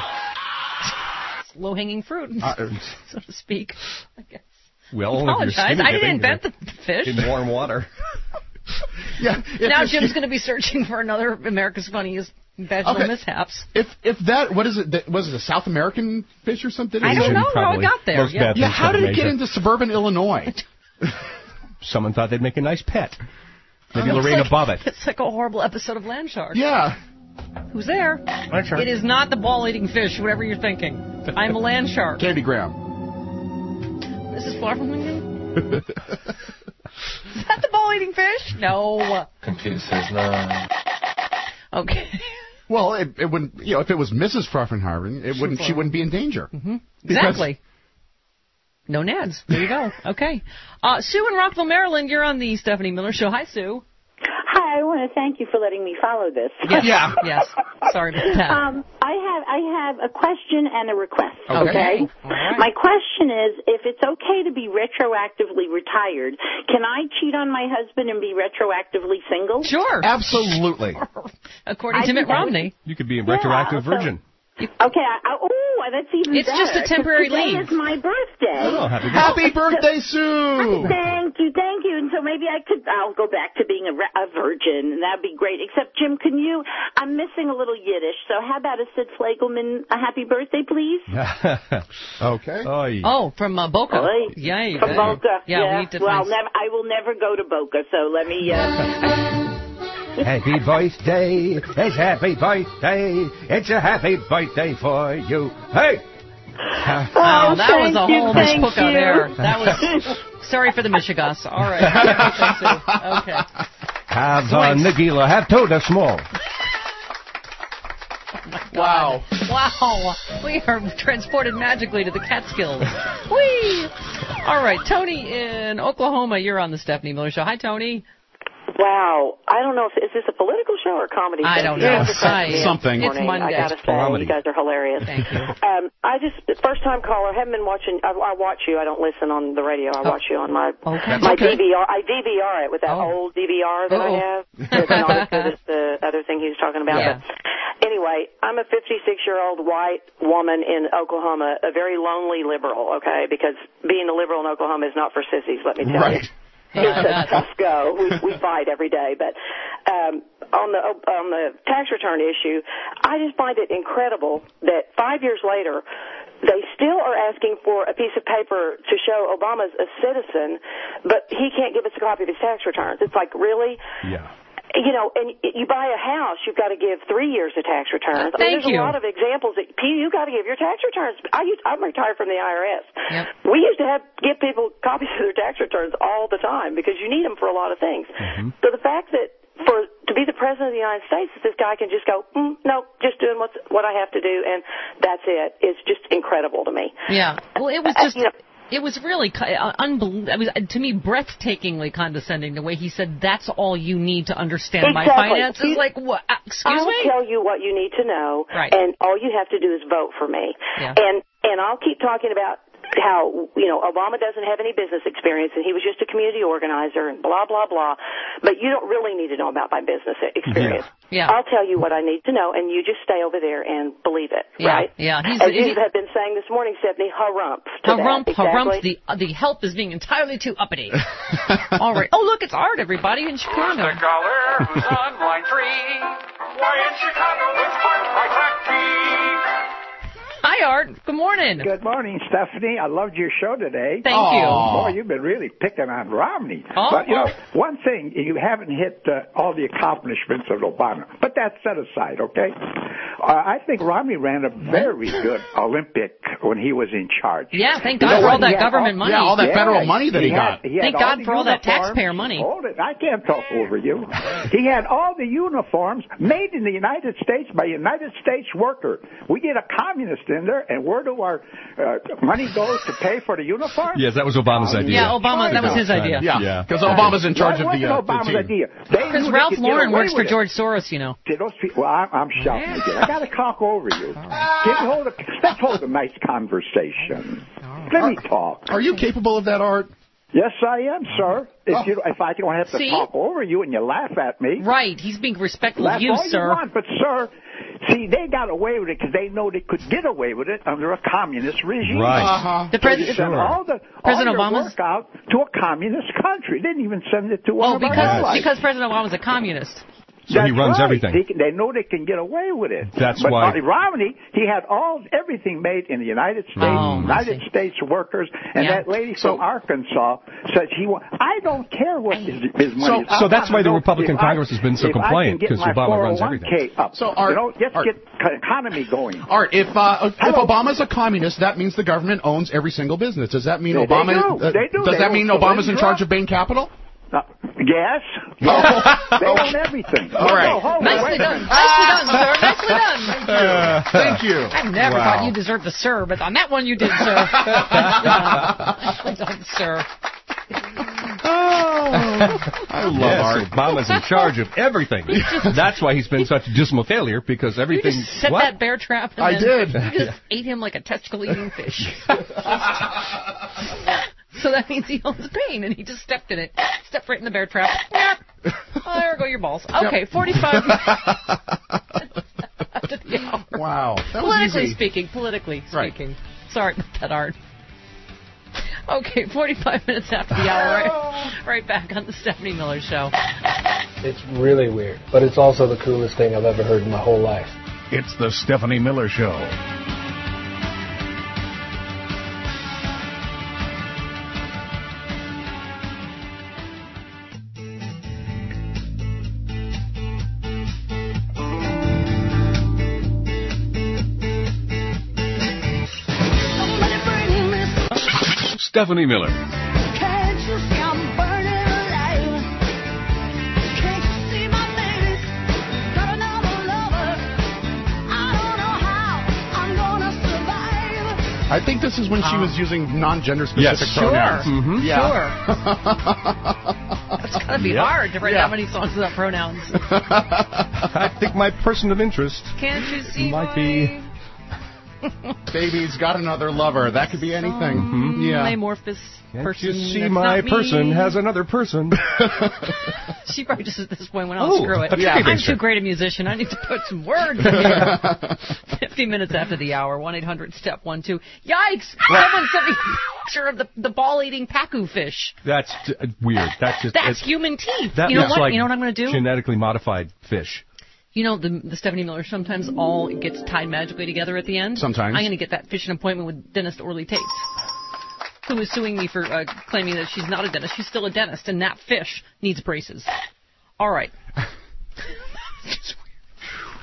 low-hanging fruit, so to speak, I guess. Well, I apologize. I didn't invent the fish. In warm water. Now Jim's going to be searching for another America's Funniest vaginal mishaps. If that, what is it? Was it a South American fish or something? I don't know how it got there. How did it get into suburban Illinois? Someone thought they'd make a nice pet. Maybe Lorena Bobbitt. It's like a horrible episode of Land Shark. Yeah. Who's there? Land Shark. It is not the ball-eating fish, whatever you're thinking. I'm a land shark. Candy Graham. This is far from Lincoln? Is that the ball-eating fish? No. Computer says no. Okay. Well, it wouldn't. If it was Mrs. Pfeffenhaven, she wouldn't be in danger. Mm-hmm. Exactly. No nads. There you go. Okay. Sue in Rockville, Maryland, you're on the Stephanie Miller Show. Hi, Sue. Hi, I want to thank you for letting me follow this. Yes. Yes. Sorry about that. I have a question and a request. Okay. Right. My question is, if it's okay to be retroactively retired, can I cheat on my husband and be retroactively single? Sure. Absolutely. According to Mitt Romney. You could be a retroactive virgin. Okay. That's even it's better. It's just a temporary today leave. It's my birthday. Oh, happy birthday, Sue! Thank you. And so maybe I'll go back to being a virgin, and that'd be great. Except, Jim, I'm missing a little Yiddish, so how about a Sid Flagelman a happy birthday, please? Okay. Oh, from Boca. Oy. Yeah. From Boca. Yeah. We need to I will never go to Boca, so let me... Happy birthday, it's happy birthday, it's a happy birthday for you. Hey! Wow, that was a whole mishpuka there. That was... Sorry for the Michigas. All right. Okay. Calves on Nagila have told us more. Wow. We are transported magically to the Catskills. Whee! All right, Tony in Oklahoma, you're on the Stephanie Miller Show. Hi, Tony. Wow. I don't know is this a political show or a comedy show? I don't know. Something. It's Monday. I gotta say, you guys are hilarious. Thank you. First time caller, haven't been watching. I watch you. I don't listen on the radio. I watch you on my okay. DVR. I DVR it with that old DVR that I have. It's not as good as the other thing he was talking about. Yeah. But anyway, I'm a 56-year-old white woman in Oklahoma, a very lonely liberal, okay? Because being a liberal in Oklahoma is not for sissies, let me tell you. It's a tough go. We fight every day. But on the tax return issue, I just find it incredible that 5 years later, they still are asking for a piece of paper to show Obama's a citizen, but he can't give us a copy of his tax returns. It's like, really? Yeah. and you buy a house, you've got to give 3 years of tax returns. Thank you. There's a lot of examples that you got to give your tax returns. I'm retired from the IRS. Yep. We used to give people copies of their tax returns all the time because you need them for a lot of things. Mm-hmm. So the fact that to be the president of the United States, this guy can just go, no, just doing what I have to do, and that's it. It's just incredible to me. Yeah. Well, it was just. It was really unbelievable. To me, breathtakingly condescending the way he said, "That's all you need to understand my finances." Like, what? Excuse me? I'll tell you what you need to know, right. And all you have to do is vote for me. Yeah. And I'll keep talking about how, Obama doesn't have any business experience and he was just a community organizer and blah, blah, blah. But you don't really need to know about my business experience. Yeah. I'll tell you what I need to know, and you just stay over there and believe it, right? Yeah. As you have been saying this morning, Stephanie, harumph to harumph, that. Exactly. Harumph, the help is being entirely too uppity. All right. Oh, look, it's Art, everybody, in Chicago. Who's the caller who's on line 3? Why, in Chicago, it's Art by Taxi. Hi, Art. Good morning. Good morning, Stephanie. I loved your show today. Thank you. Boy, you've been really picking on Romney. But, one thing, you haven't hit all the accomplishments of Obama. But that's set aside, okay? I think Romney ran a very good Olympic when he was in charge. Yeah, thank God for all that government money. Yeah, all that federal money that he got. Thank God for all that taxpayer money. Hold it. I can't talk over you. He had all the uniforms made in the United States by a United States worker. We get a communist in there, and where do our money go to pay for the uniform? Yes, that was Obama's idea. Yeah, Obama, that was his idea. Yeah, because Obama's in charge of the Obama's team. idea. Because Ralph Lauren works for George Soros, Those people, I'm shouting again. I got to talk over you. Let's hold a nice conversation. Let me talk. Are you capable of that, Art? Yes, I am, sir. If I don't have to talk over you and you laugh at me. Right. He's being respectful of you, sir. You want, but, sir, see, they got away with it because they know they could get away with it under a communist regime. Right. The president, President Obama's work out to a communist country. They didn't even send it to one of our allies. Because President Obama's a communist. So he runs everything. They know they can get away with it. That's but why Romney, he had everything made in the United States, United States workers, and that lady from Arkansas said I don't care what his money is. So that's why the Republican Congress has been so compliant, because Obama runs everything. Up. So Art, let's get economy going. Art, if Obama's a communist, that means the government owns every single business. Does that mean Obama? They do. Does that mean Obama's in charge of Bain Capital? Yes. They own everything. All right. Nicely done. Nicely done, sir. Nicely done. Thank you. I never thought you deserved the sir, but on that one you did, sir. Nicely done, sir. I love Art. Obama's in charge of everything. That's why he's been such a dismal failure, because everything... You just set that bear trap. And I did. You just ate him like a testicle-eating fish. So that means he owns pain, and he just stepped in it. Stepped right in the bear trap. Oh, there go your balls. Okay, 45 after the hour. Wow. That was easy. Politically speaking. Sorry about that, Art. Okay, 45 minutes after the hour. Right back on the Stephanie Miller Show. It's really weird, but it's also the coolest thing I've ever heard in my whole life. It's the Stephanie Miller Show. Stephanie Miller. Can't you see I'm burning alive? Can't you see my baby's got another lover? I don't know how I'm gonna survive. I think this is when she was using non-gender specific pronouns. Sure. Mm-hmm. Yeah. Sure. It's gotta be hard to write that many songs without pronouns. I think my person of interest Can't you see might be... Baby's got another lover. That could be anything. Mm-hmm. Yeah. Amorphous person. You see, my person has another person. She probably just at this point went, oh, screw it. Yeah. I'm too great a musician. I need to put some words in here. 50 minutes after the hour. 1-800-STEP-1-2. Yikes! Someone sent me a picture of the ball-eating pacu fish. That's weird. That's human teeth. That you know looks what? like You know what I'm going to do? Genetically modified fish. You know, the Stephanie Miller sometimes all gets tied magically together at the end. Sometimes. I'm going to get that fish an appointment with dentist Orly Tate, who is suing me for claiming that she's not a dentist. She's still a dentist, and that fish needs braces. All right.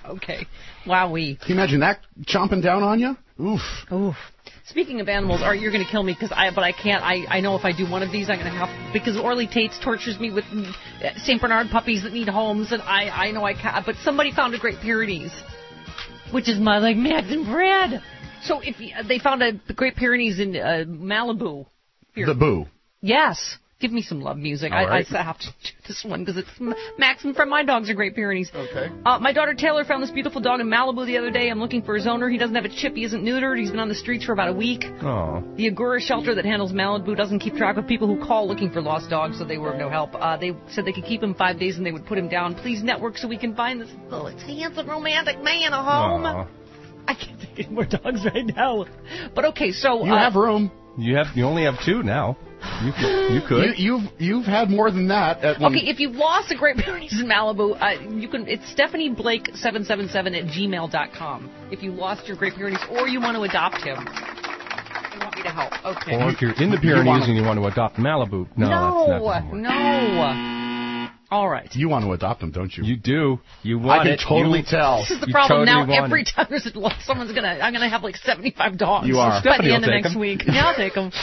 Okay. Wowee. Can you imagine that chomping down on you? Oof. Oof. Speaking of animals, Art, you're going to kill me but I can't. I know if I do one of these, I'm going to have, because Orly Tates tortures me with St. Bernard puppies that need homes, and I know I can't. But somebody found a Great Pyrenees, which is my Max and Brad. So if they found a Great Pyrenees in Malibu. Here. The Boo. Yes. Give me some love music. Right. I have to do this one because it's Max and from my dogs are Great Pyrenees. Okay. My daughter Taylor found this beautiful dog in Malibu the other day. I'm looking for his owner. He doesn't have a chip. He isn't neutered. He's been on the streets for about a week. Aww. The Agora shelter that handles Malibu doesn't keep track of people who call looking for lost dogs, so they were of no help. They said they could keep him 5 days and they would put him down. Please network so we can find this handsome, romantic man a home. Aww. I can't take any more dogs right now. But okay, so you have room. You only have 2 now. You could. You've had more than that. Okay, if you've lost a Great Pyrenees in Malibu, you can. It's StephanieBlake777 @gmail.com. If you lost your Great Pyrenees or you want to adopt him, you want me to help. Okay. Or if you're in the Pyrenees and you want to adopt Malibu, no. All right. You want to adopt them, don't you? You do. You want I can totally tell. This is the problem now. Every time there's a loss, I'm gonna have like 75 dogs. You are. By the end of next week. Yeah, I'll take them.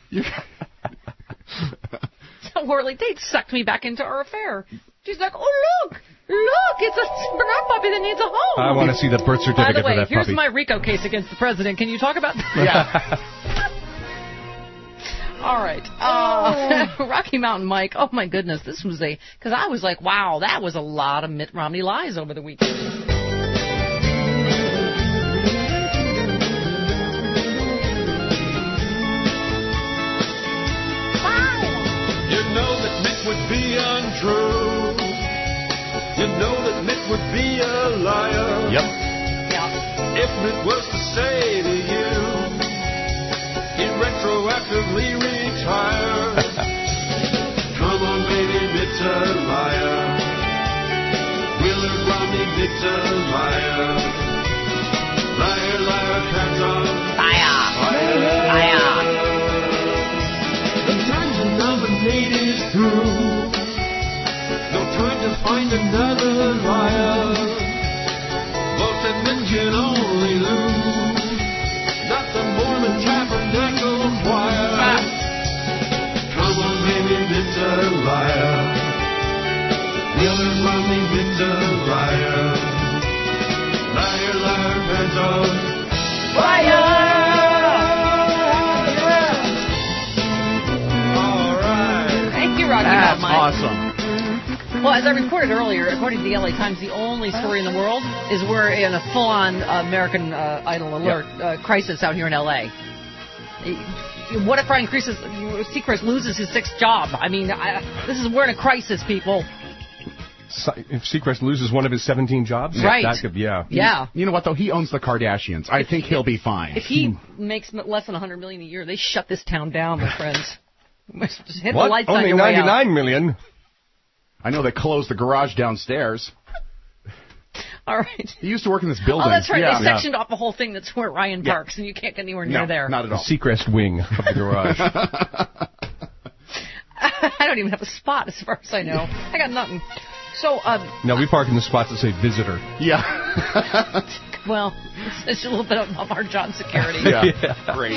So Orly Tate sucked me back into our affair. She's like, oh, look, it's a Bernard puppy that needs a home. I want to see the birth certificate for that puppy. By the way, here's puppy. my RICO case against the president. Can you talk about that? Yeah. All right. Rocky Mountain Mike. Oh, my goodness. This was because I was like, wow, that was a lot of Mitt Romney lies over the weekend. You know that Mitt would be untrue. You know that Mitt would be a liar. Yep. Yeah. If Mitt was to say to you, he'd retroactively retire. Come on, baby, Mitt's a liar. Willard Romney, Mitt's a liar. Liar, liar, cat's on fire. Fire. The time to nominate is through. No time to find another liar. Vote that Mitt can only lose. Not the Mormon Tabernacle Choir. Come on, baby, Mitt's a liar. Willard Romney, Mitt's a liar. Liar, liar, pants on fire. All right. Thank you, Rocky. That's awesome. Well, as I reported earlier, according to the LA Times, the only story in the world is we're in a full-on American Idol alert crisis out here in LA. What if Ryan Seacrest loses his 6th job? I mean, we're in a crisis, people. If Seacrest loses one of his 17 jobs? Right. That could, yeah. You know what, though? He owns the Kardashians. I think he'll be fine. If he makes less than $100 million a year, they shut this town down, my friends. Just hit what? the lights on Only your way out. $99 million? I know they closed the garage downstairs. All right. He used to work in this building. Oh, that's right. Yeah. They sectioned off the whole thing that's where Ryan parks, and you can't get anywhere near there. Not at all. The Seacrest wing of the garage. I don't even have a spot, as far as I know. I got nothing. So, no, we park in the spots that say visitor. Yeah. Well, it's a little bit above our job security. Yeah. Great.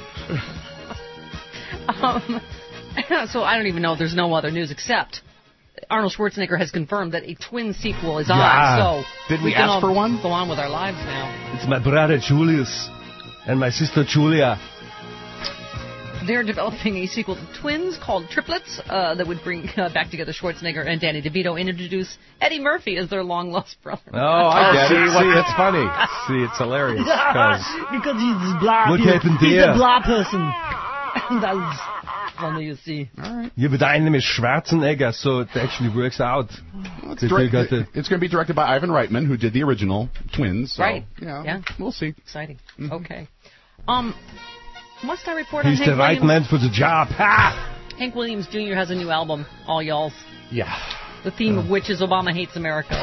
So I don't even know if there's no other news except Arnold Schwarzenegger has confirmed that a twin sequel is on. So did we ask for one? Go on with our lives now. It's my brother Julius and my sister Julia. They're developing a sequel to Twins called Triplets that would bring back together Schwarzenegger and Danny DeVito and introduce Eddie Murphy as their long-lost brother. Oh, I get it. See, it's funny. See, it's hilarious. Because he's black. What happened He's there? a black person. That's funny, you see. All right. Yeah, but I name is Schwarzenegger, so it actually works out. Well, it's going to be directed by Ivan Reitman, who did the original Twins. So, right. Yeah. We'll see. Exciting. Mm-hmm. Okay. Must I report on He's Hank the right Williams? man for the job. Ha! Hank Williams Jr. has a new album, All Y'alls. Yeah. The theme of which is Obama Hates America.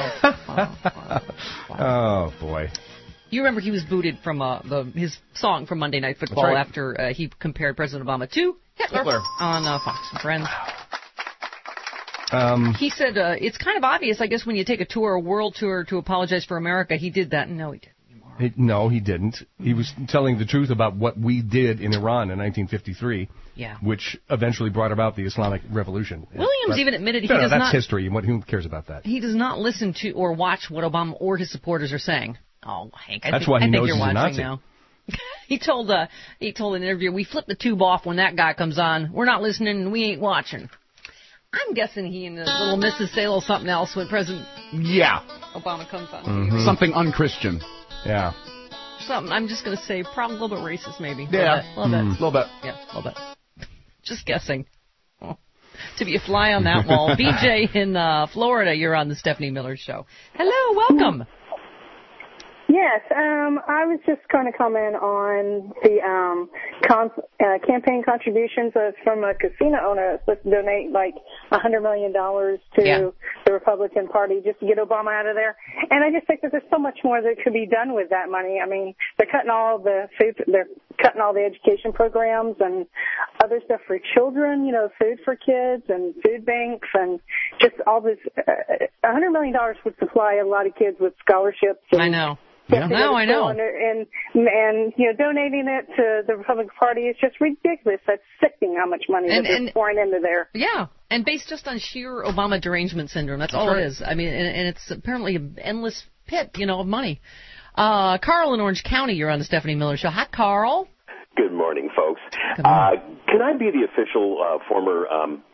Oh, boy. You remember he was booted from his song from Monday Night Football after he compared President Obama to Hitler. on Fox and Friends. He said it's kind of obvious, I guess, when you take a tour, a world tour, to apologize for America. He did that. No, he didn't. No, he didn't. He was telling the truth about what we did in Iran in 1953, which eventually brought about the Islamic Revolution. Williams even admitted he does not... That's history. Who cares about that? He does not listen to or watch what Obama or his supporters are saying. Oh, Hank, I think you're watching now. He told an interviewer, we flip the tube off when that guy comes on. We're not listening and we ain't watching. I'm guessing he and the little Mrs. say a little something else when President Obama comes on. Mm-hmm. Something unchristian. Yeah. Something, I'm just going to say, probably a little bit racist, maybe. Yeah. A little bit. Yeah, a little bit. Just guessing. Oh. To be a fly on that wall. BJ in Florida, you're on the Stephanie Miller Show. Hello, welcome. Yes, I was just going to comment on the campaign contributions from a casino owner that's supposed to donate like $100 million to the Republican Party just to get Obama out of there. And I just think that there's so much more that could be done with that money. I mean, they're cutting all the food, they're cutting all the education programs and other stuff for children, food for kids and food banks and just all this. $100 million would supply a lot of kids with scholarships. I know. Yeah. No, I know. And donating it to the Republican Party is just ridiculous. That's sickening how much money they're pouring into there. Yeah, and based just on sheer Obama derangement syndrome. That's all it is. I mean, and it's apparently an endless pit, of money. Carl in Orange County, you're on the Stephanie Miller Show. Hi, Carl. Good morning, folks. Can I be the official former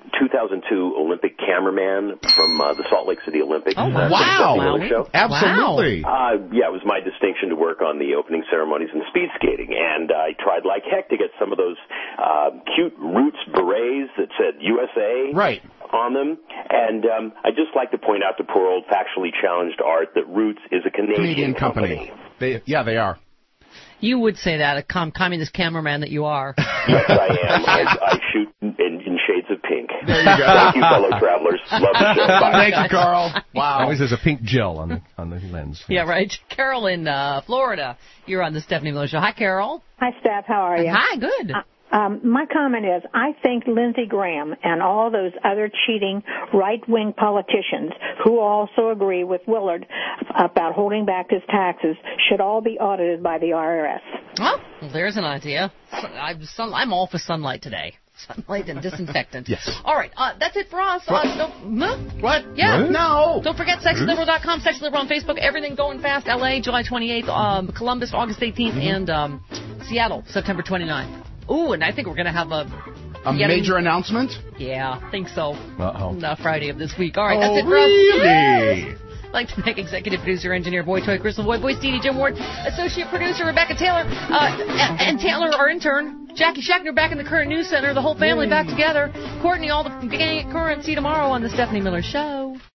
2002 Olympic cameraman from the Salt Lake City Olympics? Oh, wow. Show? Absolutely. It was my distinction to work on the opening ceremonies in speed skating, and I tried like heck to get some of those cute Roots berets that said USA on them. And I'd just like to point out to poor old factually challenged Art that Roots is a Canadian company. They are. You would say that, a communist cameraman that you are. Yes, I am. I shoot in shades of pink. There you go. Thank you, fellow travelers. Love the show. Bye. Thank you, Carl. Wow. Always there's a pink gel on the lens. Yeah, right. Carol in Florida, you're on the Stephanie Miller Show. Hi, Carol. Hi, Steph. How are you? Hi, good. My comment is, I think Lindsey Graham and all those other cheating right-wing politicians who also agree with Willard about holding back his taxes should all be audited by the IRS. Well, there's an idea. I'm all for sunlight today. Sunlight and disinfectant. Yes. All right, that's it for us. What? Yeah. What? No. Don't forget sexyliberal.com, sexyliberal on Facebook. Everything going fast. LA, July 28th. Columbus, August 18th. And Seattle, September 29th. Ooh, and I think we're going to have a major announcement? Yeah, I think so. Uh-oh. Friday of this week. All right, that's it for really? us. I'd like to thank executive producer, engineer, Boy Toy, Crystal Boy, Boy Stevie, Jim Ward, associate producer, Rebecca Taylor, and Taylor, our intern, Jackie Schachner back in the Current News Center, the whole family back together. Courtney, all the beginning at Current. See you tomorrow on the Stephanie Miller Show.